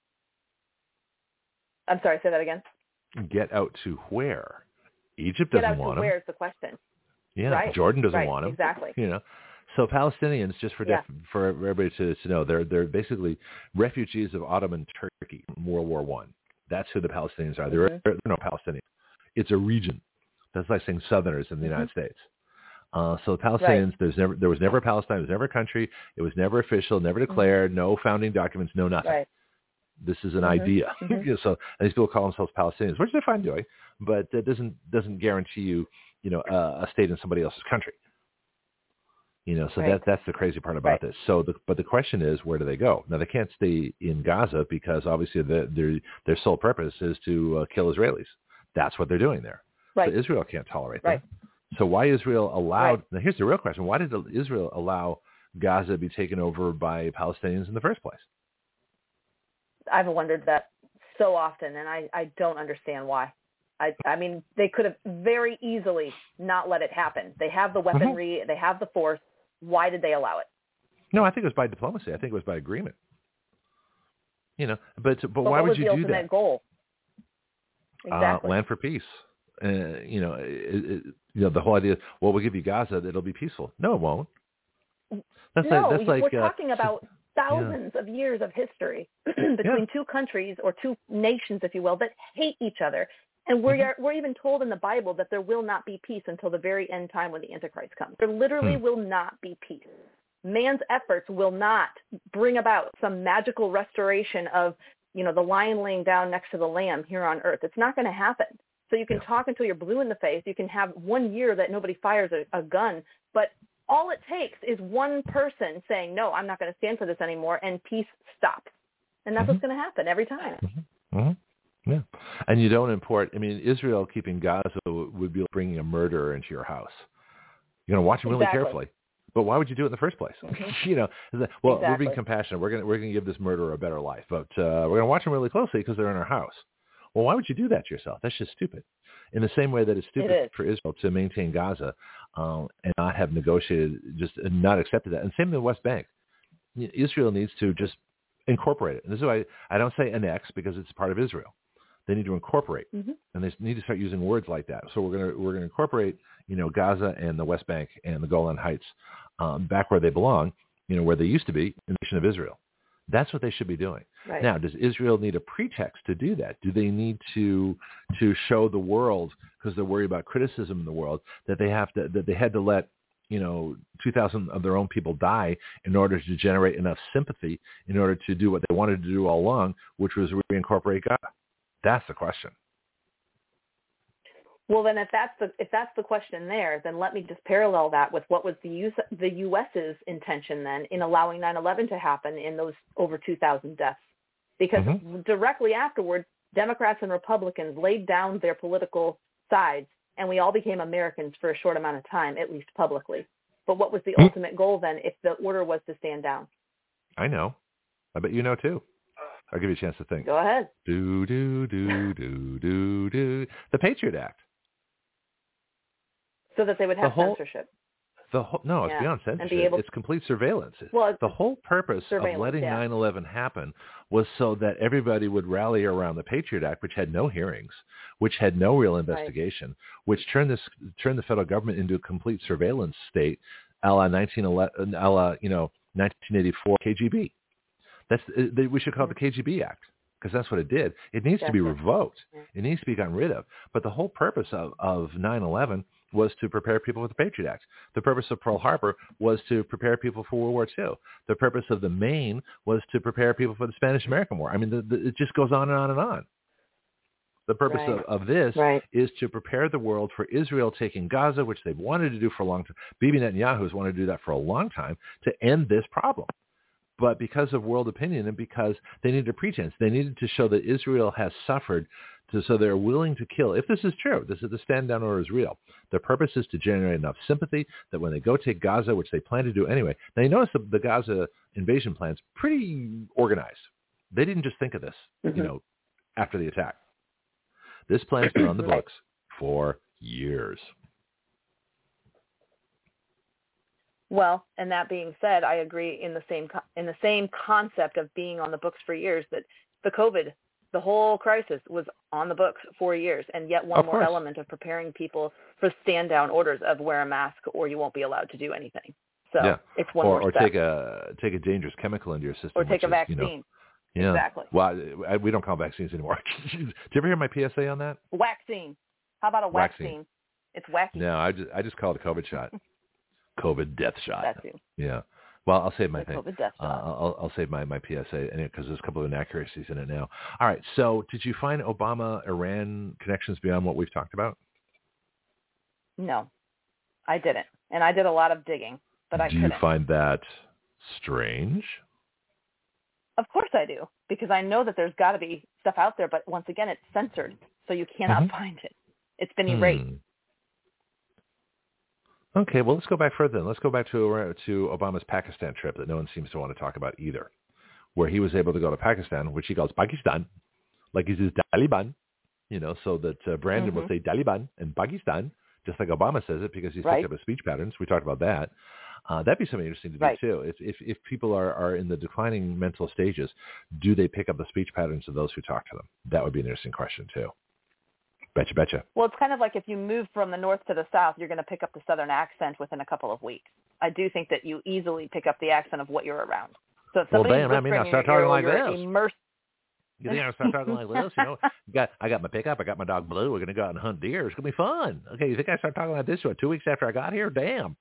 I'm sorry, say that again. Get out to where? Egypt Get doesn't out to want them. where is the question. Yeah. Right. Jordan doesn't Right, want them. exactly. You know. So Palestinians, just for Yeah. def- for everybody to, to know, they're they're basically refugees of Ottoman Turkey from World War One. That's who the Palestinians are. They're, Mm-hmm. they're no Palestinians. It's a region. That's like saying Southerners in the Mm-hmm. United States. Uh, so the Palestinians, Right. there's never there was never a Palestine. There was never a country. It was never official, never declared. No founding documents. No nothing. Right. This is an Mm-hmm. idea. Mm-hmm. You know, so and these people call themselves Palestinians, which they're fine doing, but that doesn't doesn't guarantee you, you know, uh, a state in somebody else's country. You know, so Right. that that's the crazy part about Right. this. So, the, but the question is, where do they go? Now, they can't stay in Gaza because obviously the, their their sole purpose is to uh, kill Israelis. That's what they're doing there. Right. So Israel can't tolerate Right. that. So why Israel allowed? Right. Now, here's the real question: why did Israel allow Gaza to be taken over by Palestinians in the first place? I've wondered that so often, and I, I don't understand why. I, I mean, they could have very easily not let it happen. They have the weaponry. Mm-hmm. They have the force. Why did they allow it? No, I think it was by diplomacy. I think it was by agreement. You know, but but, But why what would was you the do ultimate that? goal? Exactly. Uh, land for peace. Uh, you know, it, it, you know the whole idea. Well, we'll give you Gaza. It'll be peaceful. No, it won't. That's no, like that's like we're uh, talking about thousands of years of history between Yeah. two countries or two nations, if you will, that hate each other. And we're, Mm-hmm. we're even told in the Bible that there will not be peace until the very end time when the Antichrist comes. There literally Hmm. will not be peace. Man's efforts will not bring about some magical restoration of, you know, the lion laying down next to the lamb here on earth. It's not going to happen. So you can Yeah. talk until you're blue in the face. You can have one year that nobody fires a, a gun, but all it takes is one person saying, no, I'm not going to stand for this anymore, and peace stops. And that's Mm-hmm. what's going to happen every time. Mm-hmm. Yeah, and you don't import. I mean, Israel keeping Gaza would be like bringing a murderer into your house. You're going to watch him really Exactly. carefully. But why would you do it in the first place? Mm-hmm. you know, well, we're being Exactly. compassionate. We're going to we're going to give this murderer a better life, but uh, we're going to watch him really closely because they're in our house. Well, why would you do that to yourself? That's just stupid. In the same way that it's stupid It is. for Israel to maintain Gaza um, and not have negotiated, just and not accepted that. And same in the West Bank. Israel needs to just incorporate it. And this is why I don't say annex because it's part of Israel. They need to incorporate, Mm-hmm. and they need to start using words like that. So we're going to we're going to incorporate, you know, Gaza and the West Bank and the Golan Heights um, back where they belong, you know, where they used to be, in the nation of Israel. That's what they should be doing. Right. Now, does Israel need a pretext to do that? Do they need to to show the world, because they're worried about criticism in the world, that they have to that they had to let, you know, two thousand of their own people die in order to generate enough sympathy in order to do what they wanted to do all along, which was reincorporate Gaza? That's the question. Well, then, if that's the if that's the question there, then let me just parallel that with what was the U S, the U S's intention then in allowing nine eleven to happen in those over two thousand deaths, because Mm-hmm. directly afterward, Democrats and Republicans laid down their political sides, and we all became Americans for a short amount of time, at least publicly. But what was the Mm-hmm. ultimate goal then, if the order was to stand down? I know. I bet you know too. I'll give you a chance to think. Go ahead. Do do do do do do. The Patriot Act. So that they would have whole, censorship. The whole, no, it's yeah. beyond censorship. Able, it's complete surveillance. Well, the whole purpose of letting yeah. nine eleven happen was so that everybody would rally around the Patriot Act, which had no hearings, which had no real investigation, right. which turned this turned the federal government into a complete surveillance state, a la nineteen eleven, a la you know nineteen eighty-four K G B. That's we should call it the K G B Act. Because that's what it did. It needs Definitely. to be revoked. Yeah. It needs to be gotten rid of. But the whole purpose of, of nine eleven was to prepare people for the Patriot Act. The purpose of Pearl Harbor was to prepare people for World War Two. The purpose of the Maine was to prepare people for the Spanish-American War. I mean, the, the, it just goes on and on and on. The purpose right. of, of this right. is to prepare the world for Israel taking Gaza, which they've wanted to do for a long time. Bibi Netanyahu has wanted to do that for a long time, to end this problem. But because of world opinion and because they needed a pretense, they needed to show that Israel has suffered, to, so they're willing to kill. If this is true, this is the stand-down order is real. Their purpose is to generate enough sympathy that when they go take Gaza, which they plan to do anyway. Now, you notice the, the Gaza invasion plan's pretty organized. They didn't just think of this, mm-hmm. you know, after the attack. This plan's been on the books for years. Well, and that being said, I agree in the same in the same concept of being on the books for years, that the COVID, the whole crisis was on the books for years, and yet one of more course. element of preparing people for stand-down orders of wear a mask or you won't be allowed to do anything. So yeah. it's one or, more or step. take a take a dangerous chemical into your system. Or take a is, vaccine. You know, yeah. Exactly. Well, I, we don't call vaccines anymore. Did you ever hear my P S A on that? Vaccine. How about a vaccine? vaccine? It's wacky. No, I just I just call it a COVID shot. COVID death shot. That too. Yeah. Well, I'll save my the thing. COVID death shot. Uh, I'll, I'll save my, my P S A because there's a couple of inaccuracies in it now. All right. So did you find Obama-Iran connections beyond what we've talked about? No, I didn't. And I did a lot of digging, but I do couldn't. You find that strange? Of course I do, because I know that there's got to be stuff out there, but once again, it's censored, so you cannot mm-hmm. find it. It's been erased. Hmm. Okay, well, let's go back further then. Let's go back to to Obama's Pakistan trip that no one seems to want to talk about either, where he was able to go to Pakistan, which he calls Pakistan, like he's his Taliban, you know, so that uh, Brandon mm-hmm. will say Taliban and Pakistan, just like Obama says it, because he's right. picked up his speech patterns. We talked about that. Uh, that'd be something interesting to do, right. too. If, if if people are, are in the declining mental stages, do they pick up the speech patterns of those who talk to them? That would be an interesting question, too. Betcha, betcha. Well, it's kind of like if you move from the north to the south, you're going to pick up the southern accent within a couple of weeks. I do think that you easily pick up the accent of what you're around. So if well, somebody's damn, I mean, I start talking like this. Immersed... You think I start talking like this? You know, got I got my pickup, I got my dog Blue. We're going to go out and hunt deer. It's going to be fun. Okay, you think I start talking like this two weeks after I got here? Damn.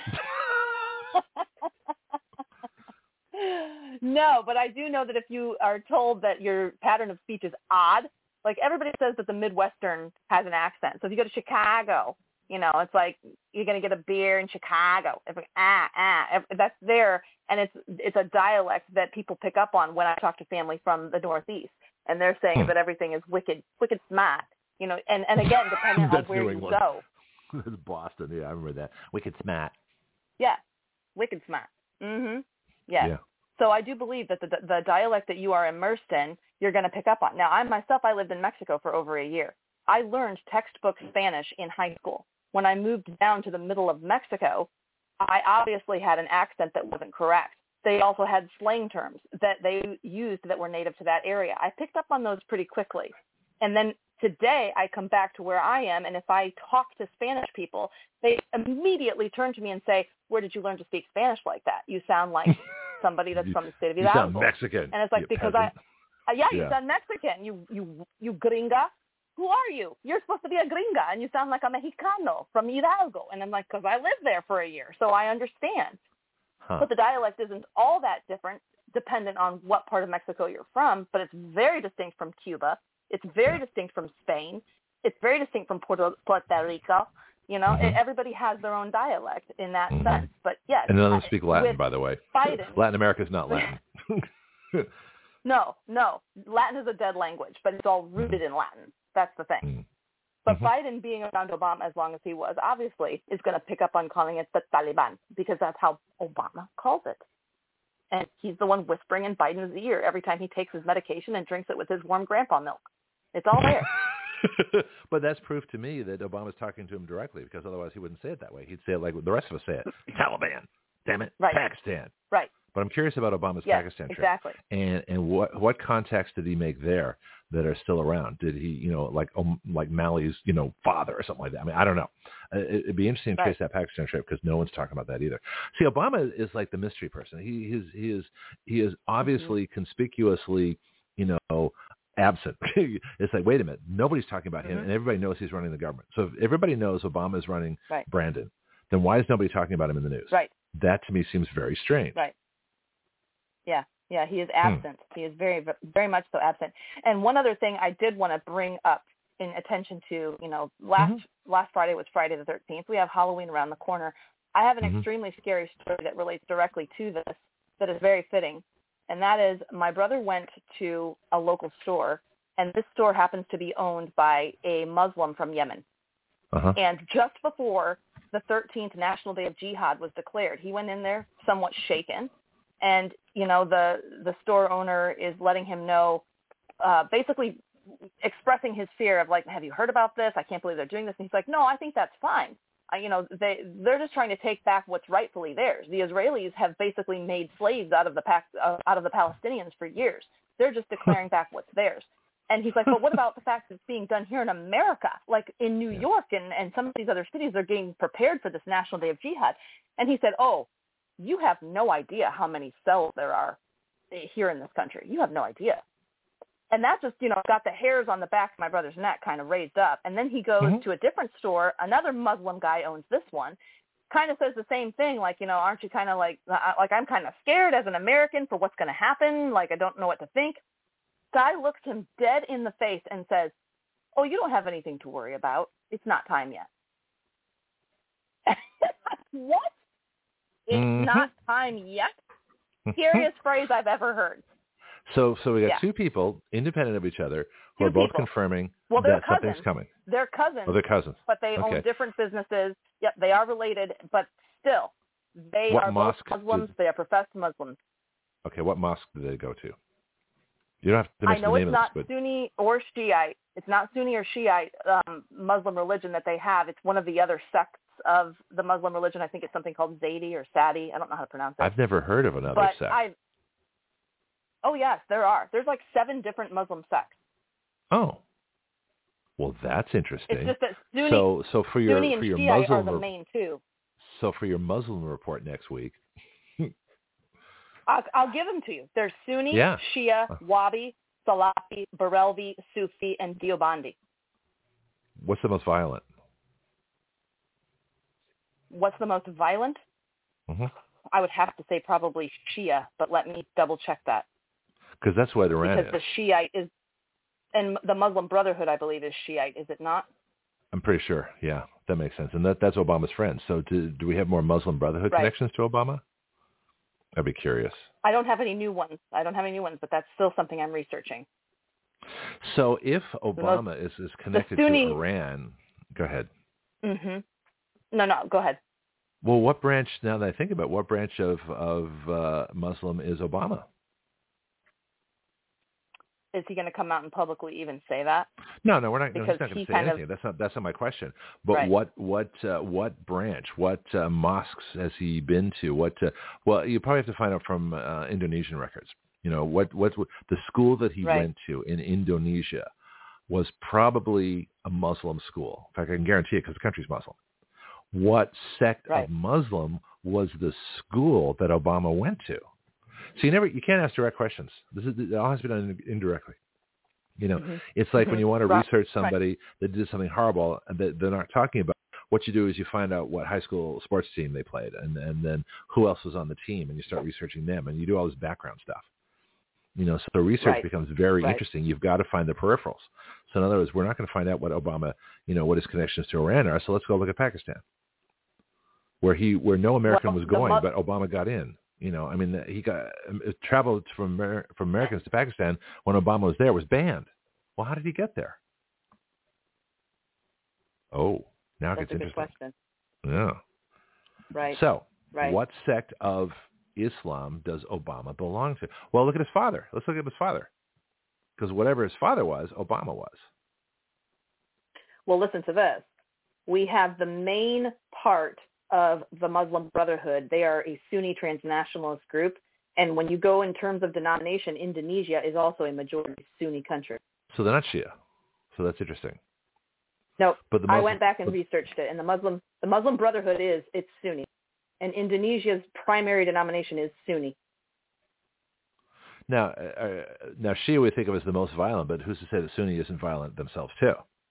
No, but I do know that if you are told that your pattern of speech is odd, like everybody says that the Midwestern has an accent. So if you go to Chicago, you know, it's like you're going to get a beer in Chicago. It's like, ah, ah, that's there. And it's it's a dialect that people pick up on when I talk to family from the Northeast. And they're saying hmm. that everything is wicked, wicked smart. You know, and, and again, depending on where you go. That's Boston. Yeah, I remember that. Wicked smart. Yeah, wicked smart. Mm-hmm. Yes. Yeah. So I do believe that the, the dialect that you are immersed in, you're going to pick up on. Now, I myself, I lived in Mexico for over a year. I learned textbook Spanish in high school. When I moved down to the middle of Mexico, I obviously had an accent that wasn't correct. They also had slang terms that they used that were native to that area. I picked up on those pretty quickly. And then today I come back to where I am, and if I talk to Spanish people, they immediately turn to me and say, where did you learn to speak Spanish like that? You sound like somebody that's from the state of You Hidalgo. sound Mexican. And it's like, you because peasant. I, uh, yeah, you yeah. sound Mexican. You, you, you gringa. Who are you? You're supposed to be a gringa, and you sound like a Mexicano from Hidalgo. And I'm like, because I lived there for a year, so I understand. Huh. But the dialect isn't all that different, dependent on what part of Mexico you're from, but it's very distinct from Cuba. It's very yeah. distinct from Spain. It's very distinct from Puerto, Puerto Rico. You know, mm-hmm. everybody has their own dialect in that mm-hmm. sense. But yes, and none of them speak Latin, by the way. Biden, Latin America is not Latin. no, no. Latin is a dead language, but it's all rooted mm-hmm. in Latin. That's the thing. Mm-hmm. But Biden being around Obama as long as he was, obviously, is going to pick up on calling it the Taliban because that's how Obama calls it. And he's the one whispering in Biden's ear every time he takes his medication and drinks it with his warm grandpa milk. It's all there. But that's proof to me that Obama's talking to him directly, because otherwise he wouldn't say it that way. He'd say it like the rest of us say it. Taliban, damn it, right. Pakistan. Right. But I'm curious about Obama's yes, Pakistan trip. Exactly. And and what what contacts did he make there that are still around? Did he, you know, like um, like Mali's, you know, father or something like that? I mean, I don't know. It, it'd be interesting to right. trace that Pakistan trip, because no one's talking about that either. See, Obama is like the mystery person. He is he is he is obviously mm-hmm. conspicuously, you know, absent. It's like, wait a minute, nobody's talking about him, mm-hmm. and everybody knows he's running the government. So if everybody knows Obama is running right. Brandon, then why is nobody talking about him in the news? Right. That to me seems very strange. Right. Yeah. Yeah. He is absent. Hmm. He is very, very much so absent. And one other thing I did want to bring up in attention to, you know, last mm-hmm. last Friday was Friday the thirteenth. We have Halloween around the corner. I have an mm-hmm. extremely scary story that relates directly to this that is very fitting. And that is, my brother went to a local store, and this store happens to be owned by a Muslim from Yemen. Uh-huh. And just before the thirteenth National Day of Jihad was declared, he went in there somewhat shaken. And, you know, the, the store owner is letting him know, uh, basically expressing his fear of, like, have you heard about this? I can't believe they're doing this. And he's like, no, I think that's fine. I, you know, they, they're just trying to take back what's rightfully theirs. The Israelis have basically made slaves out of the uh, out of the Palestinians for years. They're just declaring back what's theirs. And he's like, but what about the fact that it's being done here in America? Like in New York and, and some of these other cities, they're getting prepared for this National Day of Jihad. And he said, oh, you have no idea how many cells there are here in this country. You have no idea. And that just, you know, got the hairs on the back of my brother's neck kind of raised up. And then he goes mm-hmm. to a different store. Another Muslim guy owns this one, kind of says the same thing. Like, you know, aren't you kind of like, like I'm kind of scared as an American for what's going to happen. Like, I don't know what to think. Guy looks him dead in the face and says, oh, you don't have anything to worry about. It's not time yet. What? It's mm-hmm. not time yet? Scariest phrase I've ever heard. So so we got yeah. two people independent of each other who two are both people. confirming well, that cousins. something's coming. They're cousins. Oh, they're cousins. But they okay. own different businesses. Yep, they are related, but still, they what are both Muslims. Did... They are professed Muslims. Okay, what mosque do they go to? You don't have to mention I know the name it's not of this, but... Sunni or Shiite. It's not Sunni or Shiite um, Muslim religion that they have. It's one of the other sects of the Muslim religion. I think it's something called Zaidi or Sadi. I don't know how to pronounce it. I've never heard of another but sect. I've, oh, yes, there are. There's like seven different Muslim sects. Oh. Well, that's interesting. It's just that Sunni, so, so for your, Sunni and for your Shiite Muslim are the main two. So for your Muslim report next week. I'll, I'll give them to you. There's Sunni, yeah. Shia, Wahabi, Salafi, Barelvi, Sufi, and Deobandi. What's the most violent? What's the most violent? Mm-hmm. I would have to say probably Shia, but let me double check that. Because that's what Iran because is. Because the Shiite is, and the Muslim Brotherhood, I believe, is Shiite, is it not? I'm pretty sure. Yeah, that makes sense. And that, that's Obama's friend. So do, do we have more Muslim Brotherhood right. connections to Obama? I'd be curious. I don't have any new ones. I don't have any new ones, but that's still something I'm researching. So if Obama most, is, is connected Sunni, to Iran, go ahead. Mm-hmm. No, no, go ahead. Well, what branch, now that I think about it, what branch of, of uh, Muslim is Obama? Is he going to come out and publicly even say that? No, no, we're not. No, he's not going he to say anything. Of, that's not. That's not my question. But right. what, what, uh, what branch? What uh, mosques has he been to? What? Uh, well, you probably have to find out from uh, Indonesian records. You know, what, what, what the school that he right. went to in Indonesia was probably a Muslim school. In fact, I can guarantee it because the country's Muslim. What sect right. of Muslim was the school that Obama went to? So you never, you can't ask direct questions. This is, it all has to be done indirectly. You know, mm-hmm. it's like mm-hmm. when you want to right. research somebody right. that did something horrible and that they're not talking about. What you do is you find out what high school sports team they played, and, and then who else was on the team, and you start researching them, and you do all this background stuff. You know, so the research right. becomes very right. interesting. You've got to find the peripherals. So in other words, we're not going to find out what Obama, you know, what his connections to Iran are. So let's go look at Pakistan, where he, where no American well, was going, Mu- but Obama got in. You know, I mean, he got traveled from Amer- from Americans to Pakistan when Obama was there was banned. Well, how did he get there? Oh, now it That's gets a good interesting. question. Yeah. Right. So, right. what sect of Islam does Obama belong to? Well, look at his father. Let's look at his father, because whatever his father was, Obama was. Well, listen to this. We have the main part of the Muslim Brotherhood. They are a Sunni transnationalist group. And when you go in terms of denomination, Indonesia is also a majority Sunni country. So they're not Shia. So that's interesting. No, but the Muslim, I went back and but, researched it, and the Muslim the Muslim Brotherhood is it's Sunni, and Indonesia's primary denomination is Sunni. Now, uh, now Shia we think of as the most violent, but who's to say that Sunni isn't violent themselves too?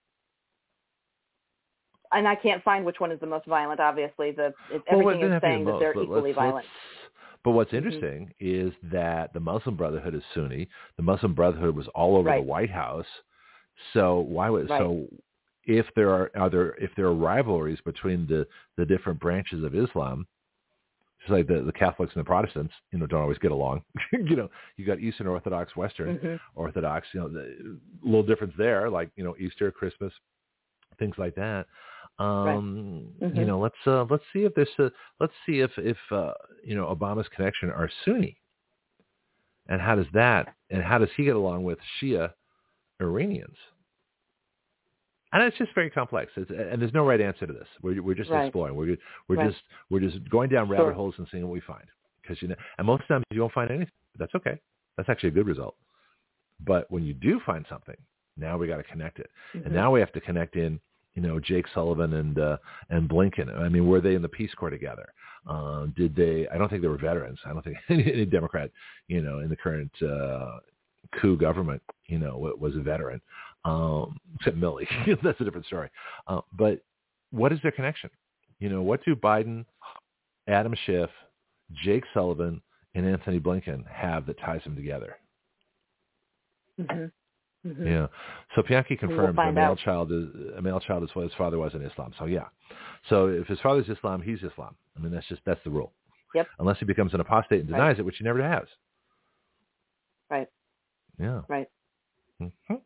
And I can't find which one is the most violent. Obviously, the it, well, everything is saying most, that they're equally let's, violent. Let's, but what's interesting mm-hmm. is that the Muslim Brotherhood is Sunni. The Muslim Brotherhood was all over right. the White House. So why would right. so? If there are, are there if there are rivalries between the, the different branches of Islam, just like the, the Catholics and the Protestants, you know, don't always get along. you know, you got Eastern Orthodox, Western mm-hmm. Orthodox. You know, the little difference there, like you know, Easter, Christmas, things like that. Um, right. mm-hmm. You know, let's uh, let's see if there's a, let's see if if uh, you know Obama's connection are Sunni, and how does that and how does he get along with Shia Iranians? And it's just very complex, it's, and there's no right answer to this. We're we're just right. exploring. We're we're right. just we're just going down rabbit sure. holes and seeing what we find. Because you know, and most times you don't find anything. That's okay. That's actually a good result. But when you do find something, now we got to connect it, mm-hmm. and now we have to connect in. You know, Jake Sullivan and uh, and Blinken. I mean, were they in the Peace Corps together? Uh, did they? I don't think they were veterans. I don't think any, any Democrat, you know, in the current uh, coup government, you know, was a veteran. Um, except Milley. That's a different story. Uh, but what is their connection? You know, what do Biden, Adam Schiff, Jake Sullivan, and Anthony Blinken have that ties them together? Mm-hmm. Mm-hmm. Yeah. So Pianki confirms we'll a male out. child is a male child is what his father was in Islam. So yeah. So if his father's Islam, he's Islam. I mean, that's just that's the rule. Yep. Unless he becomes an apostate and denies right. it, which he never has. Right. Yeah. Right. Mm-hmm.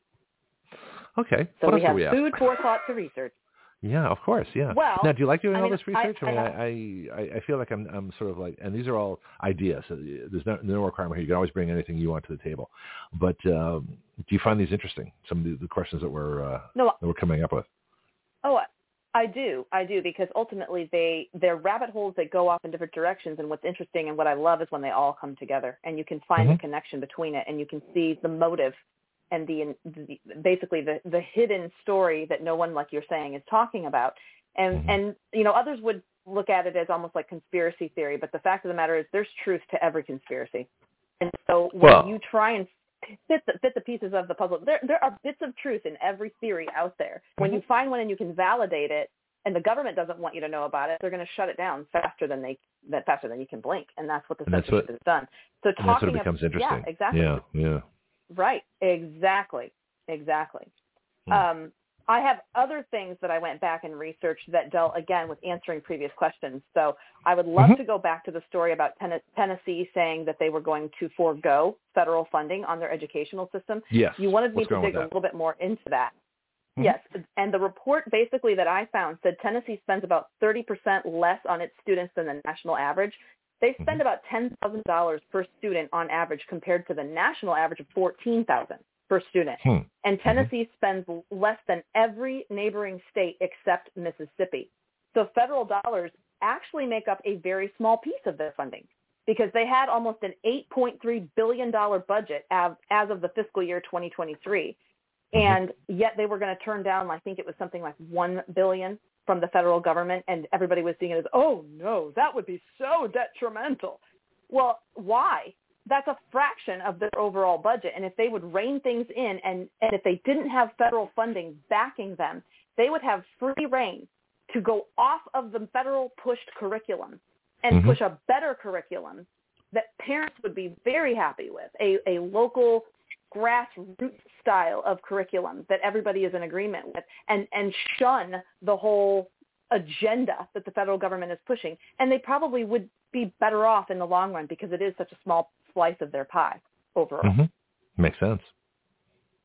Okay. So what we else have do we food have? for thought to research. Yeah, of course. Yeah. Well, now, do you like doing I all mean, this research? I, I, mean, I, I, I, I feel like I'm, I'm sort of like, and these are all ideas. So there's no, no requirement here. You can always bring anything you want to the table. But um, do you find these interesting? Some of the, the questions that we're uh, no, that we're coming up with. Oh, I do. I do because ultimately they they're rabbit holes that go off in different directions. And what's interesting and what I love is when they all come together and you can find mm-hmm. the connection between it and you can see the motive and the, the basically the, the hidden story that no one, like you're saying, is talking about. And, mm-hmm. and, you know, others would look at it as almost like conspiracy theory, but the fact of the matter is there's truth to every conspiracy. And so when well, you try and fit the, fit the pieces of the puzzle, there, there are bits of truth in every theory out there. When mm-hmm. you find one and you can validate it and the government doesn't want you to know about it, they're going to shut it down faster than they, that faster than you can blink. And that's what the and censorship has done. So talking and that's what it becomes of, interesting. Yeah, exactly. Yeah, yeah. Right. Exactly. Exactly. Hmm. Um, I have other things that I went back and researched that dealt, again, with answering previous questions. So I would love mm-hmm. to go back to the story about ten- Tennessee saying that they were going to forego federal funding on their educational system. Yes. You wanted me What's to going dig with a that? little bit more into that. Mm-hmm. Yes. And the report basically that I found said Tennessee spends about thirty percent less on its students than the national average. They spend mm-hmm. about ten thousand dollars per student on average compared to the national average of fourteen thousand dollars per student. Hmm. And Tennessee mm-hmm. spends less than every neighboring state except Mississippi. So federal dollars actually make up a very small piece of their funding because they had almost an eight point three billion dollars budget as, as of the fiscal year twenty twenty-three. Mm-hmm. And yet they were going to turn down, I think it was something like one billion dollars from the federal government. And everybody was seeing it as, oh, no, that would be so detrimental. Well, why? That's a fraction of their overall budget. And if they would rein things in and, and if they didn't have federal funding backing them, they would have free rein to go off of the federal pushed curriculum and mm-hmm. push a better curriculum that parents would be very happy with, a, a local grassroots style of curriculum that everybody is in agreement with and, and shun the whole agenda that the federal government is pushing. And they probably would be better off in the long run because it is such a small slice of their pie overall. Mm-hmm. Makes sense.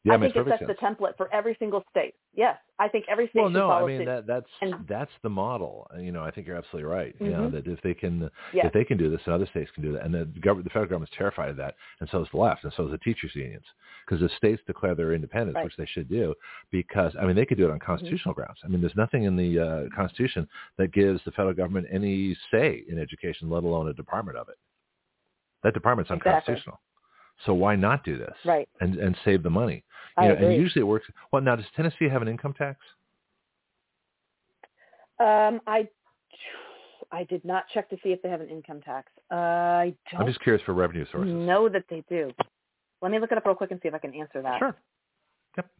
Yeah, I think it sets sense. the template for every single state. Yes, I think every state well, should no, follow I mean suit. that that's and, that's the model. You know, I think you're absolutely right. mm-hmm. You know, that if they can yes. if they can do this, and other states can do that, and the government, the federal government's terrified of that, and so is the left, and so is the teachers' unions, because if states declare their independence, right. which they should do, because I mean they could do it on constitutional mm-hmm. grounds. I mean, there's nothing in the uh, Constitution that gives the federal government any say in education, let alone a department of it. That department's exactly. unconstitutional. So why not do this right. and and save the money? You I know, agree. and usually it works. Well, now does Tennessee have an income tax? Um, I I did not check to see if they have an income tax. Uh, I don't. I'm just curious for revenue sources. Know that they do. Let me look it up real quick and see if I can answer that. Sure. Yep.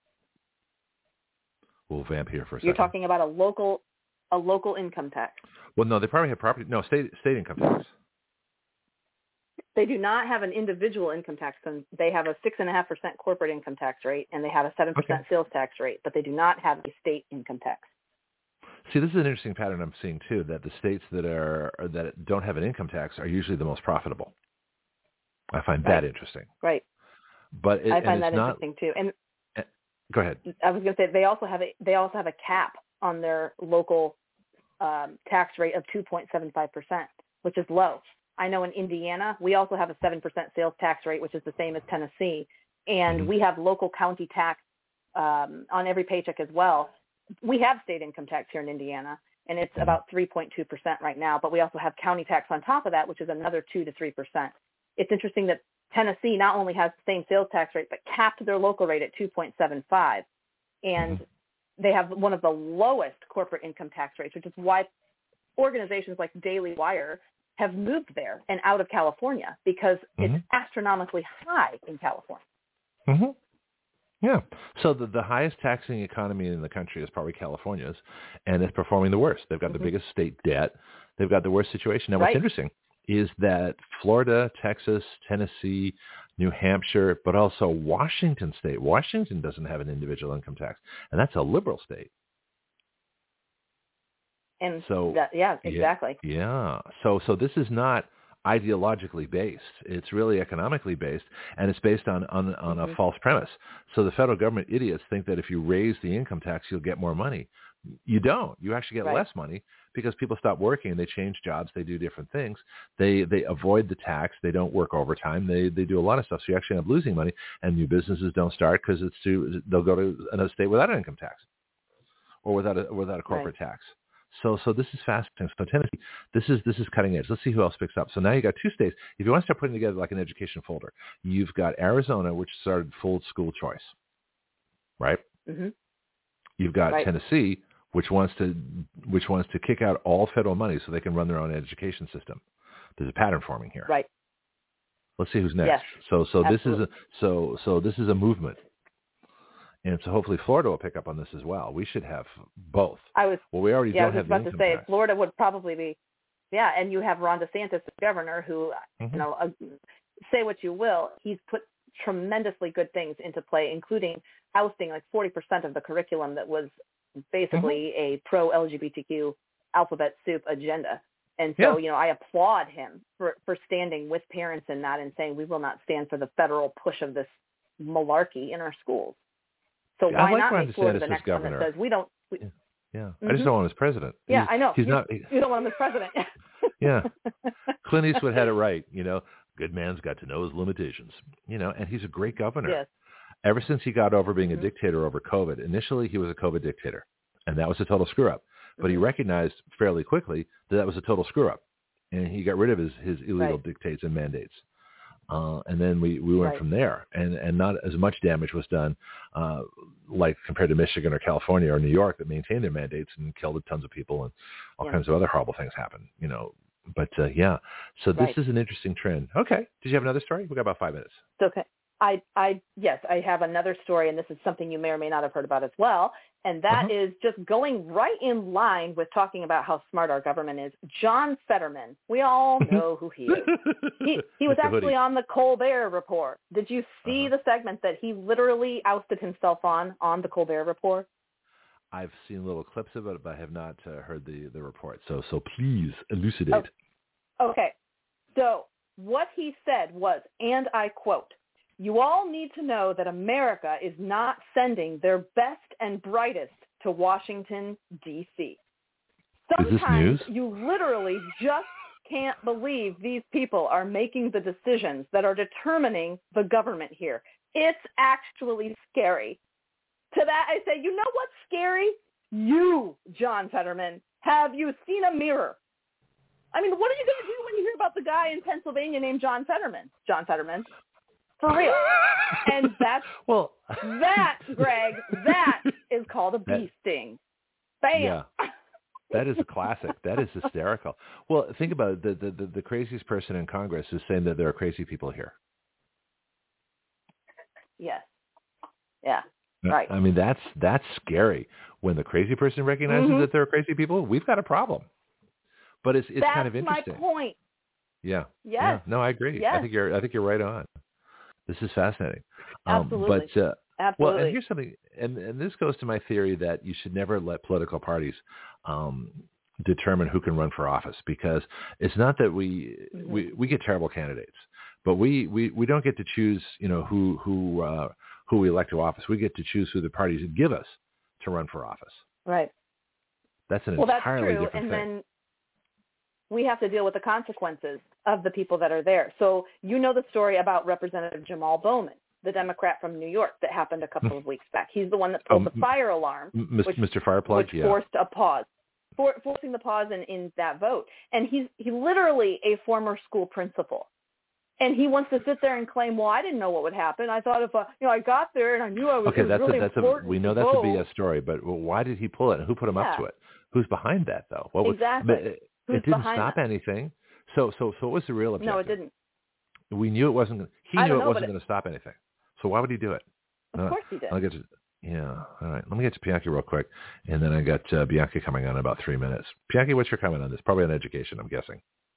We'll vamp here for a second. You're talking about a local a local income tax. Well, no, they probably have property. No, state state income tax. They do not have an individual income tax. They have a six and a half percent corporate income tax rate, and they have a seven percent okay. sales tax rate, but they do not have a state income tax. See, this is an interesting pattern I'm seeing too. That the states that are that don't have an income tax are usually the most profitable. I find right. that interesting. Right. But it, I find and that it's not, interesting too. And uh, go ahead. I was going to say they also have a they also have a cap on their local um, tax rate of two point seven five percent, which is low. I know in Indiana, we also have a seven percent sales tax rate, which is the same as Tennessee. And mm-hmm. we have local county tax um, on every paycheck as well. We have state income tax here in Indiana, and it's mm-hmm. about three point two percent right now. But we also have county tax on top of that, which is another two to three percent. It's interesting that Tennessee not only has the same sales tax rate, but capped their local rate at two point seven five. And mm-hmm. they have one of the lowest corporate income tax rates, which is why organizations like Daily Wire have moved there and out of California, because mm-hmm. it's astronomically high in California. Mm-hmm. Yeah. So the, the highest taxing economy in the country is probably California's, and it's performing the worst. They've got mm-hmm. the biggest state debt. They've got the worst situation. Now, right. what's interesting is that Florida, Texas, Tennessee, New Hampshire, but also Washington State. Washington doesn't have an individual income tax, and that's a liberal state. And so, that, yeah, exactly. Yeah, yeah. So, so this is not ideologically based. It's really economically based, and it's based on, on, on mm-hmm. a false premise. So the federal government idiots think that if you raise the income tax, you'll get more money. You don't. You actually get right. less money because people stop working and they change jobs. They do different things. They they avoid the tax. They don't work overtime. They they do a lot of stuff. So you actually end up losing money, and new businesses don't start because it's too. They'll go to another state without an income tax or without a without a corporate right. tax. So so this is fascinating. So Tennessee, this is this is cutting edge. Let's see who else picks up. So now you got two states. If you want to start putting together like an education folder, you've got Arizona, which started full school choice, right? Mm-hmm. You've got right. Tennessee, which wants to which wants to kick out all federal money so they can run their own education system. There's a pattern forming here. Right. Let's see who's next. Yes, so so absolutely. this is a so so this is a movement. And so hopefully Florida will pick up on this as well. We should have both. I was well, we already yeah, don't I was have the about to say tax. Florida would probably be, yeah, and you have Ron DeSantis, the governor, who mm-hmm. you know, uh, say what you will, he's put tremendously good things into play, including ousting like forty percent of the curriculum that was basically mm-hmm. a pro L G B T Q alphabet soup agenda. And so, yeah. you know, I applaud him for, for standing with parents in that and saying we will not stand for the federal push of this malarkey in our schools. So yeah, why like not Ron make Florida DeSantis the next governor. one that says we don't? We, yeah, yeah. Mm-hmm. I just don't want him as president. Yeah, he's, I know. He's you, not. He, you don't want him as president. yeah, Clint Eastwood had it right. You know, good man's got to know his limitations. You know, and he's a great governor. Yes. Ever since he got over being mm-hmm. a dictator over COVID, initially he was a COVID dictator, and that was a total screw up. But mm-hmm. he recognized fairly quickly that that was a total screw up, and he got rid of his, his illegal right. dictates and mandates. Uh, and then we, we went right. from there, and, and not as much damage was done, uh, like compared to Michigan or California or New York that maintained their mandates and killed tons of people, and all yeah. kinds of other horrible things happened. You know, but uh, yeah. So this right. is an interesting trend. Okay, did you have another story? We got about five minutes. It's okay. I, I, yes, I have another story, and this is something you may or may not have heard about as well, and that uh-huh. is just going right in line with talking about how smart our government is. John Fetterman, we all know who he is. He, he was actually on the Colbert Report. Did you see uh-huh. the segment that he literally ousted himself on, on the Colbert Report? I've seen little clips of it, but I have not uh, heard the, the report. So, so please elucidate. Oh, okay. So what he said was, and I quote, you all need to know that America is not sending their best and brightest to Washington, D C Sometimes you literally just can't believe these people are making the decisions that are determining the government here. It's actually scary. To that I say, you know what's scary? You, John Fetterman. Have you seen a mirror? I mean, what are you going to do when you hear about the guy in Pennsylvania named John Fetterman? John Fetterman. For real. And that's, well, that, Greg, that is called a bee sting. Bam. Yeah. That is a classic. That is hysterical. Well, think about it. The, the, the, the craziest person in Congress is saying that there are crazy people here. Yes. Yeah. Right. I mean, that's that's scary. When the crazy person recognizes mm-hmm. that there are crazy people, we've got a problem. But it's it's that's kind of interesting. That's my point. Yeah. Yes. Yeah. No, I agree. Yes. I think you're I think you're right on. This is fascinating. Absolutely. Um, but uh, Absolutely. well, and here's something, and, and this goes to my theory that you should never let political parties um, determine who can run for office, because it's not that we mm-hmm. we, we get terrible candidates, but we, we, we don't get to choose, you know, who who uh, who we elect to office. We get to choose who the parties give us to run for office. Right. That's an well, entirely that's true. different and thing. Then we have to deal with the consequences of the people that are there. So you know the story about Representative Jamal Bowman, the Democrat from New York, that happened a couple of weeks back. He's the one that pulled um, the fire alarm, M- which, Mister Fireplug, which yeah. forced a pause, for, forcing the pause in, in that vote. And he's he literally a former school principal. And he wants to sit there and claim, well, I didn't know what would happen. I thought if uh, you know I got there and I knew I was, okay, it was that's really a, that's important a, we know to that's vote. a B S story, but why did he pull it, and who put him yeah. up to it? Who's behind that, though? What was, exactly. It, Who's it didn't behind stop that? anything. So, so, so what was the real objective? No, it didn't. We knew it wasn't. Gonna, he I knew don't it know, wasn't but going to stop anything. So why would he do it? Of uh, course he did. I'll get to, yeah. All right. Let me get to Bianchi real quick, and then I got uh, Bianchi coming on in about three minutes. Bianchi, what's your comment on this? Probably on education, I'm guessing.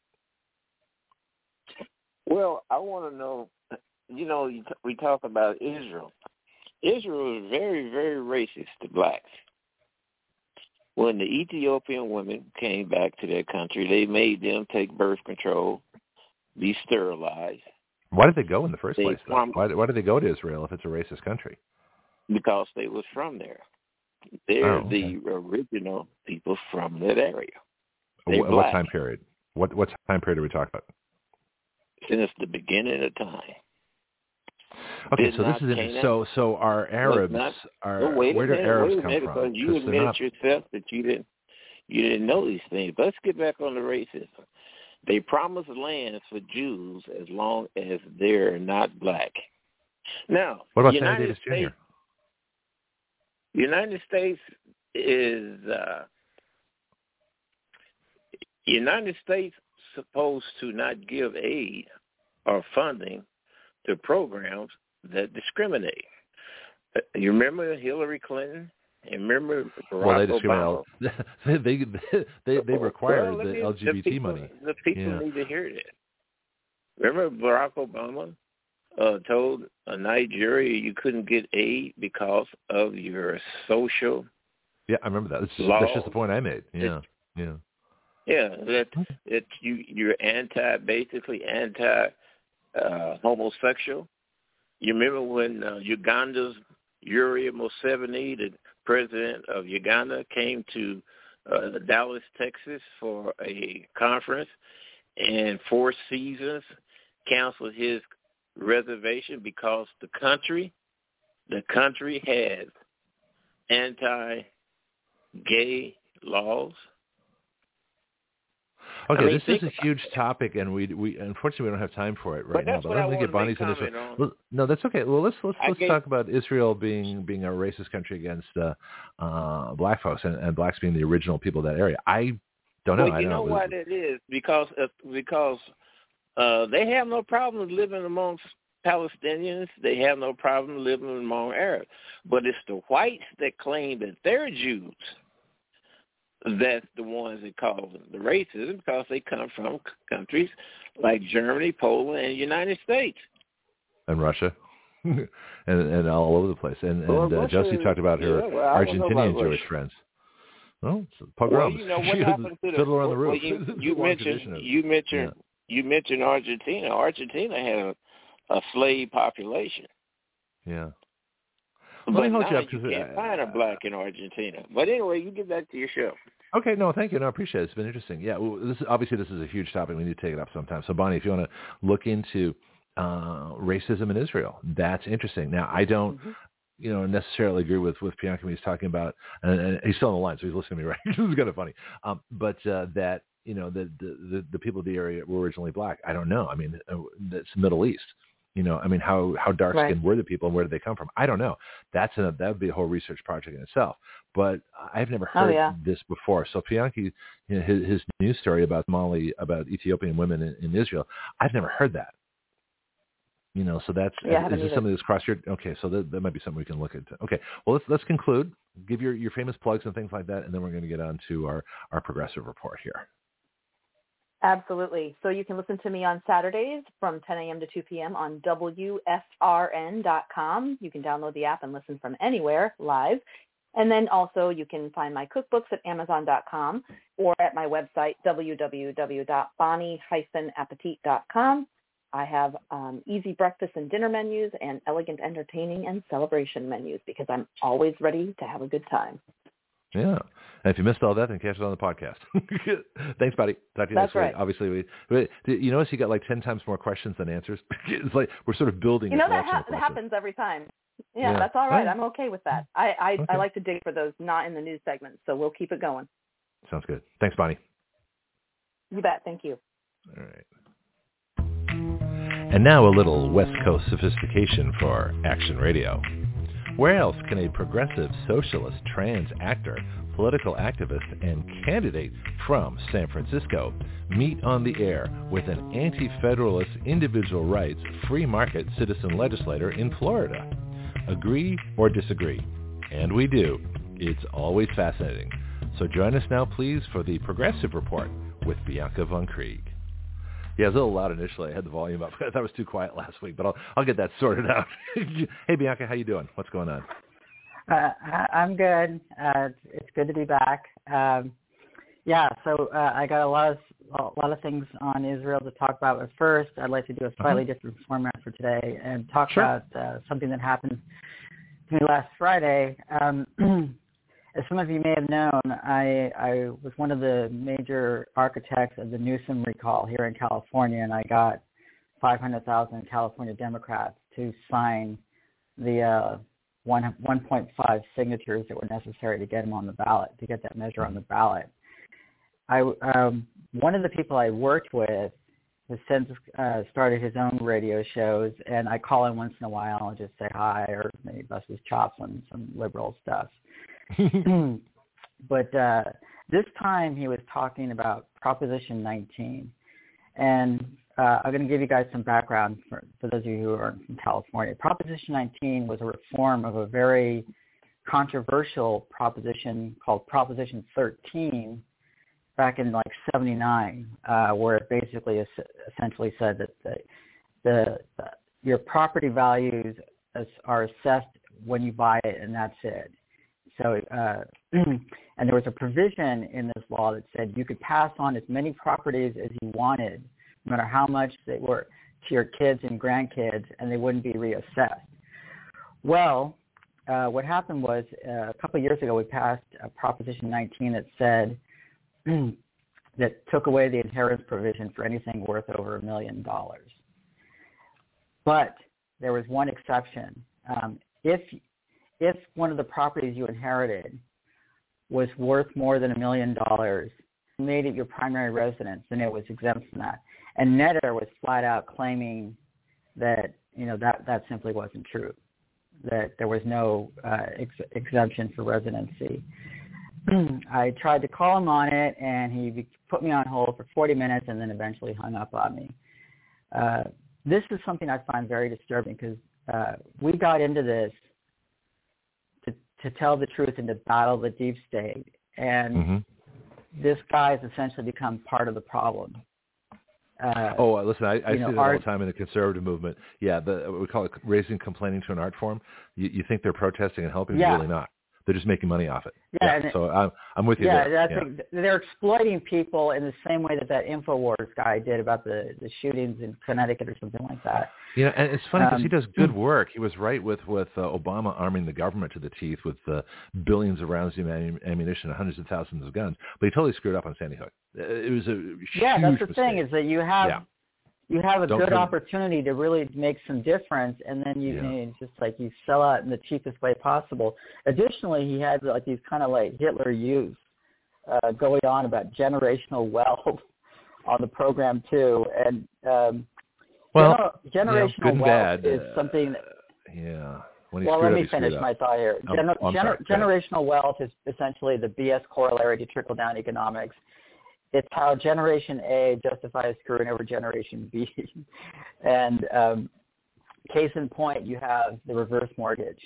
Well, I want to know. You know, we talk about Israel. Israel is very, very racist to blacks. When the Ethiopian women came back to their country, they made them take birth control, be sterilized. Why did they go in the first they place, though? From, why, why did they go to Israel if it's a racist country? Because they was from there. They're oh, okay. the original people from that area. They're what, what time period? What what time period are we talking about? Since the beginning of time. Okay, Did so this is interesting. So, so our Arabs not, are well, wait where do minute, Arabs wait come minute, from? You admitted not... yourself that you didn't, you didn't know these things. Let's get back on the racism. They promised lands for Jews as long as they're not black. Now, what about United Sammy Davis States, Junior? United States is uh, United States supposed to not give aid or funding to programs that discriminate. You remember Hillary Clinton? And remember Barack well, they Obama? they, they they they require well, the me, L G B T the people, money. The people yeah. need to hear that. Remember Barack Obama uh, told a Nigeria you couldn't get aid because of your social. Yeah, I remember that. That's just, laws. that's just the point I made. Yeah, yeah. Yeah, that that you you're anti, basically anti uh, homosexual. You remember when uh, Uganda's Yoweri Museveni, the president of Uganda, came to uh, Dallas, Texas for a conference, and Four Seasons canceled his reservation because the country, the country has anti-gay laws. Okay, I mean, this is a huge topic, and we we unfortunately we don't have time for it right but now. But let me get Bonnie's initial. Well, no, that's okay. Well, let's let's let's gave, talk about Israel being being a racist country against uh, uh, black folks, and, and blacks being the original people of that area. I don't know. Well, I you don't know know why that is because uh, because uh, they have no problem living amongst Palestinians. They have no problem living among Arabs. But it's the whites that claim that they're Jews. That's the ones that cause the racism because they come from countries like Germany, Poland, and the United States. And Russia. and and all over the place. And, well, and uh, Russia, Josie talked about her yeah, well, Argentinian Jewish friends. Well, pogroms. Well, you know what happened to the, Fiddler on the Roof. Well, you, you mentioned, you mentioned, yeah. you mentioned Argentina. Argentina had a, a slave population. Yeah. But Let me hold now you up you because can't uh, find a black in Argentina. But anyway, you get back to your show. Okay, no, thank you. No, I appreciate it. It's been interesting. Yeah, well, this is, obviously this is a huge topic. We need to take it up sometime. So, Bonnie, if you want to look into uh, racism in Israel, that's interesting. Now, I don't, mm-hmm. you know, necessarily agree with with Bianca when he's talking about, and, and he's still on the line, so he's listening to me, right? This is kind of funny. Um, but uh, that, you know, the, the the the people of the area were originally black. I don't know. I mean, uh, that's the Middle East. You know, I mean, how, how dark-skinned right. were the people and where did they come from? I don't know. That's a, that would be a whole research project in itself. But I've never heard oh, yeah. this before. So Bianchi, you know, his, his news story about Mali, about Ethiopian women in, in Israel, I've never heard that. You know, so that's, yeah, is this either. something that's crossed your, okay, so that, that might be something we can look into. Okay, well, let's let's conclude. Give your, your famous plugs and things like that, and then we're going to get on to our, our progressive report here. Absolutely. So you can listen to me on Saturdays from ten a.m. to two p.m. on W F R N dot com. You can download the app and listen from anywhere live. And then also you can find my cookbooks at amazon dot com or at my website, w w w dot bonnie dash appetit dot com. I have um, easy breakfast and dinner menus and elegant entertaining and celebration menus because I'm always ready to have a good time. Yeah. And if you missed all that, then catch it on the podcast. Thanks, buddy. Talk to you That's next week. right. Obviously, we, we, you notice you got like ten times more questions than answers? It's like we're sort of building You know, a that, collection ha- of that questions. happens every time. Yeah, yeah. that's all right. Oh. I'm okay with that. I, I, okay. I like to dig for those not in the news segments, so we'll keep it going. Sounds good. Thanks, Bonnie. You bet. Thank you. All right. And now a little West Coast sophistication for Action Radio. Where else can a progressive, socialist, trans actor, political activist, and candidate from San Francisco meet on the air with an anti-federalist, individual rights, free market citizen legislator in Florida? Agree or disagree? And we do. It's always fascinating. So join us now, please, for the Progressive Report with Bianca Von Krieg. Yeah, it was a little loud initially. I had the volume up. I thought it was too quiet last week, but I'll I'll get that sorted out. Hey, Bianca, how you doing? What's going on? Uh, I'm good. Uh, it's good to be back. Um, yeah, so uh, I got a lot of a lot of things on Israel to talk about. But first, I'd like to do a slightly uh-huh. different format for today and talk sure. about uh, something that happened to me last Friday. Um, As some of you may have known, I, I was one of the major architects of the Newsom recall here in California, and I got five hundred thousand California Democrats to sign the uh, one, one point five signatures that were necessary to get him on the ballot, to get that measure on the ballot. I, um, one of the people I worked with has since uh, started his own radio shows, and I call him once in a while and just say hi or maybe bust his chops on some liberal stuff. But uh, this time he was talking about Proposition nineteen. And uh, I'm going to give you guys some background for, for those of you who are from California. Proposition nineteen was a reform of a very controversial proposition called Proposition thirteen back in like seventy-nine, uh, where it basically es- essentially said that the, the, the your property values as, are assessed when you buy it, and that's it. So, uh, and there was a provision in this law that said you could pass on as many properties as you wanted, no matter how much they were, to your kids and grandkids, and they wouldn't be reassessed. Well, uh, what happened was uh, a couple of years ago we passed uh, Proposition nineteen that said that took away the inheritance provision for anything worth over a million dollars. But there was one exception. Um, if If one of the properties you inherited was worth more than a million dollars, made it your primary residence, then it was exempt from that. And Netter was flat out claiming that, you know, that, that simply wasn't true, that there was no uh, ex- exemption for residency. I tried to call him on it, and he put me on hold for forty minutes and then eventually hung up on me. Uh, this is something I find very disturbing because uh, we got into this to tell the truth and to battle the deep state. And mm-hmm. this guy has essentially become part of the problem. Uh, oh, listen, I, I see know, that art, all the time in the conservative movement. Yeah, the, we call it raising complaining to an art form. You, you think they're protesting and helping, yeah. but really not. They're just making money off it. Yeah. yeah so I'm, I'm with you yeah, there. That's yeah, they're exploiting people in the same way that that InfoWars guy did about the, the shootings in Connecticut or something like that. Yeah, and it's funny because um, he does good work. He was right with, with uh, Obama arming the government to the teeth with uh, billions of rounds of ammunition and hundreds of thousands of guns, but he totally screwed up on Sandy Hook. It was a huge Yeah, that's the mistake. thing is that you have yeah. you have a Don't good come... opportunity to really make some difference, and then you, yeah. you just like you sell out in the cheapest way possible. Additionally, he had like these kind of like Hitler youths uh, going on about generational wealth on the program too, and um, well, gener- generational you know, wealth bad, is uh, something. That, yeah. When he well, let me up, finish my thought here. Gener- oh, gener- generational wealth is essentially the B S corollary to trickle-down economics. It's how Generation A justifies screwing over Generation B. and um, case in point, you have the reverse mortgage.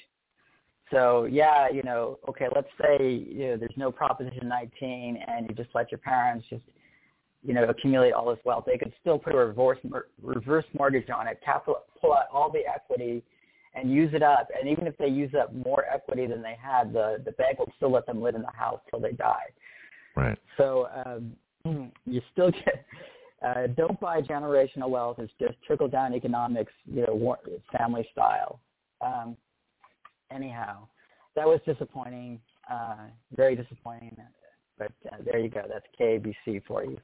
So, yeah, you know, okay, let's say you know, there's no Proposition nineteen and you just let your parents just, you know, accumulate all this wealth. They could still put a reverse, reverse mortgage on it, capital, pull out all the equity and use it up. And even if they use up more equity than they had, the, the bank will still let them live in the house till they die. Right. So um, you still get, uh, don't buy generational wealth. It's just trickle-down economics, you know, family style. Um, anyhow, that was disappointing, uh, very disappointing. But uh, there you go. That's K A B C for you.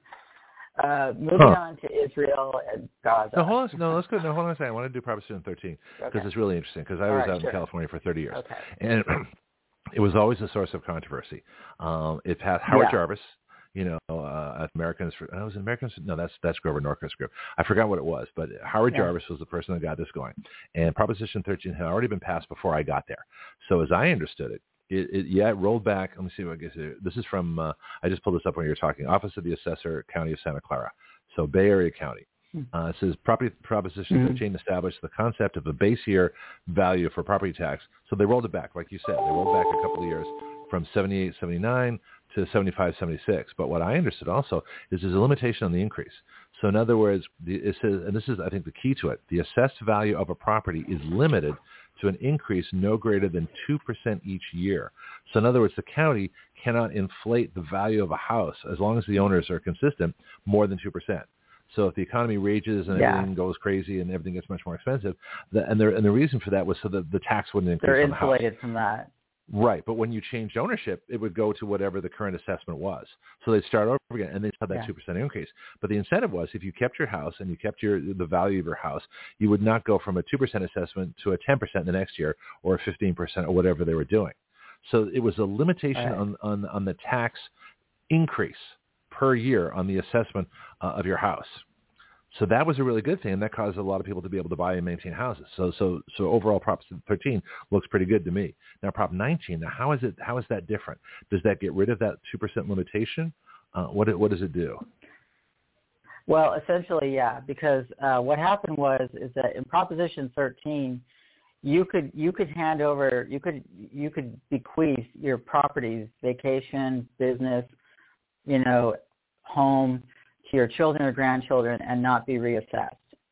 Uh, moving huh. on to Israel and Gaza. No, hold on. No, let's go. No, hold on a second. I want to do Proposition thirteen because okay. it's really interesting because I All was right, out sure. in California for thirty years. Okay. And it was always a source of controversy. Um, it passed Howard yeah. Jarvis, you know, uh, Americans. For, oh, was it Americans? No, that's that's Grover Norquist's group. I forgot what it was, but Howard yeah. Jarvis was the person that got this going. And Proposition thirteen had already been passed before I got there. So as I understood it, It, it, yeah, it rolled back. Let me see what I guess. It, this is from, uh, I just pulled this up when you were talking, Office of the Assessor, County of Santa Clara. So Bay Area County. Uh, it says Property Proposition mm-hmm. thirteen established the concept of a base year value for property tax. So they rolled it back, like you said. They rolled back a couple of years from seventy-eight, seventy-nine to seventy-five, seventy-six. But what I understood also is there's a limitation on the increase. So in other words, the, it says, and this is, I think, the key to it, the assessed value of a property is limited to an increase no greater than two percent each year. So in other words, the county cannot inflate the value of a house as long as the owners are consistent more than two percent. So if the economy rages and yeah. everything goes crazy and everything gets much more expensive, the, and, and the reason for that was so that the tax wouldn't increase They're on the house. They're insulated from that. Right, but when you changed ownership, it would go to whatever the current assessment was. So they'd start over again, and they'd have that yeah. two percent increase. But the incentive was if you kept your house and you kept your the value of your house, you would not go from a two percent assessment to a ten percent the next year or a fifteen percent or whatever they were doing. So it was a limitation right. on, on, on the tax increase per year on the assessment uh, of your house. So that was a really good thing, and that caused a lot of people to be able to buy and maintain houses. So, so, so overall, Prop thirteen looks pretty good to me. Now, Prop nineteen. Now, how is it? How is that different? Does that get rid of that two percent limitation? Uh, what what does it do? Well, essentially, yeah. Because uh, what happened was is that in Proposition thirteen, you could you could hand over you could you could bequeath your properties, vacation, business, you know, home, to your children or grandchildren and not be reassessed.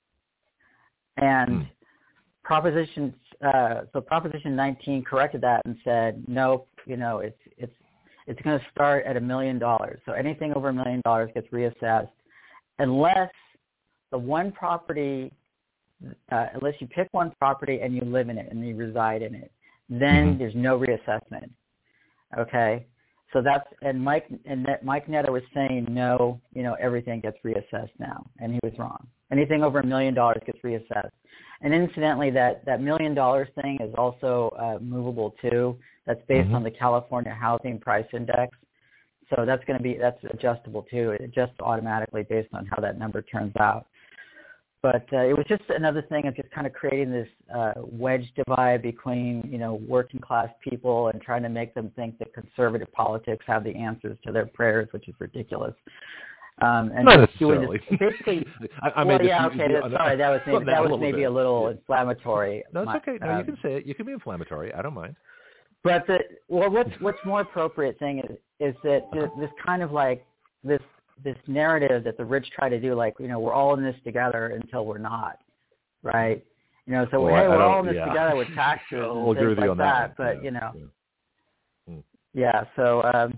And hmm. Proposition uh, so Proposition nineteen corrected that and said, no, you know, it's it's it's going to start at a million dollars. So anything over a million dollars gets reassessed, unless the one property, uh, unless you pick one property and you live in it and you reside in it, then mm-hmm. there's no reassessment. Okay. So that's, and Mike and Mike Netta was saying, no, you know, everything gets reassessed now, and he was wrong. Anything over a million dollars gets reassessed. And incidentally, that, that million dollars thing is also uh, movable too. That's based mm-hmm. on the California Housing Price Index. So that's going to be, that's adjustable too. It adjusts automatically based on how that number turns out. But uh, it was just another thing of just kind of creating this uh, wedge divide between, you know, working class people and trying to make them think that conservative politics have the answers to their prayers, which is ridiculous. Um, and Not doing necessarily. this, basically, I, I well, made yeah, this, okay. you, That's, you, sorry, that was maybe that, that was maybe bit. a little yeah. inflammatory. No, it's My, okay. No, um, you can say it. You can be inflammatory. I don't mind. But the well, what's what's more appropriate thing is is that this, this kind of like this this narrative that the rich try to do, like, you know, we're all in this together until we're not. Right, you know. So well, hey, I, we're I all in this yeah. together with taxes and we'll things like that, that. But yeah, you know, yeah. Yeah, so um,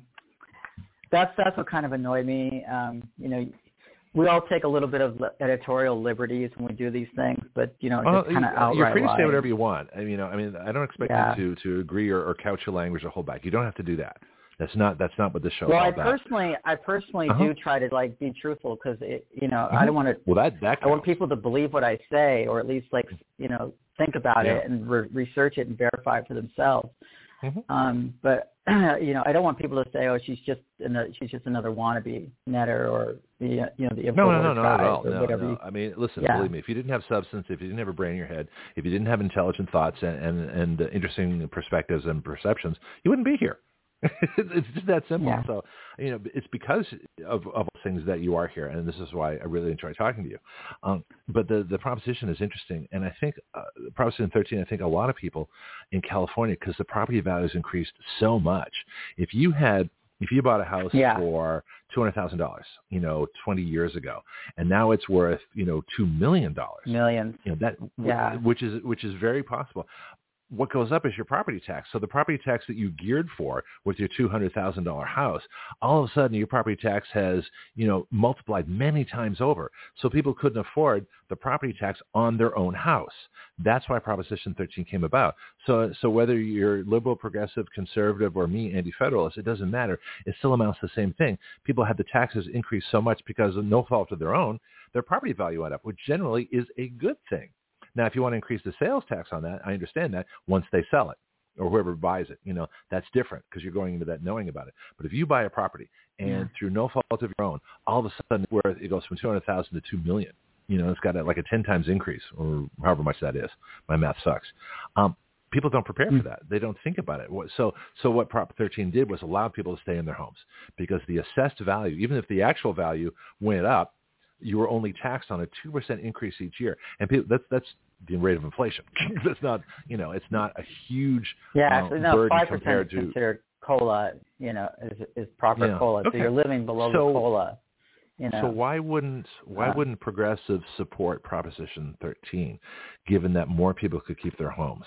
that's that's what kind of annoyed me. Um, you know, we all take a little bit of editorial liberties when we do these things, but you know, well, just kind of outright you're free to lying. say whatever you want. I mean, you know, I mean, I don't expect yeah. you to, to agree or, or couch your language or hold back. You don't have to do that. That's not that's not what this show well, is all I about. personally, I personally uh-huh. do try to like be truthful because you know uh-huh. I don't want to. Well, that that I want people to believe what I say, or at least like you know think about yeah. it and re- research it and verify it for themselves. Mm-hmm. Um, but you know, I don't want people to say, "Oh, she's just another, she's just another wannabe netter," or the you know the no, no, no, not at all. Or no, whatever. no. I mean, listen, yeah. believe me. If you didn't have substance, if you didn't have a brain in your head, if you didn't have intelligent thoughts and and, and uh, interesting perspectives and perceptions, you wouldn't be here. It's just that simple. Yeah. So, you know, it's because of, of things that you are here, and this is why I really enjoy talking to you. Um, but the, the proposition is interesting, and I think uh, Proposition thirteen, I think a lot of people in California, because the property values increased so much. If you had, if you bought a house yeah. for two hundred thousand dollars, you know, twenty years ago, and now it's worth, you know, two million dollars. Millions. You know, that, yeah. which is which is very possible. What goes up is your property tax. So the property tax that you geared for with your two hundred thousand dollars house, all of a sudden your property tax has, you know, multiplied many times over. So people couldn't afford the property tax on their own house. That's why Proposition thirteen came about. So so whether you're liberal, progressive, conservative, or me, anti-federalist, it doesn't matter. It still amounts to the same thing. People had the taxes increase so much because of no fault of their own, their property value went up, which generally is a good thing. Now, if you want to increase the sales tax on that, I understand that once they sell it or whoever buys it, you know, that's different because you're going into that knowing about it. But if you buy a property and yeah. through no fault of your own, all of a sudden where it goes from two hundred thousand dollars to two million dollars, you know, it's got a, like a ten times increase or however much that is. My math sucks. Um, people don't prepare for that. They don't think about it. So, so what Prop thirteen did was allow people to stay in their homes because the assessed value, even if the actual value went up, you were only taxed on a two percent increase each year. And people, that's, that's the rate of inflation. That's not, you know, it's not a huge yeah, uh, actually, no, burden five compared percent to considered COLA, you know, is, is proper yeah. COLA. Okay. So you're living below so, the COLA. You know. So why wouldn't why uh, wouldn't progressives support Proposition thirteen, given that more people could keep their homes?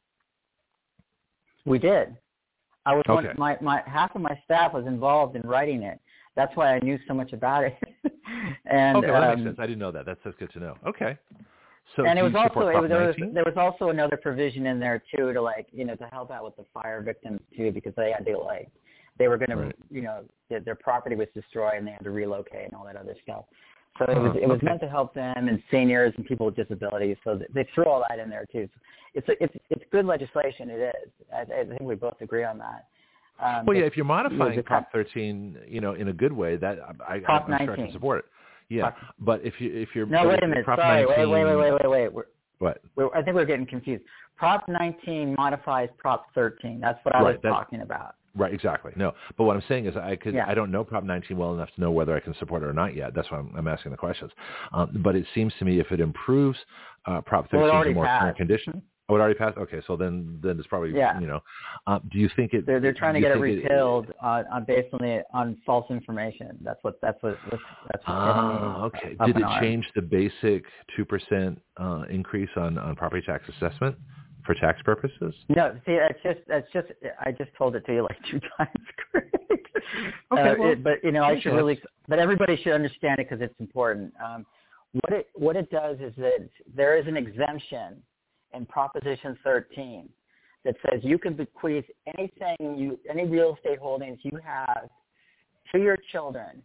We did. I was okay. one, my my half of my staff was involved in writing it. That's why I knew so much about it. and okay, well, that um, makes sense. I didn't know that. That's, that's good to know. Okay. So and do it was you also support it was, there was nineteen? there was also another provision in there too to like you know to help out with the fire victims too because they had to like they were going to right. you know their, their property was destroyed and they had to relocate and all that other stuff. So it was uh, it was okay. meant to help them and seniors and people with disabilities. So they threw all that in there too. So it's it's it's good legislation. It is. I, I think we both agree on that. Um, well, yeah, if you're modifying you know, Prop thirteen, you know, in a good way, that I, Prop I'm sure I can support it. Yeah, Prop, but if you if you're no, wait a minute, Prop sorry, nineteen, wait, wait, wait, wait, wait, wait. We're, what? We're, I think we're getting confused. Prop nineteen modifies Prop thirteen. That's what I right, was that, talking about. Right, exactly. No, but what I'm saying is I could yeah. I don't know Prop nineteen well enough to know whether I can support it or not yet. That's why I'm, I'm asking the questions. Um, but it seems to me if it improves uh, Prop thirteen well, to more passed. current condition. Oh, it already passed? Okay, so then then it's probably, yeah. you know, uh, do you think it... They're, they're trying to get it repealed it, on, on based on, the, on false information. That's what that's what that's what's uh, okay. Did it change the basic two percent uh, increase on, on property tax assessment for tax purposes? No, see, that's just, that's just, I just told it to you like two times, Greg. Okay, uh, well, it, but, you know, I should sense. really, but everybody should understand it because it's important. Um, what it, what it does is that there is an exemption in Proposition thirteen that says you can bequeath anything you, any real estate holdings you have to your children,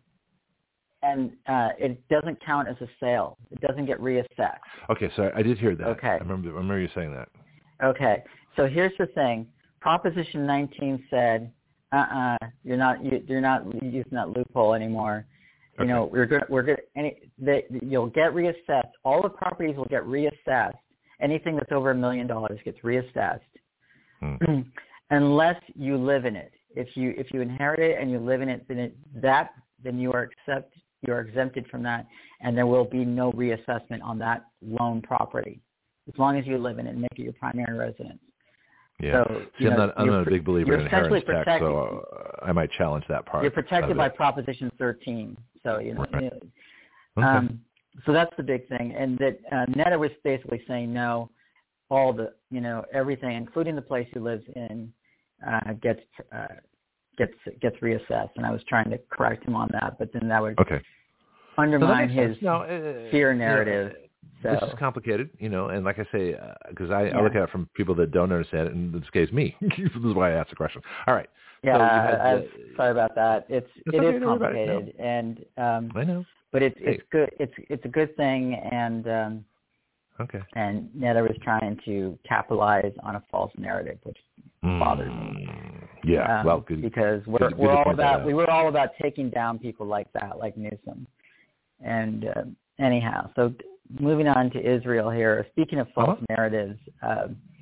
and uh, it doesn't count as a sale. It doesn't get reassessed. Okay, so I did hear that. Okay. I remember, I remember you saying that. Okay, so here's the thing. Proposition nineteen said, uh-uh, you're not, you, you're not using that loophole anymore. You okay. know, we're going we're going any, they, you'll get reassessed. All the properties will get reassessed. Anything that's over a million dollars gets reassessed, hmm. unless you live in it. If you if you inherit it and you live in it, then it, that then you are accept you are exempted from that, and there will be no reassessment on that loan property as long as you live in it and make it your primary residence. Yeah, so, See, you I'm know, not I'm not a big believer in inheritance tax, so uh, I might challenge that part. You're protected by Proposition thirteen, so you know. Right. You know okay. um, So that's the big thing, and that uh, Netta was basically saying no, all the you know everything, including the place he lives in, uh, gets uh, gets gets reassessed. And I was trying to correct him on that, but then that would okay. undermine so that his no, uh, fear narrative. You know, so. This is complicated, you know, and like I say, because uh, I, yeah. I look at it from people that don't understand it, and in this case, me. This is why I asked the question. All right. Yeah, so you had, I, uh, sorry about that. It's it okay, is complicated, no. and um, I know, but it's hey. it's good. It's it's a good thing, and um, okay. And Netta was trying to capitalize on a false narrative, which mm. bothers me. Yeah, um, well, good, because we're good, we're good all about that we were all about taking down people like that, like Newsom. And uh, anyhow, so moving on to Israel here. Speaking of false uh-huh. narratives. Uh,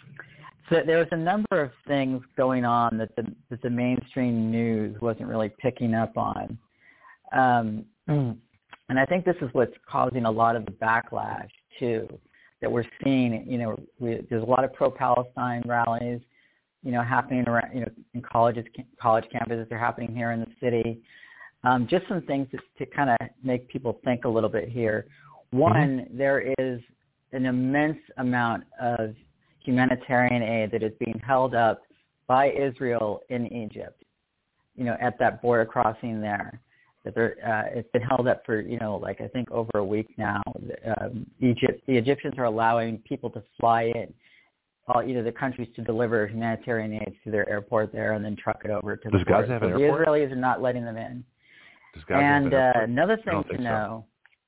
So there was a number of things going on that the that the mainstream news wasn't really picking up on, um, and I think this is what's causing a lot of the backlash too that we're seeing. You know, we, there's a lot of pro-Palestine rallies, you know, happening around, you know, in colleges, college campuses. They're happening here in the city. Um, just some things to, to kind of make people think a little bit here. One, mm-hmm. there is an immense amount of humanitarian aid that is being held up by Israel in Egypt, you know, at that border crossing there. That they're, uh, it's been held up for, you know, like I think over a week now. Um, Egypt, the Egyptians are allowing people to fly in, all, you know, the countries to deliver humanitarian aid to their airport there and then truck it over to Does the border. Gaza have an so airport? The Israelis are not letting them in. Does Gaza and have an airport? Uh, another thing to so. know.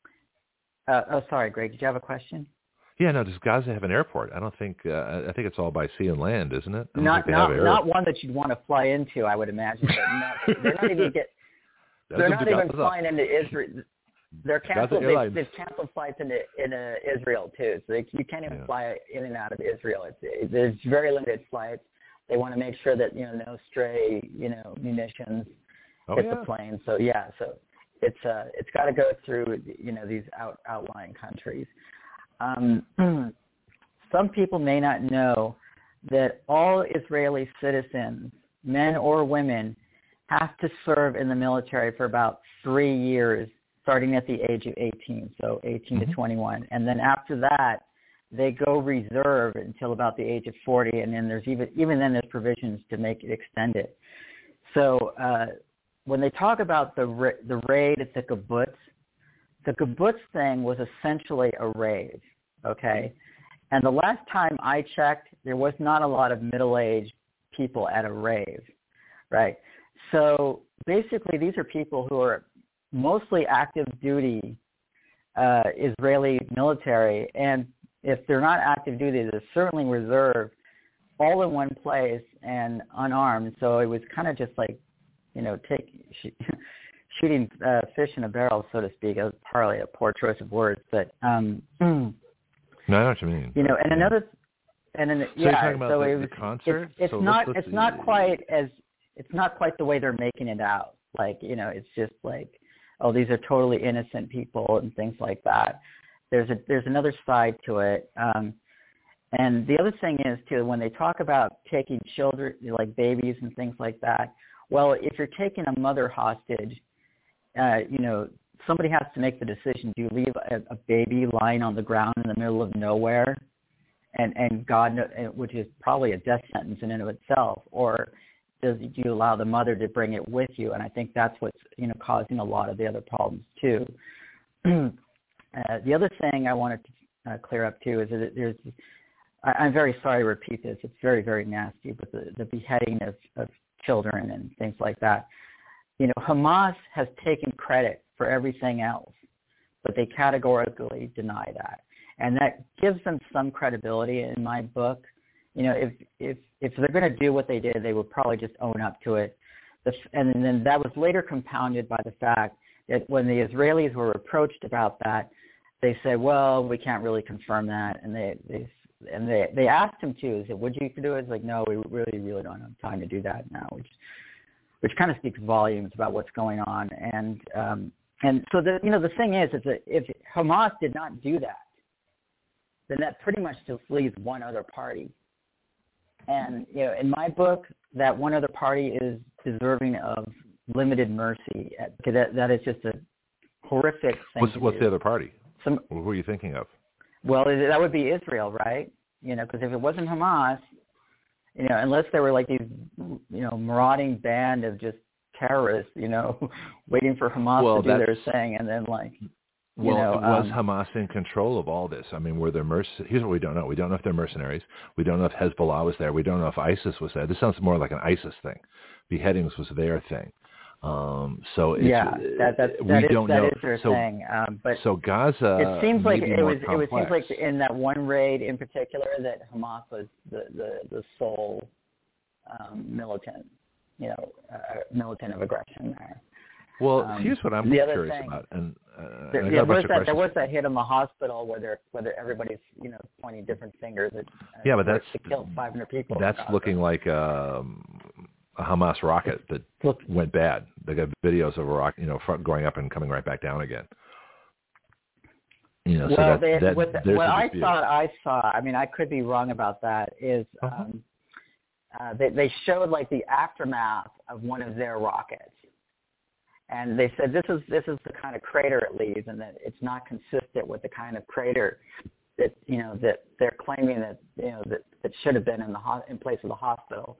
Uh, oh, sorry, Greg. Did you have a question? Yeah, no. Does Gaza have an airport? I don't think. Uh, I think it's all by sea and land, isn't it? I don't not think they not have not one that you'd want to fly into, I would imagine. But no, they're not even get. They're not even flying into Israel. They're canceled. They've, they've canceled flights into into Israel too, so they, you can't even yeah. fly in and out of Israel. It's, it, there's very limited flights. They want to make sure that you know no stray you know munitions oh, hit yeah. the plane. So yeah, so it's uh it's got to go through you know these out outlying countries. Um, some people may not know that all Israeli citizens, men or women, have to serve in the military for about three years, starting at the age of eighteen, so eighteen mm-hmm. to twenty-one. And then after that, they go reserve until about the age of forty, and then there's even even then there's provisions to make it extended. So uh, when they talk about the ra- the raid at the kibbutz, the kibbutz thing was essentially a rave, okay? And the last time I checked, there was not a lot of middle-aged people at a rave, right? So basically these are people who are mostly active duty uh, Israeli military, and if they're not active duty, they're certainly reserve, all in one place and unarmed. So it was kind of just like, you know, take shooting uh, fish in a barrel, so to speak. It was partly a poor choice of words, but um, no, I know what you mean. You know, and another, and then so yeah, you're talking about so the, it was, the concert. It's, it's so not, let's, let's, it's not quite as, it's not quite the way they're making it out. Like, you know, it's just like, oh, these are totally innocent people and things like that. There's a, there's another side to it. Um, and the other thing is too, when they talk about taking children, like babies and things like that. Well, if you're taking a mother hostage, uh, you know, somebody has to make the decision. Do you leave a, a baby lying on the ground in the middle of nowhere, and and God, which is probably a death sentence in and of itself, or does do you allow the mother to bring it with you? And I think that's what's you know causing a lot of the other problems too. uh, the other thing I wanted to uh, clear up too is that there's. I, I'm very sorry to repeat this. It's very very nasty, but the, the beheading of, of children and things like that. You know, Hamas has taken credit for everything else, but they categorically deny that. And that gives them some credibility in my book. You know, if if if they're going to do what they did, they would probably just own up to it. The, and then that was later compounded by the fact that when the Israelis were approached about that, they said, well, we can't really confirm that. And they, they and they, they asked him to, is it, would you do it? It's like, no, we really, really don't have time to do that now, which which kind of speaks volumes about what's going on. And um, and so, the you know, the thing is, is that if Hamas did not do that, then that pretty much just leaves one other party. And, you know, in my book, that one other party is deserving of limited mercy. Because that, that is just a horrific thing What's, to what's do. the other party? Some, Who are you thinking of? Well, that would be Israel, right? You know, because if it wasn't Hamas, you know, unless there were like these, you know, marauding band of just terrorists, you know, waiting for Hamas well, to do their thing, and then like, you well, know, was um, Hamas in control of all this? I mean, were there merc? Here's what we don't know: we don't know if they're mercenaries. We don't know if Hezbollah was there. We don't know if ISIS was there. This sounds more like an ISIS thing. Beheadings was their thing. Um, so it's, yeah, that that's, we that is, don't that know. is their so, thing. Um, but so Gaza, it seems like it was complex. it was seems like in that one raid in particular that Hamas was the the, the sole um, militant, you know, uh, militant of aggression there. Well, um, here's what I'm curious thing, about, and, uh, there, and I got yeah, a bunch was of that, there was questions. that hit in the hospital where they're where everybody's you know pointing different fingers at uh, yeah, but that's to kill five hundred people. That's looking like um, a Hamas rocket that Look, went bad. They got videos of a rocket, you know, front going up and coming right back down again. You know, well, so that, they, that, what, there's what a I dispute. thought I saw, I mean, I could be wrong about that, is Uh-huh. um, uh, they, they showed like the aftermath of one of their rockets. And they said this is this is the kind of crater it leaves, and that it's not consistent with the kind of crater that you know that they're claiming that you know that, that should have been in the ho- in place of the hospital.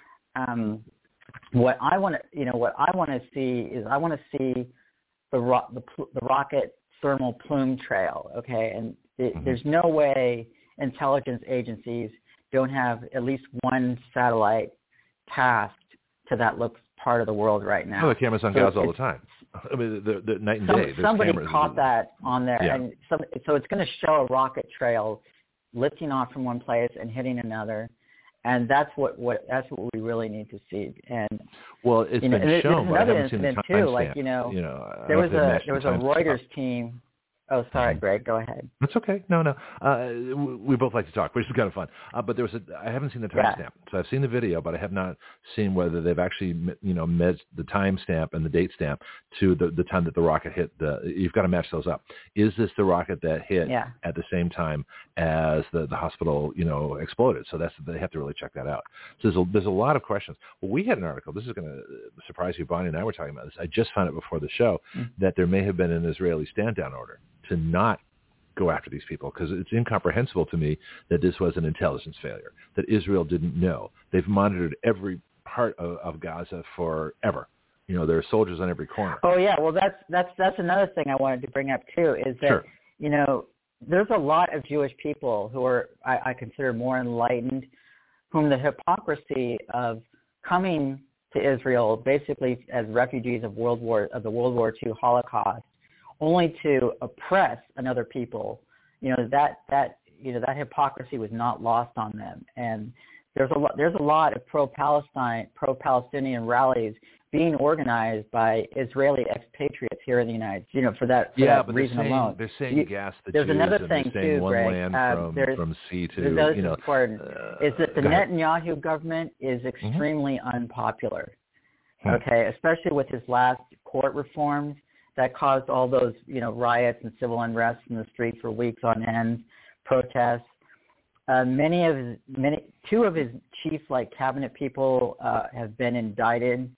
Um, what I want to you know what I want to see is I want to see the ro- the, pl- the rocket thermal plume trail. Okay, and it, Mm-hmm. there's no way intelligence agencies don't have at least one satellite tasked to that looks part of the world right now. Oh, the cameras on so Gaza all the time. I mean, the, the night and some, day. There's somebody cameras. caught that on there, Yeah. and some, so it's going to show a rocket trail lifting off from one place and hitting another, and that's what, what that's what we really need to see. And well, it's you know, been there's shown, but I another haven't seen the incident timestamp. too. Like you know, you know there was a there was a the Reuters team. Oh, sorry, Mhm. Greg. Go ahead. That's okay. No, no. Uh, we, we both like to talk, which is kind of fun. Uh, but there was a, I haven't seen the timestamp. Yeah. So I've seen the video, but I have not seen whether they've actually, you know, met the timestamp and the date stamp to the, the time that the rocket hit. The, you've got to match those up. Is this the rocket that hit Yeah. at the same time as the, the hospital, you know, exploded? So that's they have to really check that out. So there's a, there's a lot of questions. Well, we had an article. This is going to surprise you. Bonnie and I were talking about this. I just found it before the show mm-hmm. that there may have been an Israeli stand-down order to not go after these people, because it's incomprehensible to me that this was an intelligence failure, that Israel didn't know. They've monitored every part of, of Gaza forever. You know, there are soldiers on every corner. Oh yeah, well that's that's that's another thing I wanted to bring up too, is that sure. you know there's a lot of Jewish people who are I, I consider more enlightened, whom the hypocrisy of coming to Israel basically as refugees of World War of the World War Two Holocaust, only to oppress another people, you know, that, that, you know, that hypocrisy was not lost on them. And there's a lot, there's a lot of pro-Palestine, pro-Palestinian rallies being organized by Israeli expatriates here in the United States, you know, for that, for yeah, that but reason they're saying, alone. They're saying you, gas the there's Jews, another and thing they're saying too, one Greg. land uh, from, from sea to, there's you know. important, uh, is that the Netanyahu government is extremely mm-hmm. unpopular, hmm. okay, especially with his last court reforms that caused all those, you know, riots and civil unrest in the streets for weeks on end, protests. Uh, many of his, many, two of his chief, like, cabinet people uh, have been indicted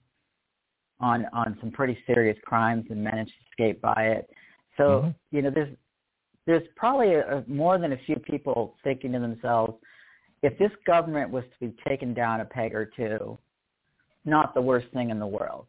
on on some pretty serious crimes and managed to escape by it. So, mm-hmm. you know, there's there's probably a, a, more than a few people thinking to themselves, if this government was to be taken down a peg or two, not the worst thing in the world.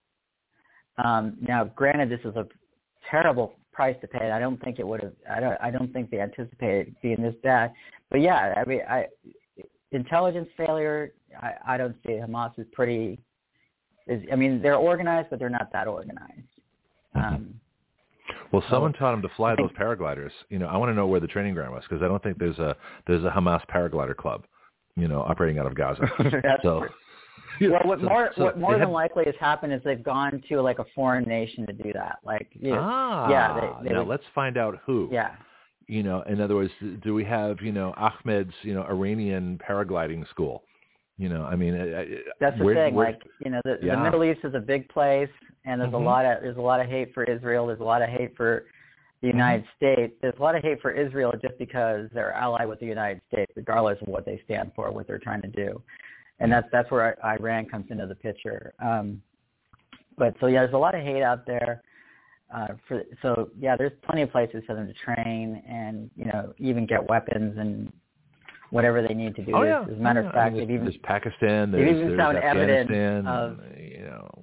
Um, now, granted, this is a terrible price to pay. I don't think it would have. I don't. I don't think they anticipated it being this bad. But yeah, I mean, I, intelligence failure. I, I don't see it. Hamas is pretty. Is I mean, they're organized, but they're not that organized. Um, well, someone so, taught them to fly those paragliders. You know, I want to know where the training ground was, because I don't think there's a there's a Hamas paraglider club, you know, operating out of Gaza. so. Well, what so, more so what more than have... likely has happened is they've gone to like a foreign nation to do that. Like, you know, ah, yeah. They, they now would, let's find out who. Yeah. You know, in other words, do we have you know Ahmed's you know Iranian paragliding school? You know, I mean, that's the where, thing. where, like, you know, the, yeah. the Middle East is a big place, and there's mm-hmm. a lot of there's a lot of hate for Israel. There's a lot of hate for the United mm-hmm. States. There's a lot of hate for Israel just because they're allied with the United States, regardless of what they stand for, what they're trying to do. And that's that's where Iran comes into the picture. Um, but so yeah, there's a lot of hate out there. Uh, for so yeah, there's plenty of places for them to train and you know even get weapons and whatever they need to do oh, this. Yeah. As a matter yeah. of fact, I mean, there's, even, there's Pakistan, there's, even there's found Afghanistan, evidence of, you know.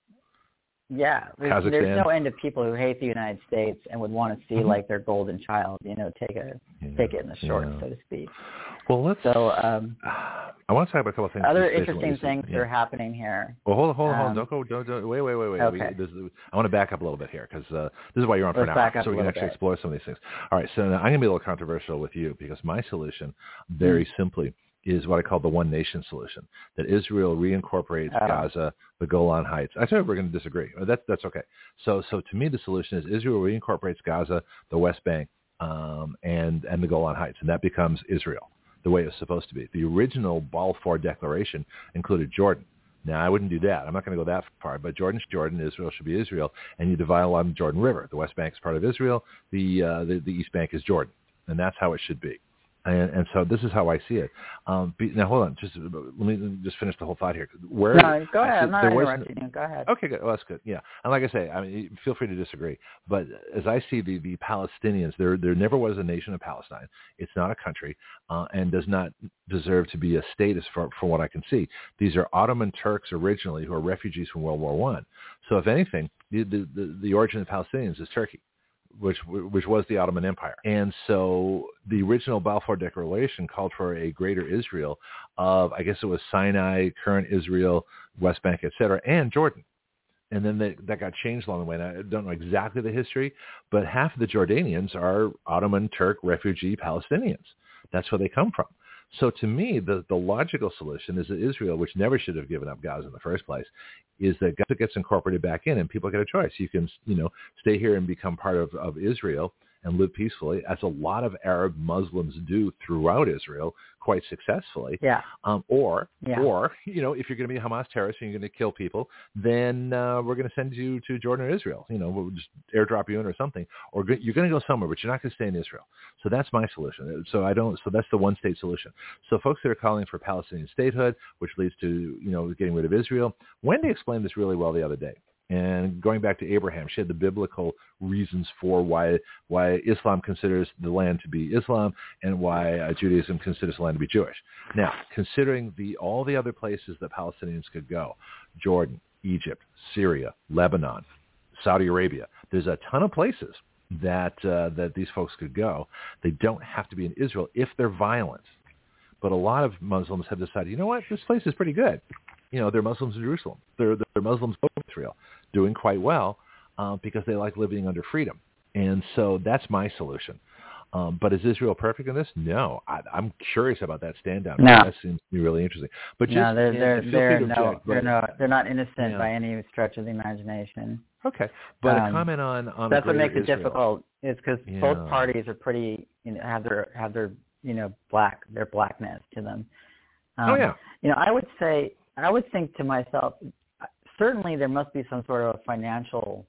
Yeah, there's, there's no end of people who hate the United States and would want to see mm-hmm. like their golden child, you know, take a yeah. take it in the short, yeah. so to speak. Well, let's. So um, I want to talk about a couple of things. Other interesting things yeah. are happening here. Well, hold on, hold on, hold on. Um, Don't go. Don't, don't. Wait, wait, wait, wait. Okay. We, this, I want to back up a little bit here because uh, this is why you're on Let's for an hour, so we can actually bit. explore some of these things. All right. So now I'm going to be a little controversial with you because my solution, very mm-hmm. simply, is what I call the one nation solution, that Israel reincorporates oh. Gaza, the Golan Heights. I said we're going to disagree. That's, that's okay. So so to me, the solution is Israel reincorporates Gaza, the West Bank, um, and, and the Golan Heights, and that becomes Israel, the way it's supposed to be. The original Balfour Declaration included Jordan. Now, I wouldn't do that. I'm not going to go that far, but Jordan's Jordan, Israel should be Israel, and you divide along the Jordan River. The West Bank is part of Israel. The, uh, the, the East Bank is Jordan, and that's how it should be. And, and so this is how I see it. Um, be, now, hold on. Just let me just finish the whole thought here. Where, no, go ahead. I, I'm not interrupting you. Go ahead. Okay, good. Well, that's good. Yeah. And like I say, I mean, feel free to disagree. But as I see the, the Palestinians, there there never was a nation of Palestine. It's not a country uh, and does not deserve to be a state as far, from what I can see. These are Ottoman Turks originally who are refugees from World War One. So if anything, the, the, the, the origin of Palestinians is Turkey, which which was the Ottoman Empire. And so the original Balfour Declaration called for a greater Israel of, I guess it was Sinai, current Israel, West Bank, et cetera, and Jordan. And then they, that got changed along the way. And I don't know exactly the history, but half of the Jordanians are Ottoman Turk refugee Palestinians. That's where they come from. So to me, the, the logical solution is that Israel, which never should have given up Gaza in the first place, is that Gaza gets incorporated back in and people get a choice. You can, you know, stay here and become part of, of Israel and live peacefully, as a lot of Arab Muslims do throughout Israel quite successfully. Yeah. Um, or, yeah. or, you know, if you're going to be a Hamas terrorist and you're going to kill people, then uh, we're going to send you to Jordan or Israel. You know, we'll just airdrop you in or something. Or go, you're going to go somewhere, but you're not going to stay in Israel. So that's my solution. So I don't. So that's the one-state solution. So folks that are calling for Palestinian statehood, which leads to, you know, getting rid of Israel. Wendy explained this really well the other day. And going back to Abraham, she had the biblical reasons for why why Islam considers the land to be Islam and why uh, Judaism considers the land to be Jewish. Now, considering the all the other places that Palestinians could go, Jordan, Egypt, Syria, Lebanon, Saudi Arabia, there's a ton of places that uh, that these folks could go. They don't have to be in Israel if they're violent. But a lot of Muslims have decided, you know what, this place is pretty good. You know, they're Muslims in Jerusalem. They're, they're Muslims in Israel, doing quite well uh, because they like living under freedom. And so that's my solution. Um, but is Israel perfect in this? No. I, I'm curious about that stand down. No. That seems to be really interesting. But just, no, they're, they're, yeah, they're, no, object, they're, no, they're not innocent yeah. by any stretch of the imagination. Okay. But um, a comment on, on that's what makes Israel. it difficult. Is because yeah. both parties are pretty, you know, have their, have their, you know, black, their blackness to them. Um, oh, yeah. You know, I would say, I would think to myself, certainly there must be some sort of financial,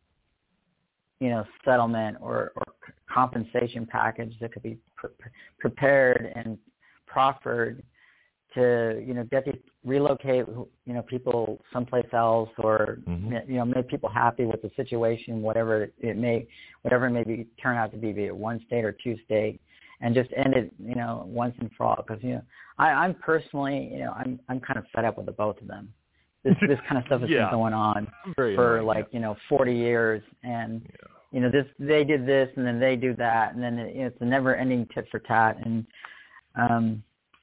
you know, settlement or, or compensation package that could be pre- prepared and proffered to, you know, get these relocate, you know, people someplace else, or mm-hmm. you know, make people happy with the situation, whatever it may, whatever it may be, turn out to be, be it one state or two state, and just end it, you know, once and for all. Because you know, I, I'm personally, you know, I'm I'm kind of fed up with the both of them. This this kind of stuff has yeah. been going on Very for annoying, like yeah. you know forty years, and yeah. you know this they did this and then they do that, and then it, you know, it's a never-ending tit for tat, and um,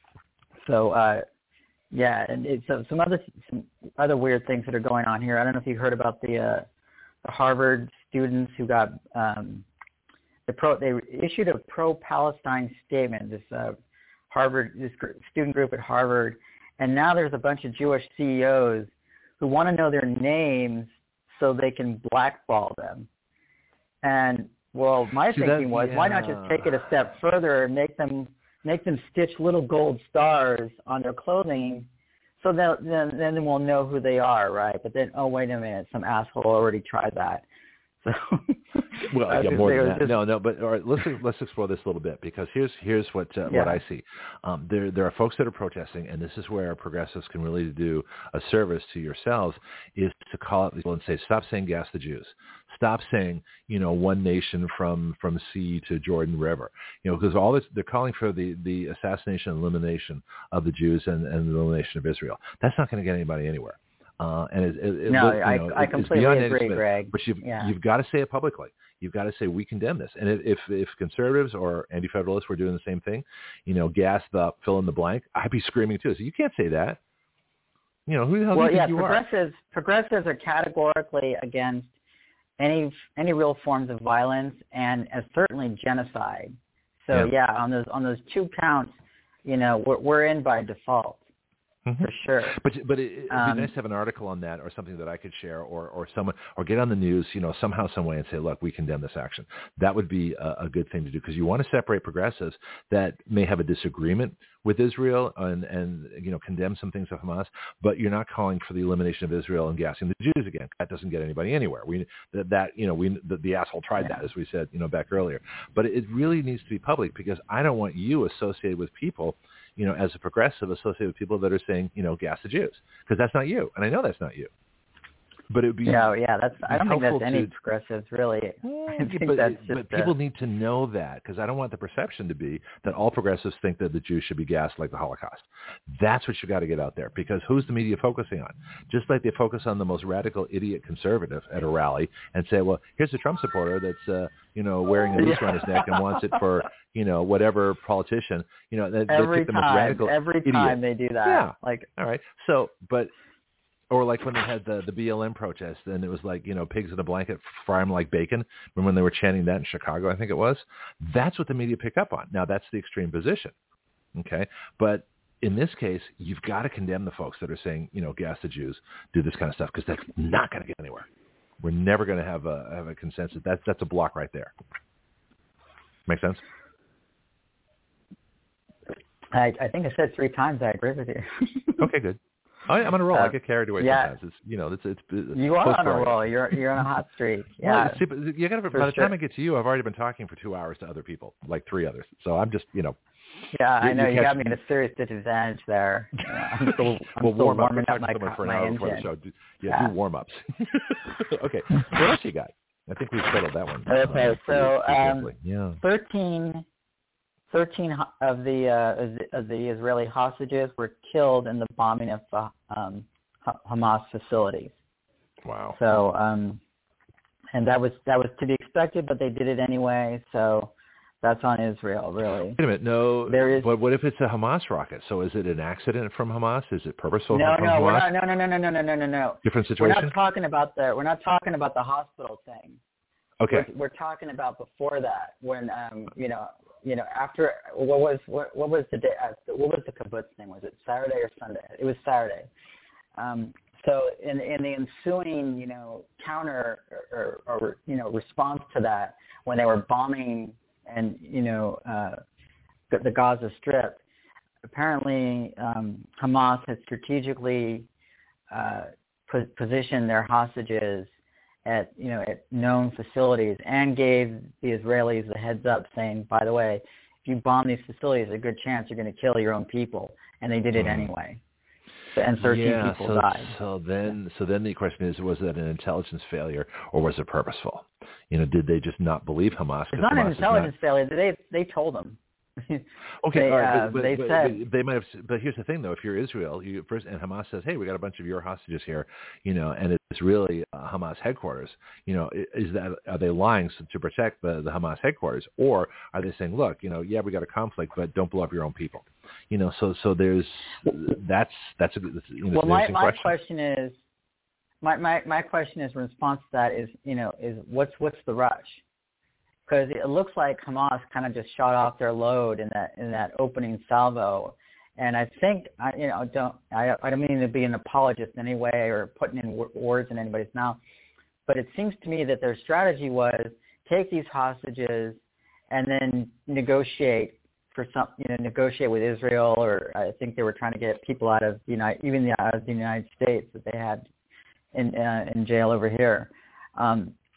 so uh, yeah, and it's so some other some other weird things that are going on here. I don't know if you heard about the uh, the Harvard students who got um, the pro they issued a pro-Palestine statement. This uh, Harvard this gr- student group at Harvard. And now there's a bunch of Jewish C E Os who want to know their names so they can blackball them. And well, my See, thinking that, was, yeah. why not just take it a step further and make them make them stitch little gold stars on their clothing, so that then then we'll know who they are, right? But then, oh wait a minute, some asshole already tried that. So, well, yeah, more than that. Just... No, no, but all right, let's let's explore this a little bit because here's here's what uh, yeah. what I see. Um, there there are folks that are protesting, and this is where progressives can really do a service to yourselves, is to call out people and say, stop saying gas the Jews. Stop saying, you know, one nation from, from sea to Jordan River. You know, because all this, they're calling for the, the assassination and elimination of the Jews and, and the elimination of Israel. That's not going to get anybody anywhere. Uh, and it, it, no, it, I, you know, I completely agree, Smith, Greg. But you've yeah. you've got to say it publicly. You've got to say we condemn this. And if if conservatives or anti-federalists were doing the same thing, you know, gas the fill in the blank, I'd be screaming too. So you can't say that. You know, who the hell well, do you yeah, think you progressives, are? Progressives are categorically against any any real forms of violence and uh, certainly genocide. So yeah. yeah, on those on those two counts, you know, we're we're in by default. Mm-hmm. For sure. But but it, it'd um, be nice to have an article on that or something that I could share or, or someone or get on the news, you know, somehow, some way and say, look, we condemn this action. That would be a, a good thing to do because you want to separate progressives that may have a disagreement with Israel and, and, you know, condemn some things of Hamas, but you're not calling for the elimination of Israel and gassing the Jews again. That doesn't get anybody anywhere. We that, that you know, we the, the asshole tried yeah. that, as we said, you know, back earlier. But it really needs to be public because I don't want you associated with people, you know, as a progressive associated with people that are saying, you know, gas the Jews, because that's not you, and I know that's not you. But it would be no, yeah, that's. I don't think that's to, any progressives really. I think but, that's just but people a, need to know that because I don't want the perception to be that all progressives think that the Jews should be gassed like the Holocaust. That's what you got to get out there because who's the media focusing on? Just like they focus on the most radical idiot conservative at a rally and say, well, here's a Trump supporter that's uh, you know wearing a noose around his neck and wants it for you know whatever politician. You know, they, every they pick the most time, radical every idiot. time they do that. Yeah, like all right. So, but. Or like when they had the, the B L M protest, and it was like, you know, pigs in a blanket, fry them like bacon. Remember when they were chanting that in Chicago, I think it was? That's what the media pick up on. Now, that's the extreme position, okay? But in this case, you've got to condemn the folks that are saying, you know, gas the Jews, do this kind of stuff, because that's not going to get anywhere. We're never going to have a, have a consensus. That's, that's a block right there. Make sense? I, I think I said three times I agree with you. Okay, good. I, I'm on a roll. Uh, I get carried away yeah. sometimes. It's, you know, it's, it's, it's you are on a roll. You're you're on a hot streak. Yeah. Well, see, but you got to. By the sure. time I get to you, I've already been talking for two hours to other people, like three others. So I'm just, you know. Yeah, I know you, you got me at a serious disadvantage there. You know, I'm still, I'm well, still warm warming up. up my, for an my hour engine. before the show. Do, yeah, yeah, do warm ups. Okay. What else you got? I think we've settled that one. Okay, uh, so um, yeah. thirteen. Thirteen of the, uh, of the Israeli hostages were killed in the bombing of uh, um, Hamas facilities. Wow. So, um, and that was that was to be expected, but they did it anyway. So that's on Israel, really. Wait a minute, no. There is, but what if it's a Hamas rocket? So is it an accident from Hamas? Is it purposeful no, from no, Hamas? We're not, no, no, no, no, no, no, no, no, no. Different situation. We're not talking about the. We're not talking about the hospital thing. Okay. We're, we're talking about before that, when um, you know. You know, after what was what, what was the day? Uh, what was the kibbutz thing? Was it Saturday or Sunday? It was Saturday. Um, so in in the ensuing, you know, counter or, or, or you know response to that, when they were bombing and you know uh, the, the Gaza Strip, apparently um, Hamas had strategically uh, po- positioned their hostages at you know at known facilities and gave the Israelis the heads up, saying, by the way, if you bomb these facilities, there's a good chance you're going to kill your own people, and they did it anyway. So, and thirteen yeah, people so, died. So then, so then the question is, was that an intelligence failure or was it purposeful? You know, did they just not believe Hamas? It's not Hamas an intelligence not... failure. They they told them. Okay, they, all right, uh, but, but, they but, said, but they might have. But here's the thing, though: if you're Israel, you first and Hamas says, "Hey, we got a bunch of your hostages here," you know, and it's really uh, Hamas headquarters. You know, is that are they lying to protect the, the Hamas headquarters, or are they saying, "Look, you know, yeah, we got a conflict, but don't blow up your own people"? You know, so so there's that's that's a that's, you know, well, my my question. question is, my, my my question is in response to that is you know is what's what's the rush? Because it looks like Hamas kind of just shot off their load in that in that opening salvo, and I think I you know don't I I don't mean to be an apologist in any way or putting in w- words in anybody's mouth, but it seems to me that their strategy was take these hostages and then negotiate for some you know negotiate with Israel, or I think they were trying to get people out of the United even the, out of the United States that they had in uh, in jail over here. Um,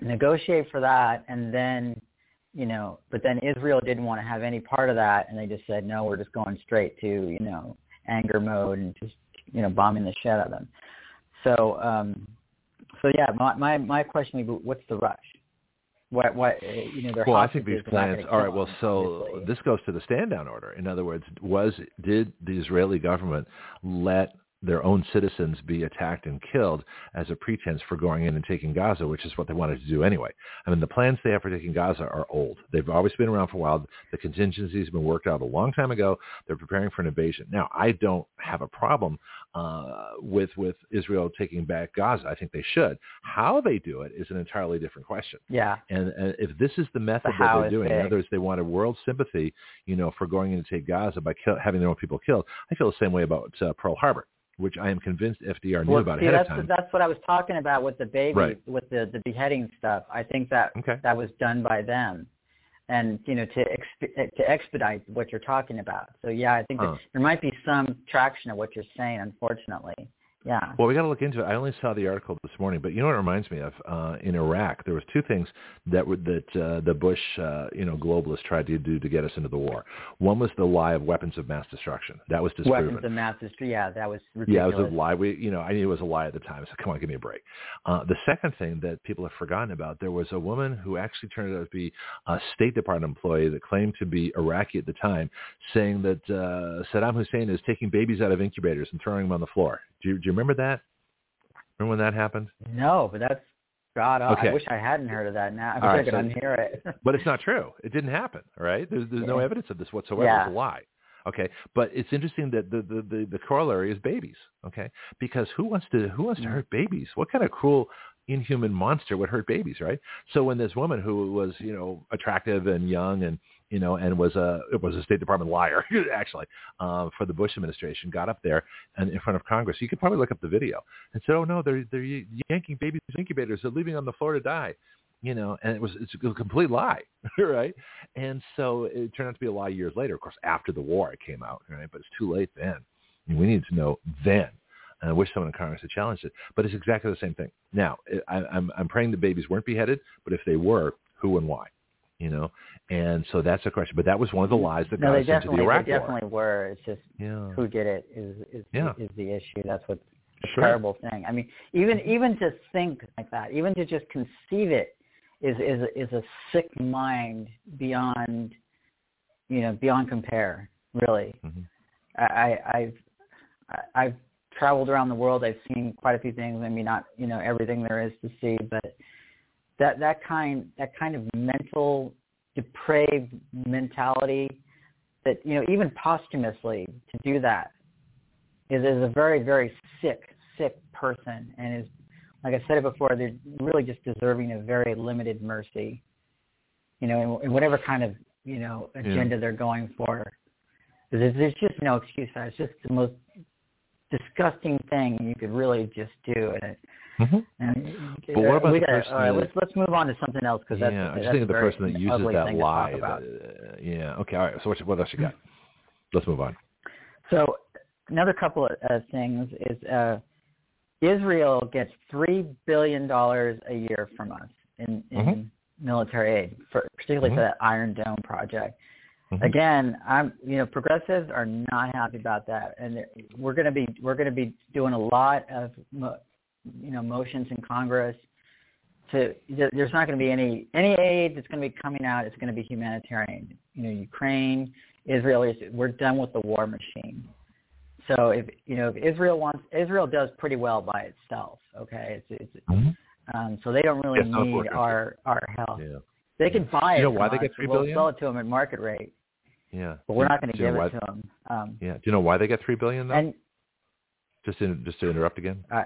negotiate for that, and then, you know, but then Israel didn't want to have any part of that, and they just said, no, we're just going straight to, you know, anger mode and just, you know, bombing the shit out of them. So, um, so yeah, my, my, my question would be, what's the rush? What, what, you know, well, I think these plans, all right, well, them, so obviously. This goes to the stand-down order. In other words, was, did the Israeli government let their own citizens be attacked and killed as a pretense for going in and taking Gaza, which is what they wanted to do anyway? I mean, the plans they have for taking Gaza are old. They've always been around for a while. The contingencies have been worked out a long time ago. They're preparing for an invasion. Now, I don't have a problem uh, with with Israel taking back Gaza. I think they should. How they do it is an entirely different question. Yeah. And uh, if this is the method the that they're doing, big. in other words, they wanted world sympathy, you know, for going in to take Gaza by kill, having their own people killed. I feel the same way about uh, Pearl Harbor, which I am convinced F D R knew well, about see, ahead that's, of time. That's what I was talking about with the baby, right. with the, the beheading stuff. I think that okay. that was done by them, and you know, to exp- to expedite what you're talking about. So yeah, I think huh. that there might be some traction of what you're saying. Unfortunately, yeah. Well, we got to look into it. I only saw the article this morning, but you know what it reminds me of? Uh, in Iraq, there was two things that were, that uh, the Bush, uh, you know, globalists tried to do to get us into the war. One was the lie of weapons of mass destruction. That was disproven. Weapons of mass destruction. Yeah, that was ridiculous. Yeah, it was a lie. We, you know, I knew it was a lie at the time. So come on, give me a break. Uh, the second thing that people have forgotten about, there was a woman who actually turned out to be a State Department employee that claimed to be Iraqi at the time, saying that uh, Saddam Hussein is taking babies out of incubators and throwing them on the floor. Do you, do you remember that? Remember when that happened? No, but that's God. Okay. I wish I hadn't heard of that. Now I wish right, I could so, unhear it. But it's not true. It didn't happen. All right. There's, there's yeah. no evidence of this whatsoever. Yeah. It's a lie. Okay. But it's interesting that the, the, the, the corollary is babies. Okay. Because who wants to who wants to hurt babies? What kind of cruel, inhuman monster would hurt babies, right? So when this woman who was, you know, attractive and young and you know, and was a it was a State Department liar, actually, uh, for the Bush administration, got up there and in front of Congress. You could probably look up the video and said, "Oh no, they're they're yanking babies from incubators, they're leaving on the floor to die," you know, and it was it's a complete lie, right? And so it turned out to be a lie years later. Of course, after the war, it came out, right? But it's too late then. I mean, we need to know then. And I wish someone in Congress had challenged it, but it's exactly the same thing. Now, I, I'm I'm praying the babies weren't beheaded, but if they were, who and why? You know, and so that's a question. But that was one of the lies that no, got they us definitely, into the Iraq they War. definitely were. It's just yeah. who did it is is yeah. is the issue. That's what's a sure. terrible thing. I mean, even even to think like that, even to just conceive it, is is is a sick mind beyond, you know, beyond compare. Really, mm-hmm. I, I've I've traveled around the world. I've seen quite a few things. I mean, not you know everything there is to see, but. That that kind that kind of mental depraved mentality, that you know even posthumously to do that is is a very very sick sick person, and is, like I said it before, they're really just deserving of very limited mercy, you know, in, in whatever kind of you know agenda yeah. they're going for. There's, there's just no excuse for that. It's just the most disgusting thing you could really just do, and it. Mm-hmm. And, but what about the gotta, person? all right, that, let's let's move on to something else because yeah, that's, I'm that's just thinking of the very person that uses that lie. That, uh, yeah. Okay. All right. So what, what else you got? Let's move on. So another couple of uh, things is uh, Israel gets three billion dollars a year from us in, in mm-hmm. military aid, for, particularly mm-hmm. for that Iron Dome project. Mm-hmm. Again, I'm you know progressives are not happy about that, and we're going to be we're going to be doing a lot of. you know, motions in Congress to, there's not going to be any, any aid that's going to be coming out. It's going to be humanitarian. You know, Ukraine, Israel, is, we're done with the war machine. So if, you know, if Israel wants, Israel does pretty well by itself. Okay. It's, it's, mm-hmm. um, so they don't really yeah, need our, our help. Yeah. They can buy you it. know why from they us, get three we'll billion? sell it to them at market rate. Yeah. But we're do, not going to give it why, to them. Um, yeah. Do you know why they get three billion though? And just to, just to interrupt again. Uh,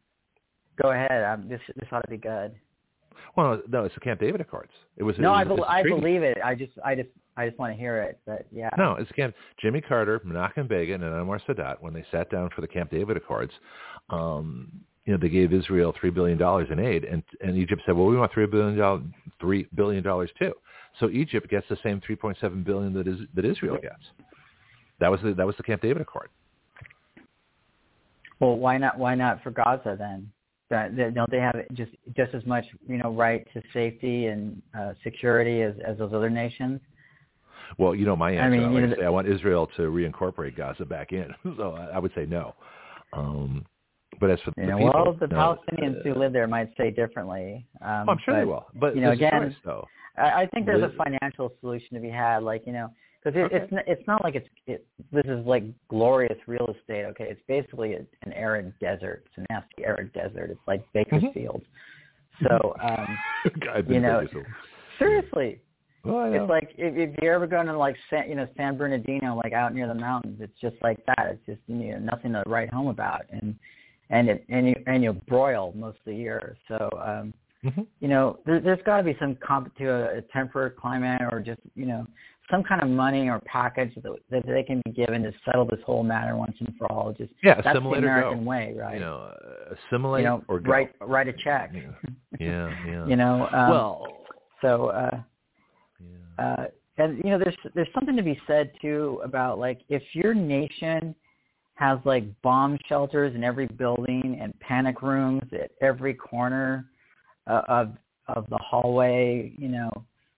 Go ahead. Um, this this ought to be good. Well, no, it's the Camp David Accords. It was. No, it was, I, be- I treaty. believe it. I just I just I just want to hear it. But yeah. No, it's Camp Jimmy Carter, Menachem Begin, and Anwar Sadat when they sat down for the Camp David Accords. Um, you know, they gave Israel three billion dollars in aid, and and Egypt said, well, we want three billion dollars, three billion dollars too. So Egypt gets the same three point seven billion that is that Israel gets. That was the that was the Camp David Accord. Well, why not? Why not for Gaza then? That, that don't they have just just as much, you know, right to safety and uh, security as, as those other nations? Well, you know, my answer, I mean, I, you like know, say, I want Israel to reincorporate Gaza back in. So I, I would say no. Um, but as for you the know, people, well, the no, Palestinians uh, who live there might say differently. Um, I'm sure but, they will. But you know, again, choice, though. I, I think there's the, a financial solution to be had. Like, you know, because it, okay. it's not, it's not like it's it, this is like glorious real estate. Okay, it's basically a, an arid desert. It's a nasty arid desert. It's like Bakersfield. Mm-hmm. So, um, I've been you know, Bakersfield. seriously. Well, I know. It's like if, if you're ever going to like San, you know, San Bernardino, like out near the mountains, it's just like that. It's just, you know, nothing to write home about, and and it, and you and you broil most of the year. So um, mm-hmm. you know, there, there's got to be some comp to a, a temperate climate, or just, you know, some kind of money or package that, that they can be given to settle this whole matter once and for all. Just yeah, that's the or American go. way, right? You know, uh, assimilate you know, or go. write write a check. Yeah, yeah. yeah. you know, um, well, so. Uh, yeah. Uh, and, you know, there's there's something to be said, too, about, like, if your nation has, like, bomb shelters in every building and panic rooms at every corner uh, of of the hallway, you know,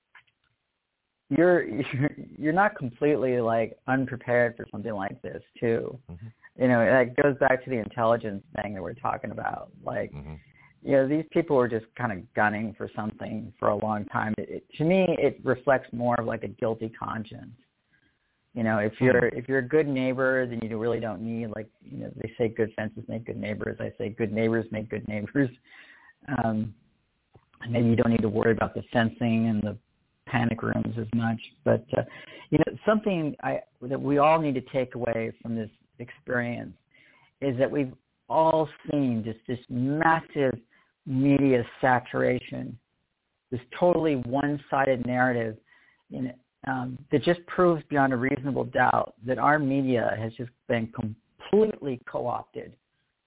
you're, you're you're not completely, like, unprepared for something like this, too. Mm-hmm. You know, it goes back to the intelligence thing that we're talking about. Like, mm-hmm. you know, these people were just kind of gunning for something for a long time. It, it, to me, it reflects more of like a guilty conscience. You know, if you're mm-hmm. if you're a good neighbor, then you really don't need, like, you know, they say good fences make good neighbors. I say good neighbors make good neighbors. Um, maybe you don't need to worry about the fencing and the panic rooms as much. But uh, you know, something I, that we all need to take away from this experience is that we've all seen just this massive media saturation, this totally one-sided narrative, you know, um, that just proves beyond a reasonable doubt that our media has just been completely co-opted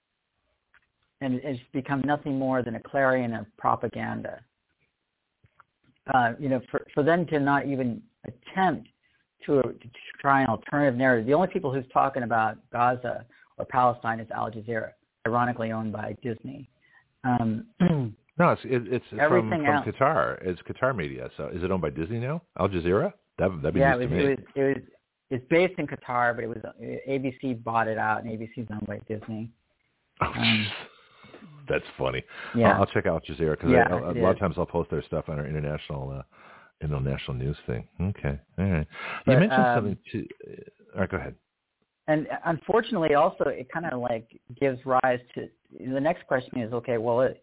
and it's become nothing more than a clarion of propaganda. Uh, you know, for, for them to not even attempt to, to try an alternative narrative. The only people who's talking about Gaza or Palestine is Al Jazeera, ironically owned by Disney. Um, no, it's it, it's from, from else. Qatar. It's Qatar media. So is it owned by Disney now? Al Jazeera? That that'd be yeah, news it was, to me. it was it was it's based in Qatar, but it was A B C bought it out, and A B C's owned by Disney. Um, That's funny. Yeah, I'll, I'll check out Al Jazeera because yeah, a lot of times I'll post their stuff on our international uh, international news thing. Okay, all right. But, you mentioned um, something too. All right, go ahead. And unfortunately, also, it kind of like gives rise to the next question is, okay, well, it,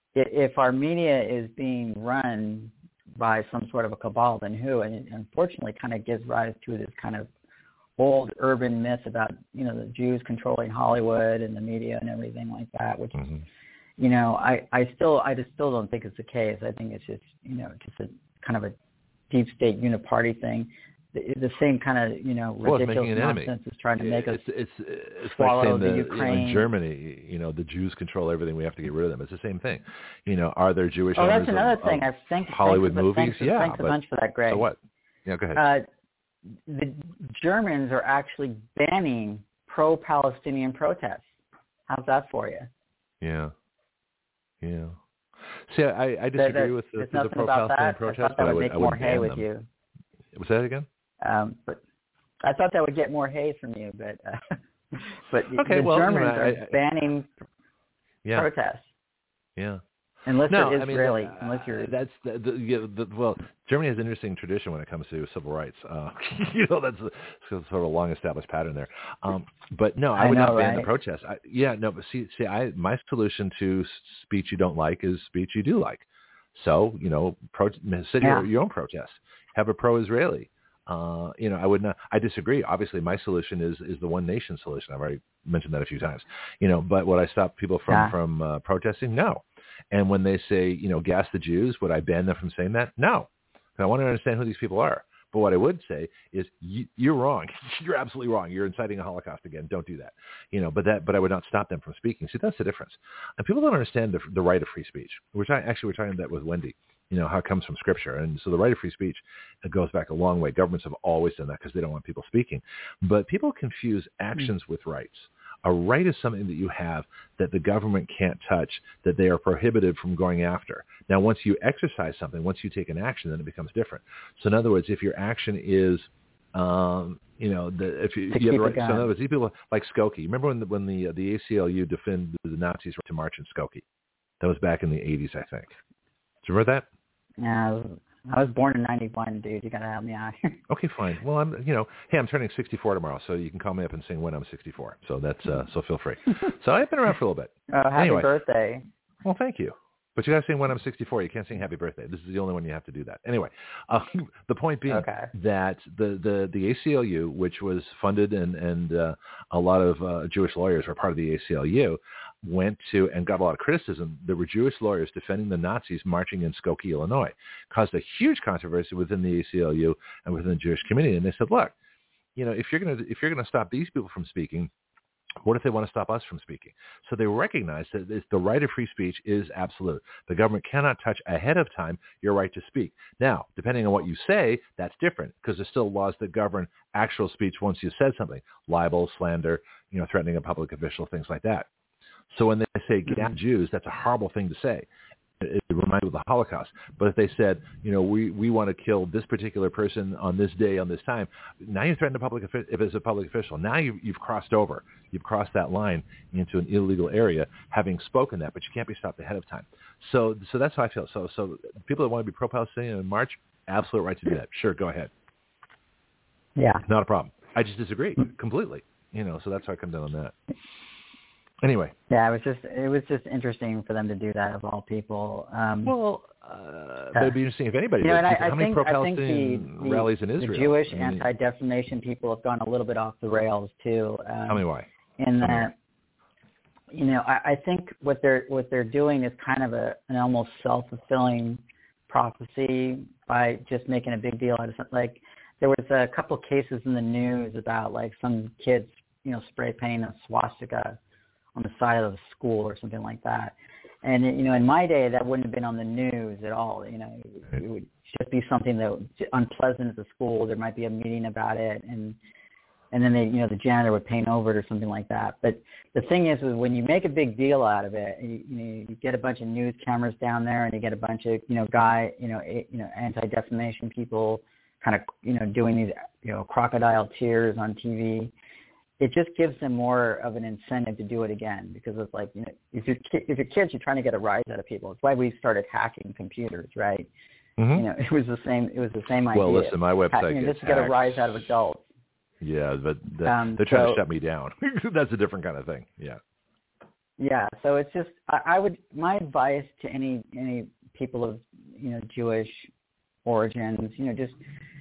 if our media is being run by some sort of a cabal, then who? And it unfortunately kind of gives rise to this kind of old urban myth about, you know, the Jews controlling Hollywood and the media and everything like that, which, mm-hmm. you know, I, I still, I just still don't think it's the case. I think it's just, you know, just a kind of a deep state uniparty thing. The, the same kind of, you know, ridiculous well, nonsense is trying to make us it's, it's, it's swallow like saying the the, Ukraine. You know, in Germany, you know, the Jews control everything. We have to get rid of them. It's the same thing. You know, are there Jewish oh, owners that's another of, thing. of I think Hollywood thanks, movies? Thanks, yeah, thanks but a bunch for that, Greg. So what? Yeah, go ahead. Uh, the Germans are actually banning pro-Palestinian protests. How's that for you? Yeah, yeah. See, I, I disagree there, with the, the pro-Palestinian protests, but I would would, make I would more ban hay with them. you. Was that again? Um, but I thought that would get more hay from you, but uh, but okay, the well, Germans you know, I, are banning yeah. protests. Yeah. Unless no, you're Israeli, I mean, uh, unless you're that's the, the, yeah, the well, Germany has an interesting tradition when it comes to civil rights. Uh, you know, that's a, sort of a long established pattern there. Um, but no, I would I know, not ban right? the protest. I, yeah, no, but see, see, I my solution to speech you don't like is speech you do like. So you know, pro, sit yeah. your, your own protest. Have a pro-Israeli. Uh, you know, I would not. I disagree. Obviously, my solution is is the one nation solution. I've already mentioned that a few times. You know, but would I stop people from yeah. from uh, protesting? No. And when they say, you know, gas the Jews, would I ban them from saying that? No. I want to understand who these people are. But what I would say is, you, you're wrong. You're absolutely wrong. You're inciting a Holocaust again. Don't do that. You know, but that, but I would not stop them from speaking. See, that's the difference. And people don't understand the, the right of free speech. We're talking, actually, we're talking that with Wendy. You know, how it comes from Scripture. And so the right of free speech, it goes back a long way. Governments have always done that because they don't want people speaking. But people confuse actions mm. with rights. A right is something that you have that the government can't touch, that they are prohibited from going after. Now, once you exercise something, once you take an action, then it becomes different. So in other words, if your action is, um, you know, the, if you, you have the right, so in other words, these people like Skokie. Remember when the, when the, uh, the A C L U defended the Nazis' right to march in Skokie? That was back in the eighties, I think. Do you remember that? Yeah, I was born in ninety-one, dude. You got to help me out here. Okay, fine. Well, I'm, you know, hey, I'm turning sixty-four tomorrow, so you can call me up and sing when I'm sixty-four. So that's, uh, so feel free. So I've been around for a little bit. Oh, happy anyway, birthday. Well, thank you. But you got to sing when I'm sixty-four. You can't sing happy birthday. This is the only one you have to do that. Anyway, uh, the point being okay. that the, the, the A C L U, which was funded and, and uh, a lot of uh, Jewish lawyers were part of the A C L U, went to and got a lot of criticism. There were Jewish lawyers defending the Nazis marching in Skokie, Illinois. Caused a huge controversy within the A C L U and within the Jewish community. And they said, look, you know, if you're going to if you're going to stop these people from speaking, what if they want to stop us from speaking? So they recognize that the right of free speech is absolute. The government cannot touch ahead of time your right to speak. Now, depending on what you say, that's different because there's still laws that govern actual speech once you said something, libel, slander, you know, threatening a public official, things like that. So when they say get out Jews, that's a horrible thing to say. It reminds me of the Holocaust. But if they said, you know, we, we want to kill this particular person on this day, on this time, now you threaten a public if it's a public official. Now you've, you've crossed over. You've crossed that line into an illegal area, having spoken that, but you can't be stopped ahead of time. So so that's how I feel. So so people that want to be pro-Palestinian in March, absolute right to do that. Sure, go ahead. Yeah. Not a problem. I just disagree completely. You know, so that's how I come down on that. Anyway. Yeah, it was just it was just interesting for them to do that of all people. Um, well, uh, but it'd be interesting if anybody you know, did. I, How I many think, pro-Palestinian I think the, rallies in the, Israel? The Jewish I mean, anti-defamation people have gone a little bit off the rails too. Um, tell me why. In that, you know, I, I think what they're what they're doing is kind of a an almost self-fulfilling prophecy by just making a big deal out of something. Like there was a couple of cases in the news about like some kids, you know, spray painting a swastika on the side of the school or something like that. And, you know, in my day, that wouldn't have been on the news at all. You know, it would just be something that was unpleasant at the school. There might be a meeting about it, and and then they, you know, the janitor would paint over it or something like that. But the thing is, is when you make a big deal out of it, you, you know, you get a bunch of news cameras down there, and you get a bunch of, you know, guy, you know, a, you know, anti-defamation people, kind of, you know, doing these, you know, crocodile tears on T V. It just gives them more of an incentive to do it again, because it's like, you know, if you're, if you're kids, you're trying to get a rise out of people. It's why we started hacking computers, right? Mm-hmm. You know, it was the same. It was the same idea. Well, listen, my website Hacking, gets just to get a rise out of adults. Yeah, but the, um, they're trying so, to shut me down. That's a different kind of thing. Yeah. Yeah. So it's just, I, I would, my advice to any any people of, you know, Jewish origins, you know, just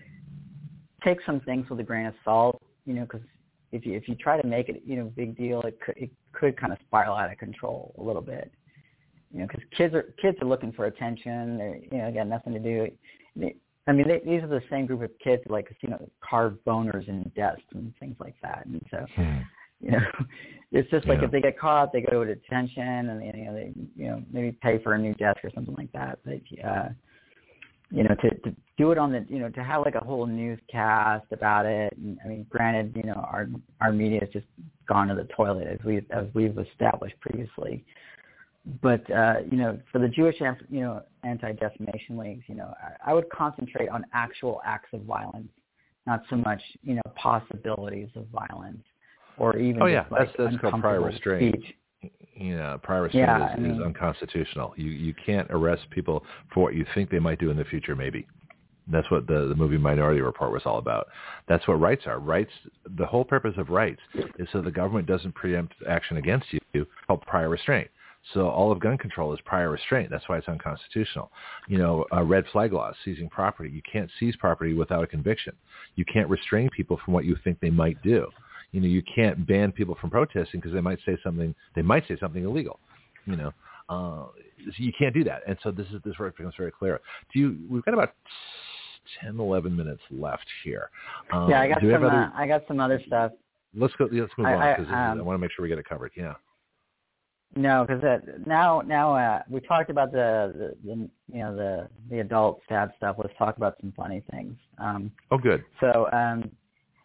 take some things with a grain of salt, you know, because if you if you try to make it, you know, big deal, it could it could kind of spiral out of control a little bit, you know, because kids are kids are looking for attention. They're, you know, got nothing to do. They, I mean, they, these are the same group of kids that, like, you know, carve boners in desks and things like that. And so, hmm. you know, it's just like yeah. if they get caught, they go to detention, and they, you know, they you know maybe pay for a new desk or something like that. But uh, you know, to, to do it on the, you know, to have like a whole newscast about it. And, I mean, granted, you know, our our media has just gone to the toilet as we as we've established previously. But uh, you know, for the Jewish, you know, anti-defamation leagues, you know, I, I would concentrate on actual acts of violence, not so much, you know, possibilities of violence, or even oh yeah, just, like, that's that's called prior restraint. Speech. You know, prior restraint yeah, is, I mean, is unconstitutional. You you can't arrest people for what you think they might do in the future. Maybe that's what the the movie Minority Report was all about. That's what rights are. Rights. The whole purpose of rights is so the government doesn't preempt action against you, called prior restraint. So all of gun control is prior restraint. That's why it's unconstitutional. You know, uh, red flag laws, seizing property. You can't seize property without a conviction. You can't restrain people from what you think they might do. You know, you can't ban people from protesting because they might say something. They might say something illegal. You know, uh, so you can't do that. And so this is this work becomes very clear. Do you? We've got about ten, eleven minutes left here. Um, yeah, I got do some. Other, uh, I got some other stuff. Let's go. Let's move I, on because I, um, I want to make sure we get it covered. Yeah. No, because now now uh, we talked about the, the, the you know the the adult sad stuff. Let's talk about some funny things. Um, oh, good. So um,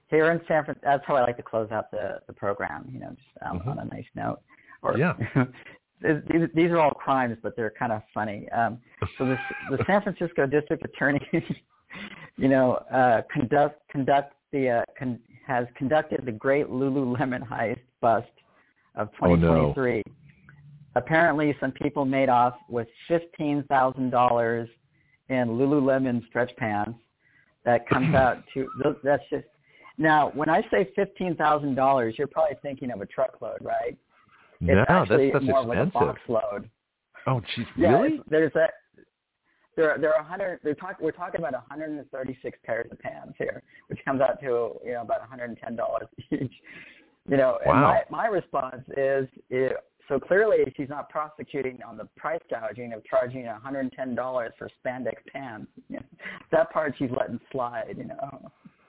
here in San Francisco, that's how I like to close out the, the program, you know, just um, mm-hmm. on a nice note. Or, yeah. these, these are all crimes, but they're kind of funny. Um, so this, the San Francisco District Attorney, you know, uh, conduct conduct the uh, con, has conducted the Great Lululemon Heist bust of twenty twenty-three. Oh, no. Apparently, some people made off with fifteen thousand dollars in Lululemon stretch pants. That comes out to that's just now. When I say fifteen thousand dollars, you're probably thinking of a truckload, right? No, it's actually that's, that's more expensive. Of a box load. Oh, geez, yeah, really? There's that. There, there are one hundred. They're talk, we're talking about one hundred thirty-six pairs of pants here, which comes out to you know about one hundred ten dollars each. You know, wow. and my my response is, is so clearly she's not prosecuting on the price gouging of charging one hundred ten dollars for spandex pants. You know, that part she's letting slide. You know.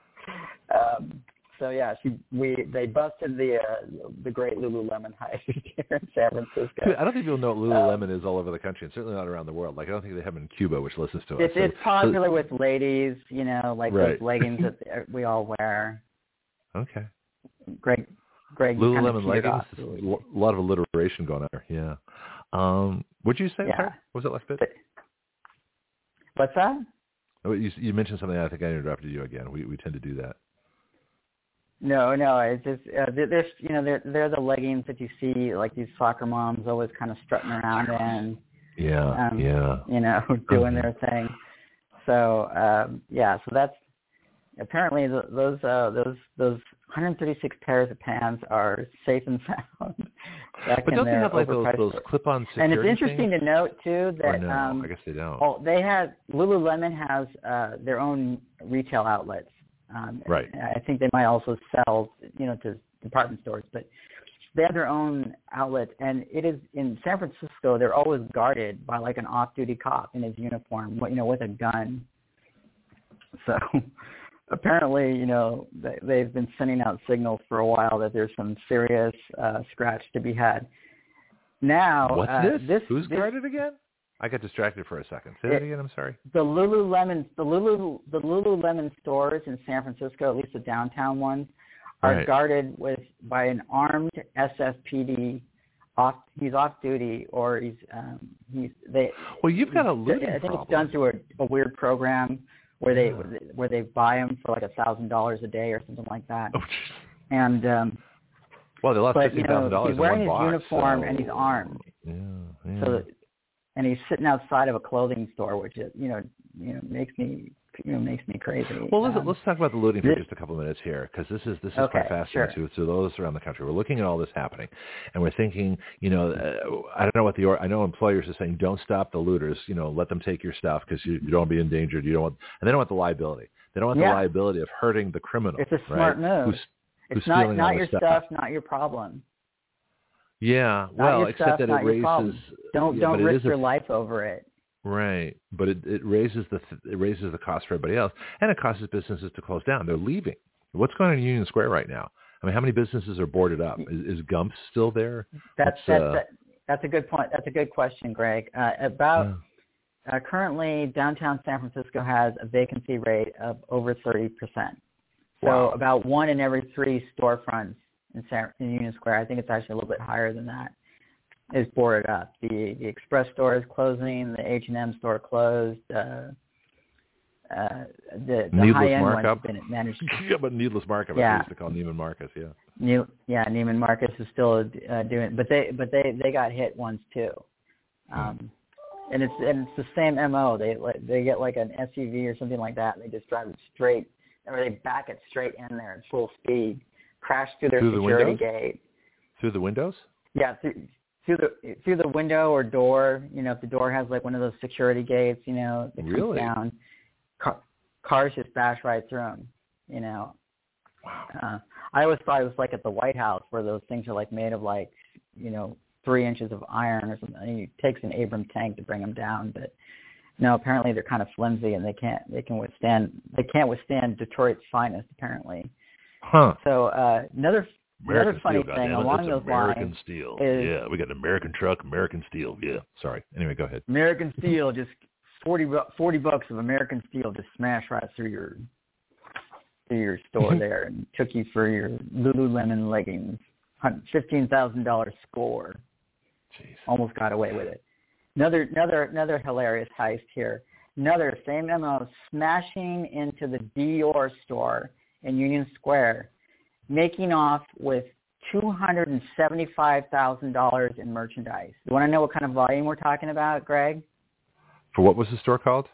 Um, so yeah, she we they busted the uh, the Great Lululemon Heist here in San Francisco. I don't think people know what Lululemon um, is all over the country, and certainly not around the world. Like I don't think they have it in Cuba, which listens to us. It's, so, it's popular so, with ladies, you know, like right. those leggings that we all wear. Okay. Greg, Greg, Lululemon kind of leggings. off. A lot of alliteration going on there. Yeah. Um, what'd you say? Yeah. Sorry? What was that last bit? What's that? Oh, you, you mentioned something. I think I interrupted you again. We we tend to do that. No, no, it's just uh, there's you know they're they're the leggings that you see like these soccer moms always kind of strutting around in. Yeah, um, yeah. You know, doing their thing. So um, yeah, so that's apparently the, those uh, those those one hundred thirty-six pairs of pants are safe and sound. But don't they have like those, those clip-on security And it's interesting things? to note too that no, um, I guess they don't. Oh, they have Lululemon has uh, their own retail outlets. Um, right. I think they might also sell, you know, to department stores, but they have their own outlet. And it is in San Francisco. They're always guarded by like an off-duty cop in his uniform, you know, with a gun. So apparently, you know, they, they've been sending out signals for a while that there's some serious uh, scratch to be had. Now, what's uh, this? this? Who's this, guarded again? I got distracted for a second. Say it, that again. I'm sorry. The Lululemon, the Lulu, the Lululemon stores in San Francisco, at least the downtown ones, are right. guarded with by an armed S S P D. Off, he's off duty, or he's um, he's they. Well, you've got a looting I think problem. it's done through a, a weird program where they yeah. where they buy them for like a thousand dollars a day or something like that. Oh, and um, well, they lost but, fifty thousand you know, dollars he's wearing in one his box, uniform so... and he's armed. Yeah, yeah. So. And he's sitting outside of a clothing store, which is, you know, you know, makes me, you know, makes me crazy. Well, let's, um, let's talk about the looting for this, just a couple of minutes here, because this is this is okay, quite fascinating sure. to, to those around the country. We're looking at all this happening, and we're thinking, you know, uh, I don't know what the I know employers are saying, don't stop the looters, you know, let them take your stuff because you, you don't want to be endangered. You don't want, and they don't want the liability. They don't want yeah. the liability of hurting the criminal. It's a smart right? move. Who's, it's who's not not all your stuff. stuff, not your problem. Yeah, Not well, your except stuff, that not it raises. your don't yeah, don't risk a, your life over it. Right, but it, it raises the it raises the cost for everybody else, and it causes businesses to close down. They're leaving. What's going on in Union Square right now? I mean, how many businesses are boarded up? Is, is Gump still there? That's What's, that's uh, a, that's a good point. That's a good question, Greg. Uh, about yeah. uh, currently, downtown San Francisco has a vacancy rate of over thirty percent. So wow. about one in every three storefronts in, San, in Union Square, I think it's actually a little bit higher than that, is boarded up. The the Express store is closing. The H and M store closed. Uh, uh, the the needless high-end markup. one's been managed. yeah, but needless markup. Yeah. I used to call Neiman Marcus. Yeah. New, yeah, Neiman Marcus is still uh, doing, but they but they, they got hit once too, um, and it's and it's the same M O. They like they get like an S U V or something like that, and they just drive it straight, or they back it straight in there at full speed, crash through their through security the gate. Through the windows? Yeah, through through the through the window or door. You know, if the door has like one of those security gates, you know, that comes really? down, car, cars just bash right through them. You know. Wow. Uh, I always thought it was like at the White House where those things are like made of like, you know, three inches of iron or something. And it takes an Abrams tank to bring them down, but no, apparently they're kind of flimsy and they can't they can withstand they can't withstand Detroit's finest apparently. Huh. So uh, another American another funny steel, thing goddammit. along That's those American lines steel. is yeah, we got an American truck, American steel. Yeah. Sorry. Anyway, go ahead. American steel, just forty, forty bucks of American steel just smash right through your to your store there and took you for your Lululemon leggings, fifteen thousand dollars score. Jeez. Almost got away with it. Another another another hilarious heist here. Another same M O, smashing into the Dior store in Union Square, making off with two hundred seventy-five thousand dollars in merchandise. You want to know what kind of volume we're talking about, Greg? For what was the store called?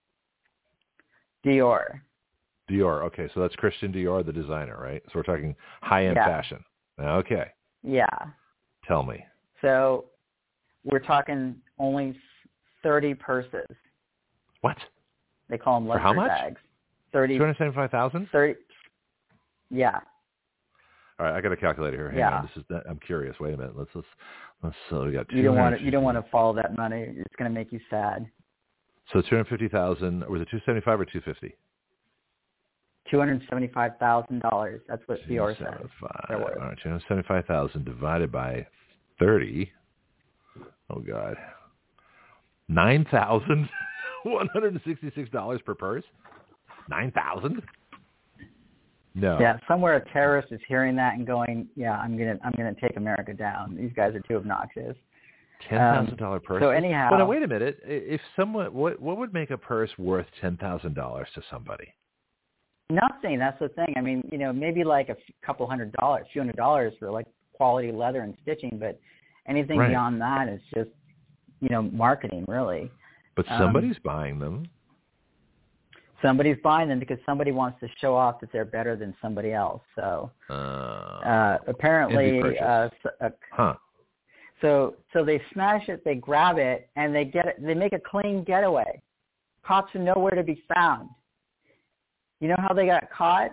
Dior. Dior. Okay, so that's Christian Dior, the designer, right? So we're talking high-end yeah. fashion. Okay. Yeah. Tell me. So we're talking only thirty purses. What? They call them luxury For how much? bags. thirty. two hundred seventy-five thousand dollars? thirty. Yeah. All right, I got a calculator here. Hang yeah. on. This is. I'm curious. Wait a minute. Let's let's let's. So we got. You don't want to. You don't want to follow that money. It's going to make you sad. So two hundred fifty thousand. Was it two seventy-five or two fifty? Two hundred seventy-five thousand dollars. That's what Dior says. All right, two hundred seventy-five thousand divided by thirty. Oh God. Nine thousand one hundred and sixty-six dollars per purse. Nine thousand. No. Yeah, somewhere a terrorist is hearing that and going, "Yeah, I'm gonna, I'm gonna take America down. These guys are too obnoxious." Ten thousand dollar purse. So anyhow, but wait a minute. If someone, what, what would make a purse worth ten thousand dollars to somebody? Nothing. That's the thing. I mean, you know, maybe like a couple hundred dollars, a few hundred dollars for like quality leather and stitching, but anything right. beyond that is just, you know, marketing, really. But somebody's um, buying them. Somebody's buying them because somebody wants to show off that they're better than somebody else. So uh, uh, apparently, uh, uh, huh? So so they smash it, they grab it, and they get it. They make a clean getaway. Cops are nowhere to be found. You know how they got caught?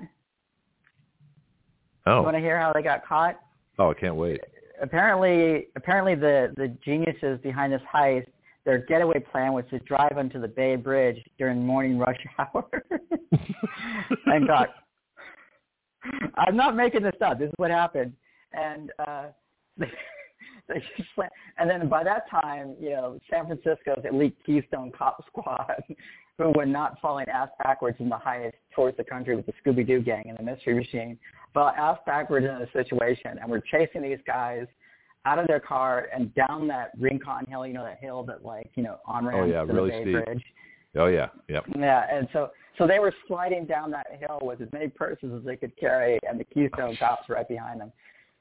Oh. You want to hear how they got caught? Oh, I can't wait. Apparently, apparently the, the geniuses behind this heist, their getaway plan was to drive onto the Bay Bridge during morning rush hour and got. I'm not making this up. This is what happened, and uh, they, they just went, and then by that time, you know, San Francisco's elite Keystone Cop Squad, who were not falling ass backwards in the highest towards the country with the Scooby-Doo gang and the Mystery Machine, fell ass backwards in the situation, and we're chasing these guys out of their car and down that Rincon Hill, you know, that hill that, like, you know, on ramps oh, yeah, to really the Bay steep. Bridge. Oh, yeah, yep. Yeah, and so so they were sliding down that hill with as many purses as they could carry, and the Keystone cops right behind them.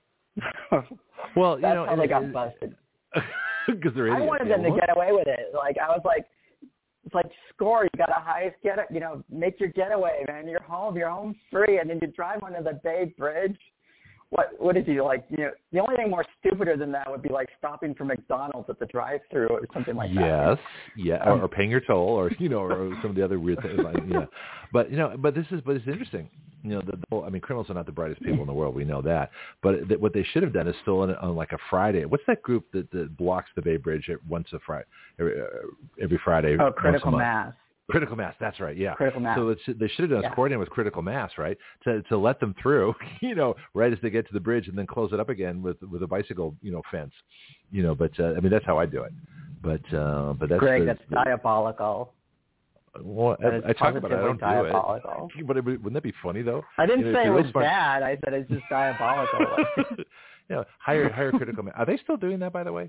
Well, you That's know, how they it, got it, busted. Because they're idiots. I wanted them to get away with it. Like, I was like, it's like, score, you got a highest get, you know, make your getaway, man. You're home, you're home free, and then you drive under the Bay Bridge. What what is he like? You know, the only thing more stupider than that would be like stopping for McDonald's at the drive-through or something like that. Yes, yeah, Um, or, or paying your toll, or you know, or some of the other weird things. Like, yeah, but you know, but this is but it's interesting. You know, the, the whole, I mean, criminals are not the brightest people in the world. We know that. But th- what they should have done is still on, on like a Friday. What's that group that, that blocks the Bay Bridge at once a Friday, every, uh, every Friday? Oh, Critical Mass. Critical Mass, that's right, yeah. Critical Mass. So it's, they should have done yeah. is coordinate with Critical Mass, right, to to let them through, you know, right as they get to the bridge, and then close it up again with with a bicycle, you know, fence, you know. But uh, I mean, that's how I do it. But uh, but that's Greg, the, that's the, diabolical. Well, that I, I talk about it. I don't diabolical. do it. But it, wouldn't that be funny though? I didn't you know, say it was smart. bad. I said it's just diabolical. Yeah, hire hire Critical Mass. Are they still doing that, by the way?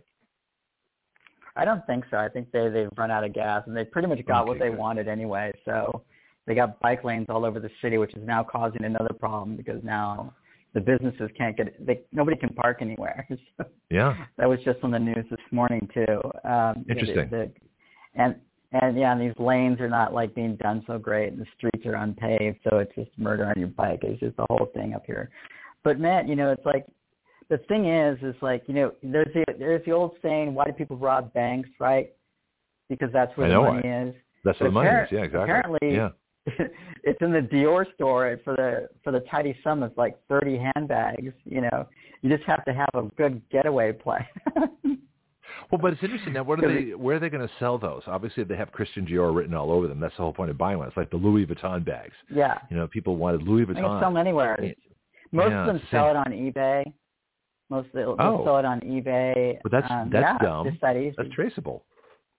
I don't think so. I think they, they've run out of gas, and they pretty much got okay, what they good. wanted anyway. So they got bike lanes all over the city, which is now causing another problem because now the businesses can't get they, – nobody can park anywhere. So yeah. That was just on the news this morning too. Um, Interesting. The, the, and, and, yeah, and these lanes are not, like, being done so great, and the streets are unpaved, so it's just murder on your bike. It's just the whole thing up here. But, man, you know, it's like – the thing is, is like, you know, there's the there's the old saying, why do people rob banks, right? Because that's where I the know money why. is. That's where the money is, yeah, exactly. Apparently, yeah. it's in the Dior store for the for the tidy sum of like thirty handbags, you know. You just have to have a good getaway plan. Well, but it's interesting. Now, what are they, where are they going to sell those? Obviously, they have Christian Dior written all over them. That's the whole point of buying one. It's like the Louis Vuitton bags. Yeah. You know, people wanted Louis Vuitton. They can sell them anywhere. Most yeah, of them sell it on eBay. Most of them oh. sell it on eBay. But that's um, that's yeah, dumb. Just that easy. That's traceable.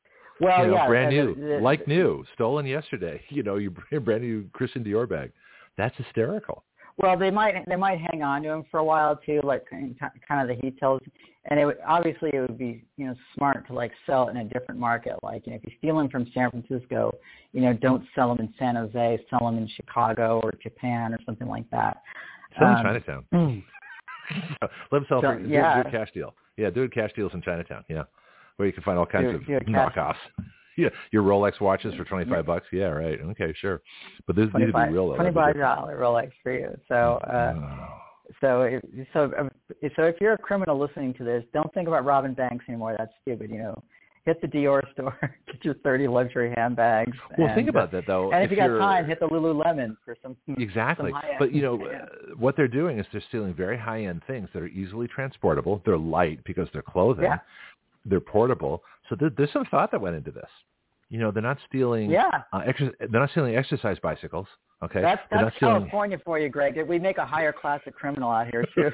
Well, you know, yeah, brand the, new, the, the, like new, stolen yesterday. You know, your brand new Christian Dior bag. That's hysterical. Well, they might they might hang on to him for a while too, like kind of the heat tells. And it would, obviously it would be you know smart to like sell it in a different market. Like you know if you steal them from San Francisco, you know don't sell them in San Jose, sell them in Chicago or Japan or something like that. Sell in um, Chinatown. Let them sell so, for yeah. do, do a cash deal. Yeah, do a cash deals in Chinatown. Yeah, where you can find all kinds do, of do knockoffs. Yeah, your Rolex watches for twenty-five yeah. bucks. Yeah, right. Okay, sure. But this need to be real. twenty-five dollars Rolex for you. So, uh, oh. so, if, so, so if you're a criminal listening to this, don't think about robbing banks anymore. That's stupid. You know, hit the Dior store, get your thirty luxury handbags. Well, and, think about that though. And if, if you you're... got time, hit the Lululemon for some. Exactly. Some but you know, uh, what they're doing is they're stealing very high-end things that are easily transportable. They're light because they're clothing. Yeah. They're portable. So there, there's some thought that went into this. You know, they're not stealing. Yeah. Uh, extra, they're not stealing exercise bicycles. Okay. That's they're that's stealing... California for you, Greg. We make a higher class of criminal out here too.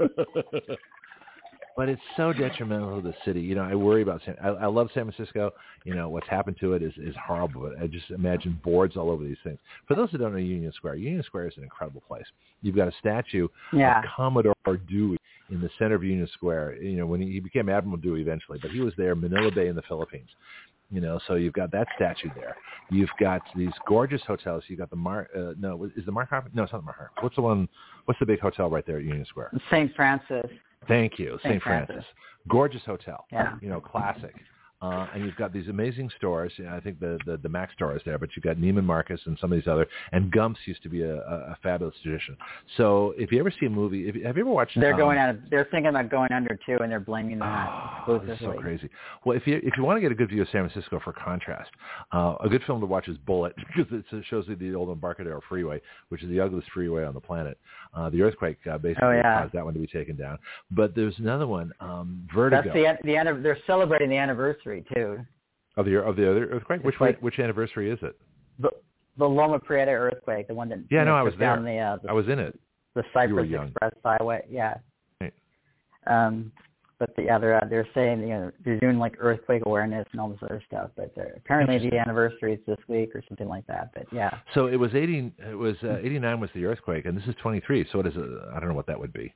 But it's so detrimental to the city. You know, I worry about San. I, I love San Francisco. You know, what's happened to it is, is horrible. But I just imagine boards all over these things. For those who don't know Union Square, Union Square is an incredible place. You've got a statue yeah. of Commodore Dewey in the center of Union Square. You know, when he, he became Admiral Dewey eventually, but he was there, Manila Bay in the Philippines. You know, so you've got that statue there. You've got these gorgeous hotels. You've got the Mar. Uh, no, is the Mark Harper? No, it's not the Mark Harper. What's the one? What's the big hotel right there at Union Square? Saint Francis. Thank you, Saint Francis. Francis. Gorgeous hotel. Yeah. You know, classic. Uh, and you've got these amazing stores. You know, I think the, the, the Mac store is there, but you've got Neiman Marcus and some of these other. And Gumps used to be a, a, a fabulous tradition. So if you ever see a movie, if, have you ever watched? They're um, going out. They're thinking about going under too, and they're blaming that oh, exclusively. It's so crazy. Well, if you if you want to get a good view of San Francisco for contrast, uh, a good film to watch is Bullet because it shows you the old Embarcadero Freeway, which is the ugliest freeway on the planet. Uh, the earthquake uh, basically oh, yeah. caused that one to be taken down. But there's another one, um, Vertigo. That's the the they're celebrating the anniversary too. Of the of the other earthquake? Which like, which anniversary is it? The the Loma Prieta earthquake, the one that yeah, you know, no, I was there. The, uh, the, I was in it. The Cypress Express Highway, yeah. Right. Um, but the yeah, they're they're saying you know they're doing like earthquake awareness and all this other stuff. But apparently the anniversary is this week or something like that. But yeah. So it was eighty. It was uh, eighty-nine was the earthquake, and this is twenty-three. So it is. A, I don't know what that would be.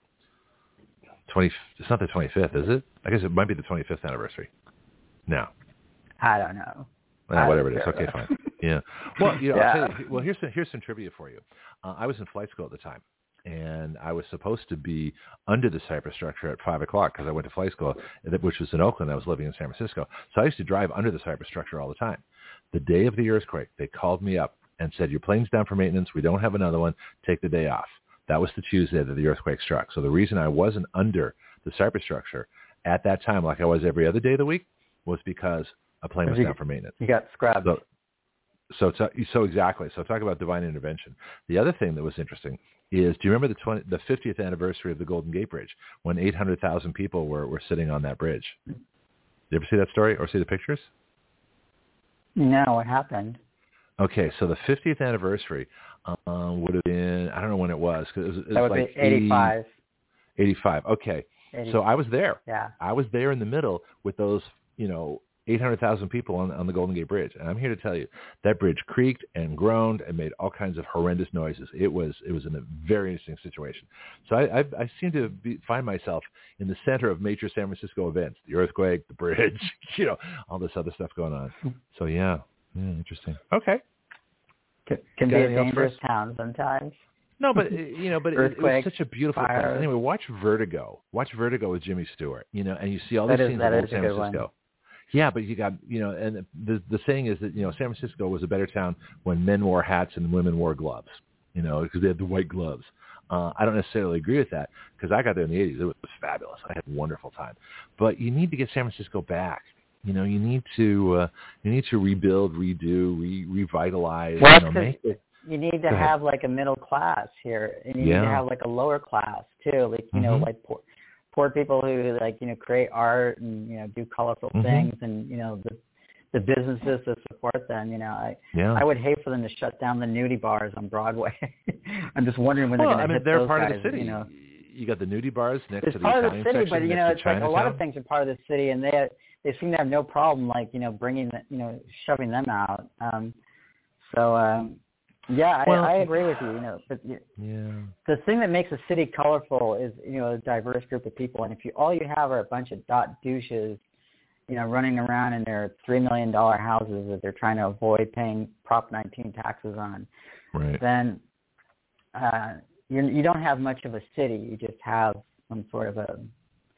Twenty. It's not the twenty-fifth, is it? I guess it might be the twenty-fifth anniversary. No. I don't know. Uh, whatever it is. Okay, fine. Yeah. Well, you know, yeah. I'll tell you, well, here's some, here's some trivia for you. Uh, I was in flight school at the time, and I was supposed to be under the Cypress structure at five o'clock because I went to flight school, which was in Oakland. I was living in San Francisco, so I used to drive under the Cypress structure all the time. The day of the earthquake, they called me up and said, "Your plane's down for maintenance. We don't have another one. Take the day off." That was the Tuesday that the earthquake struck. So the reason I wasn't under the Cypress structure at that time, like I was every other day of the week, was because a plane was you, down for maintenance. You got scrubbed. So, so, so, so exactly. So talk about divine intervention. The other thing that was interesting is, do you remember the twenty, the fiftieth anniversary of the Golden Gate Bridge when eight hundred thousand people were, were sitting on that bridge? Did you ever see that story or see the pictures? No, what happened? Okay, so the fiftieth anniversary um, would have been, I don't know when it was. Cause it was, it that was would like be eighty-five. eighty, eighty-five, okay. eighty. So I was there. Yeah. I was there in the middle with those, you know, eight hundred thousand people on, on the Golden Gate Bridge. And I'm here to tell you, that bridge creaked and groaned and made all kinds of horrendous noises. It was it was in a very interesting situation. So I, I, I seem to be, find myself in the center of major San Francisco events, the earthquake, the bridge, you know, all this other stuff going on. So, yeah, yeah interesting. Okay. Can, can be a dangerous town sometimes. No, but you know, but it, it was such a beautiful fire. place. Anyway, watch Vertigo. Watch Vertigo with Jimmy Stewart. You know, and you see all these that scenes is, of old is San Francisco. One. Yeah, but you got you know, and the the saying is that you know San Francisco was a better town when men wore hats and women wore gloves. You know, because they had the white gloves. Uh, I don't necessarily agree with that because I got there in the eighties. It was fabulous. I had a wonderful time. But you need to get San Francisco back. You know, you need to uh, you need to rebuild, redo, re- revitalize. Well, you know, make it. You need to have like a middle class here, and you yeah. need to have like a lower class too. Like you mm-hmm. know, like poor, poor people who like you know create art and you know do colorful mm-hmm. things, and you know the the businesses that support them. You know, I yeah. I would hate for them to shut down the nudie bars on Broadway. I'm just wondering when well, they're going I to mean, hit they're those part guys, of the city. You know, you got the nudie bars next it's to the part Italian of the city, section, but you know, it's like Chinatown. a lot of things are part of the city, and they they seem to have no problem like you know bringing the, you know shoving them out. Um, so. Um, Yeah, well, I, I agree with you. You know, but yeah. the thing that makes a city colorful is, you know, a diverse group of people. And if you all you have are a bunch of dot douches, you know, running around in their three million dollar houses that they're trying to avoid paying Prop nineteen taxes on, right. then uh, you you don't have much of a city. You just have some sort of a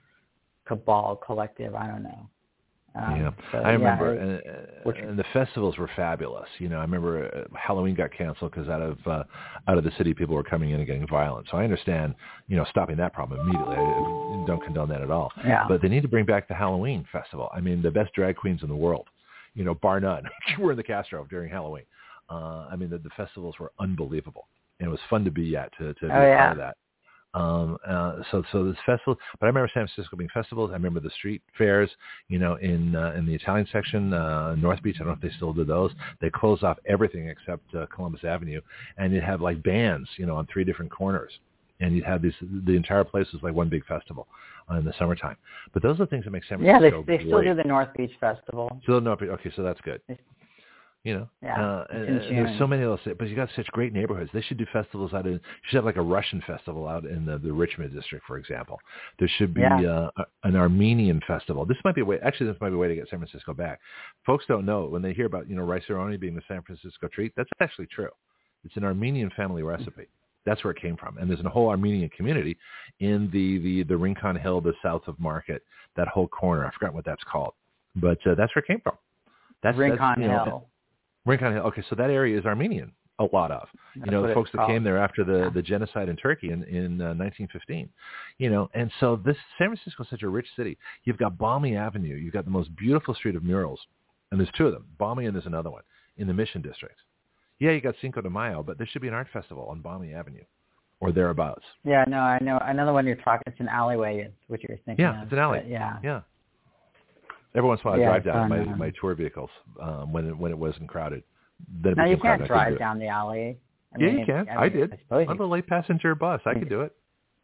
cabal collective. I don't know. Um, yeah, so, I remember, yeah, and, and the festivals were fabulous. You know, I remember uh, Halloween got canceled because out of uh, out of the city, people were coming in and getting violent. So I understand, you know, stopping that problem immediately. I don't condone that at all. Yeah. But they need to bring back the Halloween festival. I mean, the best drag queens in the world, you know, bar none, were in the Castro during Halloween. Uh, I mean, the, the festivals were unbelievable, and it was fun to be at to to be oh, a yeah. part of that. Um, uh, so, so this festival, but I remember San Francisco being festivals. I remember the street fairs, you know, in, uh, in the Italian section, uh, North Beach. I don't know if they still do those. They closed off everything except, uh, Columbus Avenue, and you'd have like bands, you know, on three different corners. And you'd have these, the entire place was like one big festival uh, in the summertime. But those are the things that make San Yeah, Francisco they, they still do the North Beach Festival. Still North Beach. Okay, so that's good. You know, yeah, uh, and, and there's so many of those, but you got such great neighborhoods. They should do festivals out in. You should have like a Russian festival out in the, the Richmond district, for example. There should be yeah. uh, an Armenian festival. This might be a way. Actually, this might be a way to get San Francisco back. Folks don't know when they hear about, you know, rice-a-roni being the San Francisco treat. That's actually true. It's an Armenian family recipe. That's where it came from. And there's a whole Armenian community in the the the Rincon Hill, the south of Market, that whole corner. I forgot what that's called, but uh, that's where it came from. That's Rincon that's, you know, Hill. Rincon Hill. Okay, so that area is Armenian, a lot of. You That's know, the folks that called. came there after the, yeah. the genocide in Turkey in, in uh, nineteen fifteen. You know, and so this San Francisco is such a rich city. You've got Balmy Avenue. You've got the most beautiful street of murals. And there's two of them, Balmy and there's another one, in the Mission District. Yeah, you got Cinco de Mayo, but there should be an art festival on Balmy Avenue or thereabouts. Yeah, no, I know. Another one you're talking, it's an alleyway, is what you're thinking Yeah, of. it's an alley. But, yeah. Yeah. Every once in a while I yeah, drive down fun, my, um, my tour vehicles um, when, it, when it wasn't crowded. Then no, you can't crowded. drive down the alley. I yeah, mean, you can. I, I, mean, did. I suppose on you, the late passenger bus. I could do it.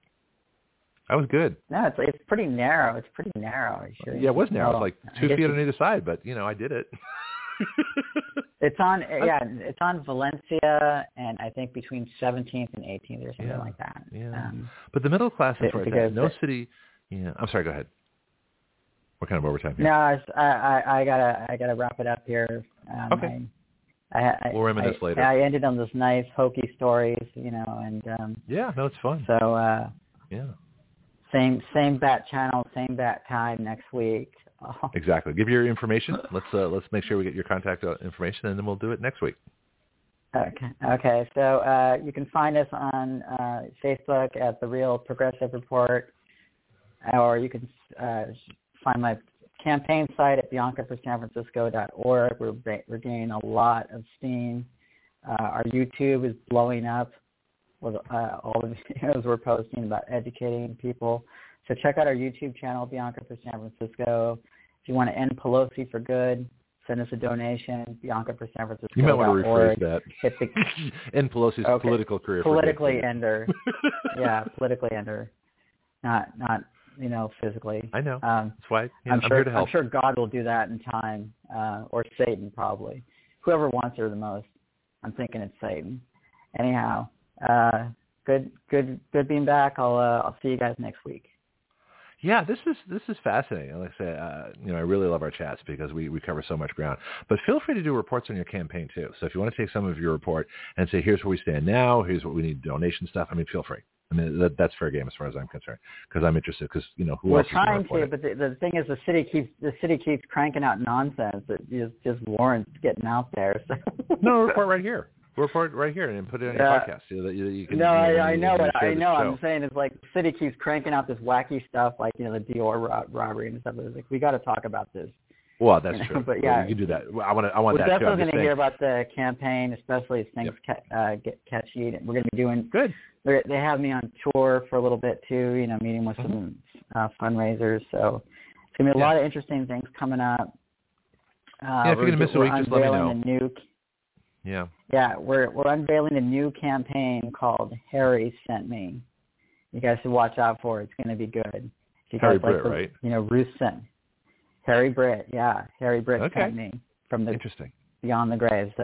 I was good. No, it's it's pretty narrow. It's pretty narrow. Sure. Yeah, it was narrow. Well, It's like two feet you, on either side, but, you know, I did it. It's on, yeah, it's on Valencia, and I think between seventeenth and eighteenth or something yeah, like that. Yeah. Um, but the middle class is right there. No the, city. Yeah. I'm sorry. Go ahead. What kind of overtime here? No, I, I, I gotta, I gotta wrap it up here. Um, okay. I, I, we'll reminisce I, later. I ended on those nice hokey stories, you know, and um, yeah, no, it's fun. So uh, yeah. Same, same bat channel, same bat time next week. Oh. Exactly. Give your information. Let's uh, let's make sure we get your contact information, and then we'll do it next week. Okay. Okay. So uh, you can find us on uh, Facebook at The Real Progressive Report, or you can uh, find my campaign site at bianca for san francisco dot org. We're we're gaining a lot of steam. Uh, our YouTube is blowing up with uh, all the videos we're posting about educating people. So check out our YouTube channel, Bianca for San Francisco. If you want to end Pelosi for good, send us a donation, Bianca for San Francisco. You might want to rephrase that. Hit the, end Pelosi's okay. political career. Politically ender. yeah, politically ender. Not, not you know, physically. I know. Um, That's why yeah, I'm, I'm sure, here to help. I'm sure God will do that in time, uh, or Satan probably. Whoever wants her the most. I'm thinking it's Satan. Anyhow, uh, good, good, good being back. I'll, uh, I'll see you guys next week. Yeah, this is this is fascinating. Like I say, uh, you know, I really love our chats because we, we cover so much ground. But feel free to do reports on your campaign too. So if you want to take some of your report and say, here's where we stand now, here's what we need, donation stuff. I mean, feel free. I mean, that, that's fair game as far as I'm concerned because I'm interested. Because you know, who we're else trying is to, but the, the thing is, the city keeps the city keeps cranking out nonsense that just just warrants getting out there. So. No, report right here. Report right here and put it on your yeah. podcast so that you, you can. No, you know, I, I know. What, I know. Show. I'm saying it's like the city keeps cranking out this wacky stuff, like you know the Dior ro- robbery and stuff. It's like we got to talk about this. Well, that's you know? true. But yeah, well, you can do that. I want to. I want we're that. We're definitely going to hear about the campaign, especially as things yep. ca- uh, get catchy. We're going to be doing good. They have me on tour for a little bit too. You know, meeting with mm-hmm. some uh, fundraisers. So it's going to be a yeah. lot of interesting things coming up. Uh, yeah, if you're going to miss a week, just let me know. A new, yeah. Yeah, we're we're unveiling a new campaign called Harry Sent Me. You guys should watch out for it. It's going to be good. If you Harry guys Britt, like the, right? You know, Ruth sent Harry Britt. Yeah, Harry Britt okay. sent me from the Interesting Beyond the Grave. So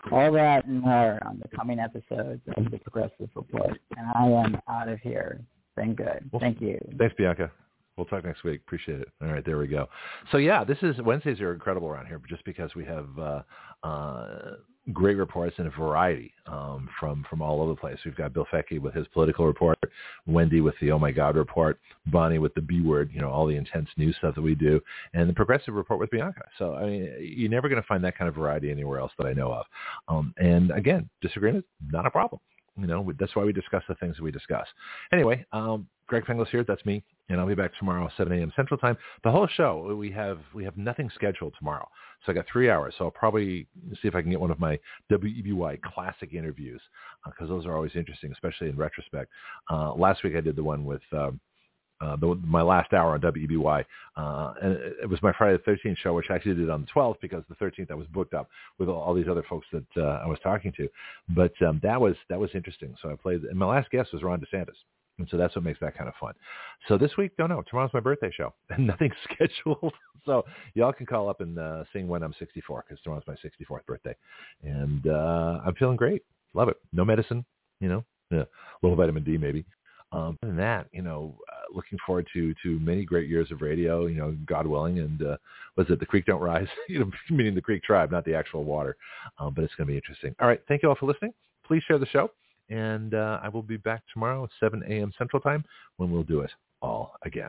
All that and more on the coming episodes of the Progressive Report. And I am out of here. Been good. Well, thank you. Thanks, Bianca. We'll talk next week. Appreciate it. All right, there we go. So, yeah, this is Wednesdays are incredible around here just because we have uh, uh, great reports and a variety um, from, from all over the place. We've got Bill Fecky with his political report, Wendy with the Oh My God report, Bonnie with the B word, you know, all the intense news stuff that we do, and the Progressive Report with Bianca. So, I mean, you're never going to find that kind of variety anywhere else that I know of. Um, and, again, disagreement, not a problem. You know, that's why we discuss the things that we discuss. Anyway, um, Greg Penglis here. That's me. And I'll be back tomorrow, seven a.m. Central Time. The whole show, we have we have nothing scheduled tomorrow. So I got three hours. So I'll probably see if I can get one of my W E B Y classic interviews because uh, those are always interesting, especially in retrospect. Uh, last week I did the one with um, uh, the, my last hour on W E B Y. Uh, and it was my Friday the thirteenth show, which I actually did on the twelfth because the thirteenth I was booked up with all, all these other folks that uh, I was talking to. But um, that was that was interesting. So I played, and my last guest was Ron DeSantis. And so that's what makes that kind of fun. So this week, don't know. Tomorrow's my birthday show, and nothing's scheduled. So y'all can call up and uh, sing when I'm sixty-four, because tomorrow's my sixty-fourth birthday. And uh, I'm feeling great. Love it. No medicine, you know, yeah, a little vitamin D maybe. Um, other than that, you know, uh, looking forward to to many great years of radio, you know, God willing. And uh, was it The Creek Don't Rise? you know, meaning the Creek Tribe, not the actual water. Um, but it's going to be interesting. All right. Thank you all for listening. Please share the show. And uh, I will be back tomorrow at seven a.m. Central Time when we'll do it all again.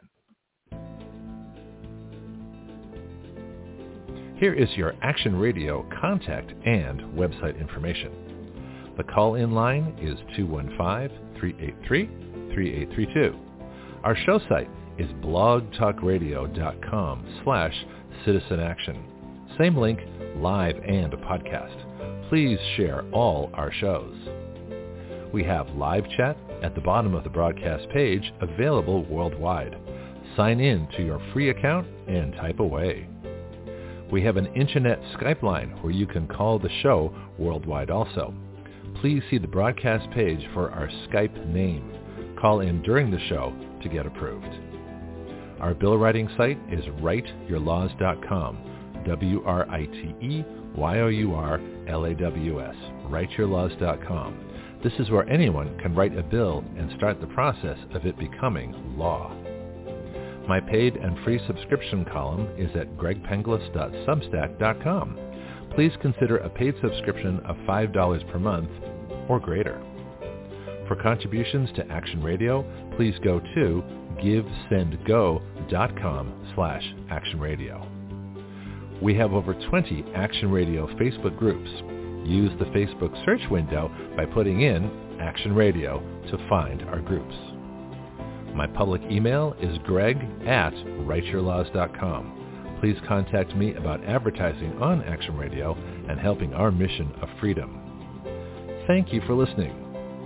Here is your Action Radio contact and website information. The call-in line is two one five, three eight three, three eight three two. Our show site is blogtalkradio.com slash citizen action. Same link, live and a podcast. Please share all our shows. We have live chat at the bottom of the broadcast page, available worldwide. Sign in to your free account and type away. We have an internet Skype line where you can call the show worldwide also. Please see the broadcast page for our Skype name. Call in during the show to get approved. Our bill writing site is write your laws dot com, W R I T E Y O U R L A W S, write your laws dot com. This is where anyone can write a bill and start the process of it becoming law. My paid and free subscription column is at greg penglis dot substack dot com. Please consider a paid subscription of five dollars per month or greater. For contributions to Action Radio, please go to givesendgo.com slash Action Radio. We have over twenty Action Radio Facebook groups. Use the Facebook search window by putting in Action Radio to find our groups. My public email is greg at write your laws dot com. Please contact me about advertising on Action Radio and helping our mission of freedom. Thank you for listening.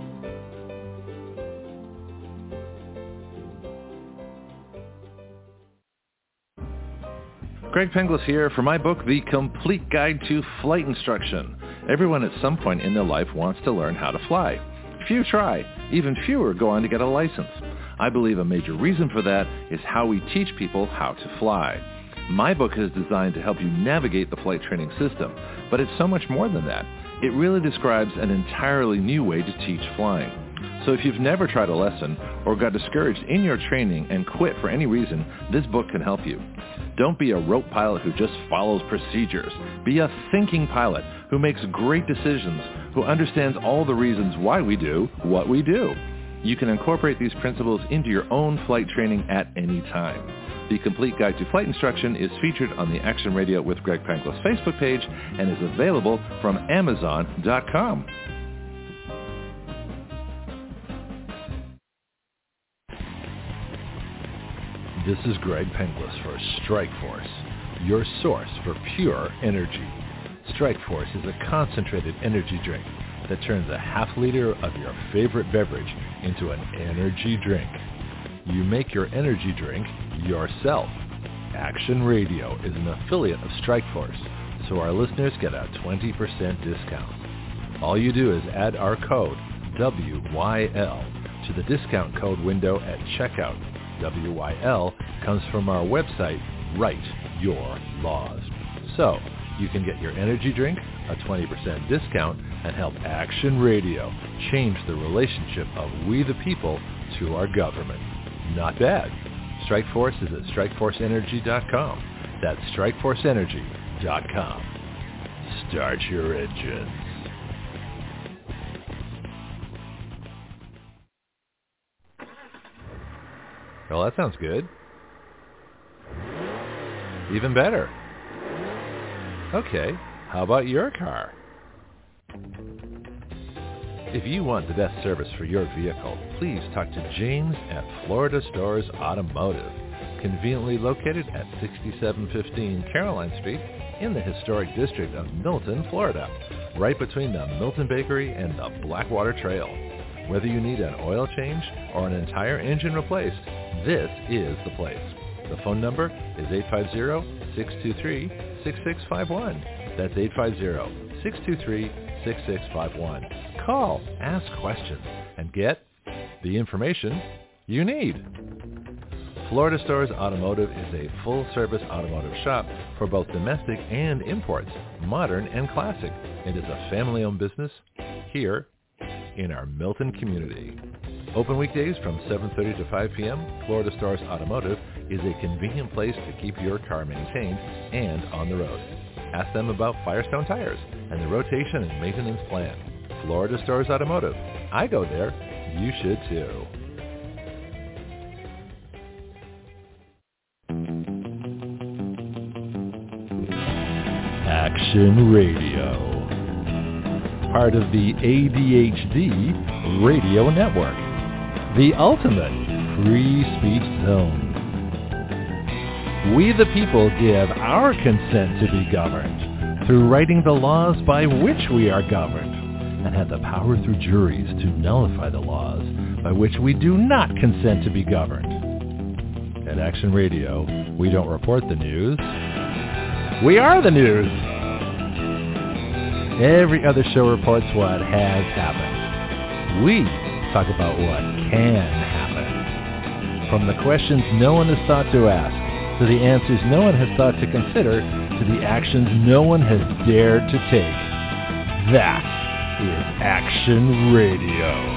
Greg Penglis here for my book, The Complete Guide to Flight Instruction. Everyone at some point in their life wants to learn how to fly. Few try. Even fewer go on to get a license. I believe a major reason for that is how we teach people how to fly. My book is designed to help you navigate the flight training system, but it's so much more than that. It really describes an entirely new way to teach flying. So if you've never tried a lesson or got discouraged in your training and quit for any reason, this book can help you. Don't be a rote pilot who just follows procedures. Be a thinking pilot who makes great decisions, who understands all the reasons why we do what we do. You can incorporate these principles into your own flight training at any time. The Complete Guide to Flight Instruction is featured on the Action Radio with Greg Penglis Facebook page and is available from amazon dot com. This is Greg Penglis for Strikeforce, your source for pure energy. Strikeforce is a concentrated energy drink that turns a half liter of your favorite beverage into an energy drink. You make your energy drink yourself. Action Radio is an affiliate of Strikeforce, so our listeners get a twenty percent discount. All you do is add our code W Y L to the discount code window at checkout. W Y L comes from our website, Write Your Laws. So, You can get your energy drink, a twenty percent discount, and help Action Radio change the relationship of we the people to our government. Not bad. Strikeforce is at strike force energy dot com. That's strike force energy dot com. Start your engines. Well, that sounds good. Even better. Okay, how about your car? If you want the best service for your vehicle, please talk to James at Florida Stars Automotive, conveniently located at sixty-seven fifteen Caroline Street in the historic district of Milton, Florida, right between the Milton Bakery and the Blackwater Trail. Whether you need an oil change or an entire engine replaced, this is the place. The phone number is eight five zero, six two three, six six five one. That's eight five zero, six two three, six six five one. Call, ask questions, and get the information you need. Florida Stars Automotive is a full-service automotive shop for both domestic and imports, modern and classic. It is a family-owned business here in our Milton community. Open weekdays from seven thirty to five p.m., Florida Stars Automotive is a convenient place to keep your car maintained and on the road. Ask them about Firestone tires and the rotation and maintenance plan. Florida Stars Automotive. I go there. You should too. Action Radio. Part of the A D H D Radio Network. The ultimate free speech zone. We the people give our consent to be governed through writing the laws by which we are governed, and have the power through juries to nullify the laws by which we do not consent to be governed. At Action Radio, we don't report the news. We are the news. Every other show reports what has happened. We talk about what can happen. From the questions no one has thought to ask, to the answers no one has thought to consider, to the actions no one has dared to take. That is Action Radio.